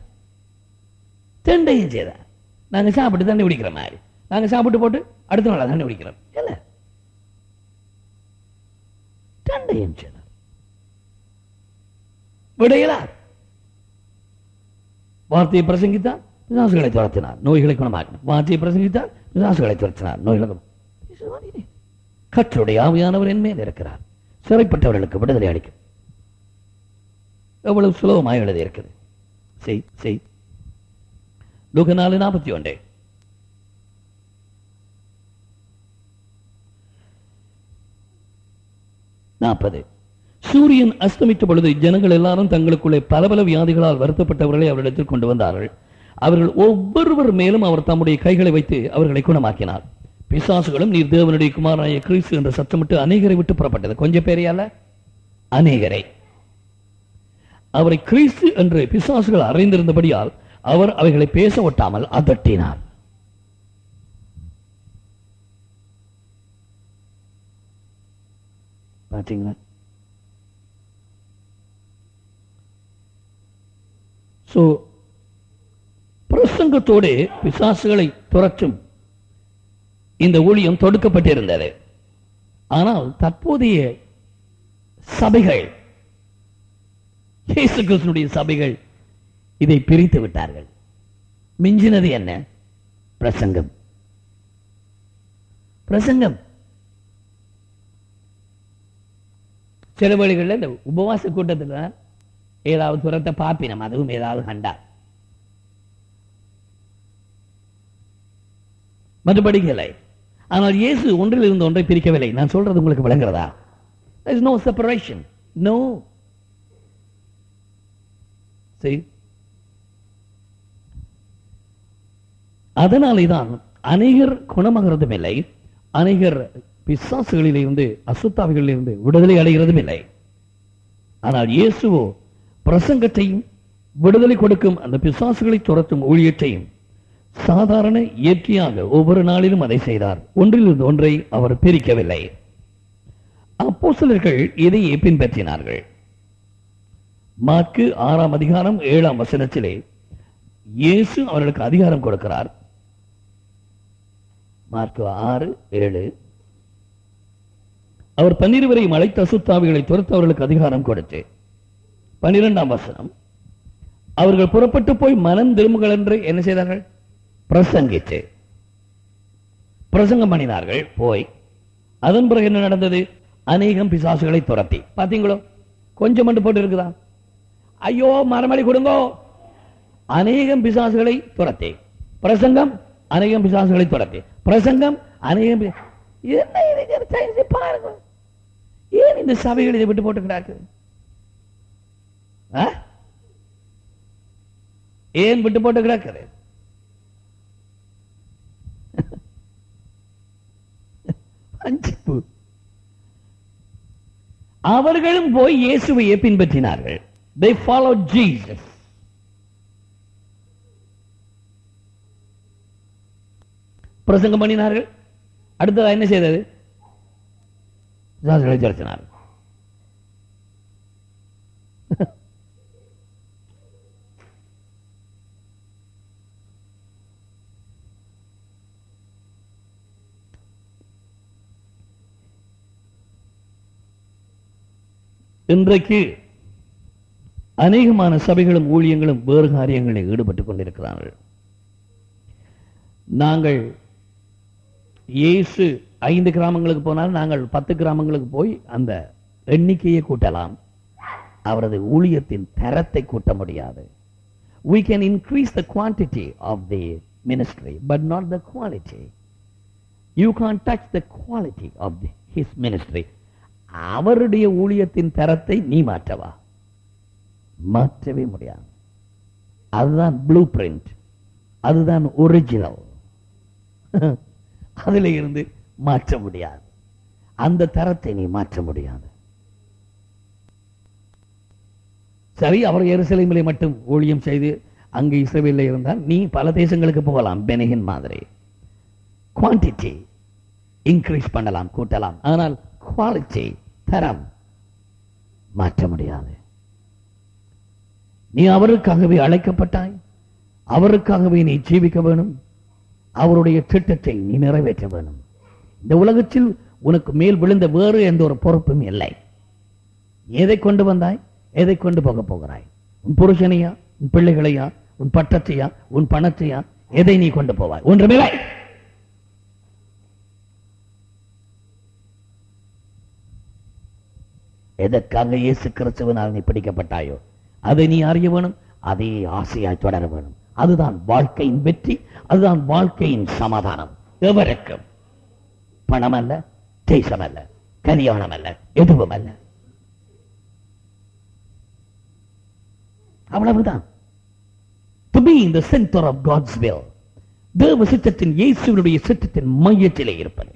நாங்க சாப்பிட்டு தண்ணி குடிக்கிற மாதிரி, நாங்க சாப்பிட்டு போட்டு அடுத்த நாள் தண்ணி குடிக்கிறோம் இல்ல, தண்டையும் செய்தார். விடையலார் வார்த்தையை பிரசங்கித்தார், பிசாசுகளை துரத்தினார், நோய்களை குணமாக்கினார். வார்த்தையை பிரசங்கித்தார், பிசாசுகளை துரத்தினார், நோய்களை. கர்த்தருடைய ஆவியானவர் என் மேல் இருக்கிறார், சிறைப்பட்டவர்களுக்கு விடுதலை அளிக்கும். எவ்வளவு சுலபமாக எழுதி இருக்குது. செய் லூக்கா 4:41. சூரியன் அஸ்தமித்த பொழுது ஜனங்கள் எல்லாரும் தங்களுக்குள்ளே பல பல வியாதிகளால் வருத்தப்பட்டவர்களை அவரிடத்தில் கொண்டு வந்தார்கள். அவர்கள் ஒவ்வொருவர் மேலும் அவர் தம்முடைய கைகளை வைத்து அவர்களை குணமாக்கினார். பிசாசுகளும் நீர் தேவனுடைய குமாரனாகிய கிறிஸ்து என்று சத்தமிட்டு அநேகரை விட்டு புறப்பட்டது. கொஞ்சம் பேரையால அநேகரை. அவரை கிறிஸ்து என்று பிசாசுகள் அறிந்திருந்தபடியால் அவர் அவைகளை பேச ஒட்டாமல் அதட்டினார். பார்த்தீங்களா? பிரசங்கத்தோடு பிசாசுகளை துரற்றும் இந்த ஊழியம் தொடுக்கப்பட்டிருந்தது. ஆனால் தற்போதைய சபைகள், இயேசு கிறிஸ்துவினுடைய சபைகள் இதை பிரித்து விட்டார்கள். மிஞ்சினது என்ன? பிரசங்கம். சில வழிகளில் இந்த உபவாச கூட்டத்தில் ஏதாவது துரத்தை பாப்பினம், அதுவும் ஏதாவது கண்டா, மறுபடி இல்லை. ஆனால் இயேசு ஒன்றில் இருந்து ஒன்றை பிரிக்கவில்லை. நான் சொல்றது உங்களுக்கு விளங்குறதா? There is no separation. No. See? அதனாலேதான் அநேகர் குணமாகிறதும் இல்லை, அநேகர் பிசாசுகளிலிருந்து அசுத்தாவிகளிலிருந்து விடுதலை அடைகிறதும் இல்லை. ஆனால் இயேசுவோ பிரசங்கத்தையும் விடுதலை கொடுக்கும் அந்த பிசாசுகளை துரத்தும் ஊழியத்தையும் சாதாரண இயற்கையாக ஒவ்வொரு நாளிலும் அதை செய்தார். ஒன்றிலிருந்து ஒன்றை அவர் பிரிக்கவில்லை. அப்போஸ்தலர்கள் இதையே பின்பற்றினார்கள். மாற்கு 6:7 இயேசு அவர்களுக்கு அதிகாரம் கொடுக்கிறார். மாற்கு 6:7 அவர் 12 அழைத்த அசுத்தாவிகளை துரத்த அவர்களுக்கு அதிகாரம் கொடுத்து, 12 அவர்கள் புறப்பட்டு போய் மனம் திரும்புகள் என்று என்ன செய்தார்கள்? பிரசங்கித்து பிரசங்கம் பண்ணினார்கள். போய் அதன் பிறகு என்ன நடந்தது? அநேகம் பிசாசுகளை துரத்தி. பாத்தீங்களோ? கொஞ்சம் மட்டும் போட்டு இருக்குதா? ஐயோ மரமளி கொடுங்கோ. அநேகம் பிசாசுகளை துரத்தி பிரசங்கம், அநேகம் பிசாசுகளை துரத்தி பிரசங்கம், அநேகம். என்ன பாருங்க, ஏன் இந்த சபைகள் இதை விட்டு போட்டு கிடக்கு? ஏன் விட்டு போட்டு கிடக்குது? அவர்களும் போய் இயேசுவையே பின்பற்றினார்கள். They followed Jesus. பிரசங்கம் பண்ணினார்கள். அடுத்தது என்ன செய்தது? பிசாசுகளை துரத்தினார்கள். இன்றைக்கு அநேகமான சபைகளும் ஊழியங்களும் வேறு காரியங்களில் ஈடுபட்டுக் கொண்டிருக்கிறார்கள். நாங்கள் இயேசு 5 கிராமங்களுக்கு போனால் நாங்கள் 10 கிராமங்களுக்கு போய் அந்த எண்ணிக்கையை கூட்டலாம். அவரது ஊழியத்தின் தரத்தை கூட்ட முடியாது. We can increase the quantity of the ministry, but not the quality. You can't touch the quality of his ministry. அவருடைய ஊழியத்தின் தரத்தை நீ மாற்றவா? மாற்றவே முடியாது. அதுதான் ப்ளூ பிரிண்ட், அதுதான் ஒரிஜினல். அதில் இருந்து மாற்ற முடியாது. அந்த தரத்தை நீ மாற்ற முடியாது. சரி, அவர் எருசலேமிலே மட்டும் ஊழியம் செய்து அங்கு இஸ்ரவேலில் இருந்தால் நீ பல தேசங்களுக்கு போகலாம். பெனிகின் மாதிரி குவான்டிட்டி இன்க்ரீஸ் பண்ணலாம், கூட்டலாம். ஆனால் குவாலிட்டி, தரம் மாற்ற முடியாது. நீ அவருக்காகவே அழைக்கப்பட்டாய், அவருக்காகவே நீ ஜீவிக்க வேணும், அவருடைய திட்டத்தை நீ நிறைவேற்ற வேணும். இந்த உலகத்தில் உனக்கு மேல் விழுந்த வேறு எந்த ஒரு பொறுப்பும் இல்லை. எதை கொண்டு வந்தாய், எதை கொண்டு போக போகிறாய்? உன் புருஷனையா, உன் பிள்ளைகளையா, உன் பட்டத்தையா, உன் பணத்தையா? எதை நீ கொண்டு போவாய்? ஒன்றுமில்லை. எதற்காக இயேசு கிறிஸ்துவினால் நீ பிடிக்கப்பட்டாயோ அதை நீ அறிய வேணும், அதே ஆசையாய் தொடர வேணும். அதுதான் வாழ்க்கையின் வெற்றி, அதுதான் வாழ்க்கையின் சமாதானம். எவருக்கும் பணம் அல்ல, தேசம் அல்ல, கல்யாணம் அல்ல, எதுவும் அல்ல. அவ்வளவுதான். To be in the center of God's will. தேவ சித்தத்தின், இயேசுவினுடைய சித்தத்தின் மையத்திலே இருப்பது.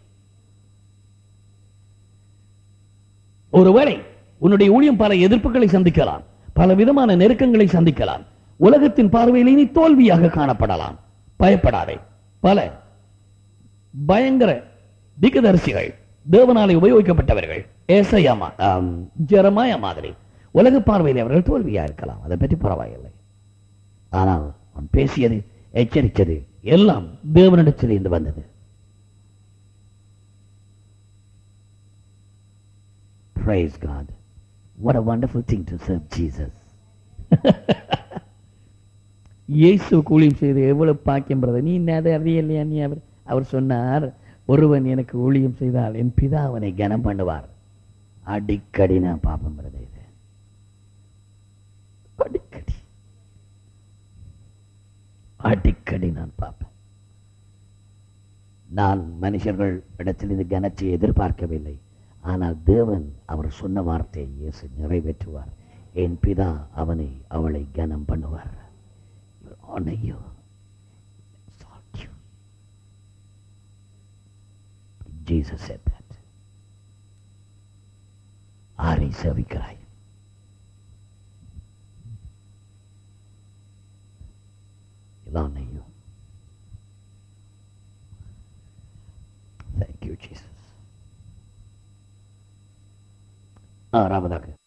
ஒருவேளை உன்னுடைய ஊழியம் பல எதிர்ப்புகளை சந்திக்கலாம், பல விதமான நெருக்கங்களை சந்திக்கலாம். உலகத்தின் பார்வையிலே நீ தோல்வியாக காணப்படலாம். பயப்படாதே. பல பயங்கர தீர்க்கதரிசிகள், தேவனாலே உபயோகிக்கப்பட்டவர்கள், ஏசாயா, ஜெரமாயா மாதிரி உலக பார்வையில் அவர்கள் தோல்வியா இருக்கலாம். அதை பற்றி பரவாயில்லை. ஆனால் அவன் பேசியது, எச்சரித்தது எல்லாம் தேவனிடத்தில் இருந்து வந்தது. Praise God. What a wonderful thing to serve Jesus. இயேசு ஊழியம் செய்து எவ்வளவு பாக்கியம் பிரதர். நீ அதை அறியலையா? நீ அவர் சொன்னார், ஒருவன் எனக்கு ஊழியம் செய்தால் என் பிதா அவனை கனம் பண்ணுவார். அடிக்கடி நான் பாப்பேன் பிரதர், இது அடிக்கடி அடிக்கடி நான் பார்ப்பேன். நான் மனுஷர்கள் இடத்தில் இந்த கனத்தை எதிர்பார்க்கவில்லை. ஆனால் தேவன் அவர் சொன்ன வார்த்தையை இயேசு நிறைவேற்றுவார். என் பிதா அவனை அவளை கனம் பண்ணுவார். Jesus said that. ஆரை சேவிக்கிறாய்? Thank you, Jesus. ஆறாவதாக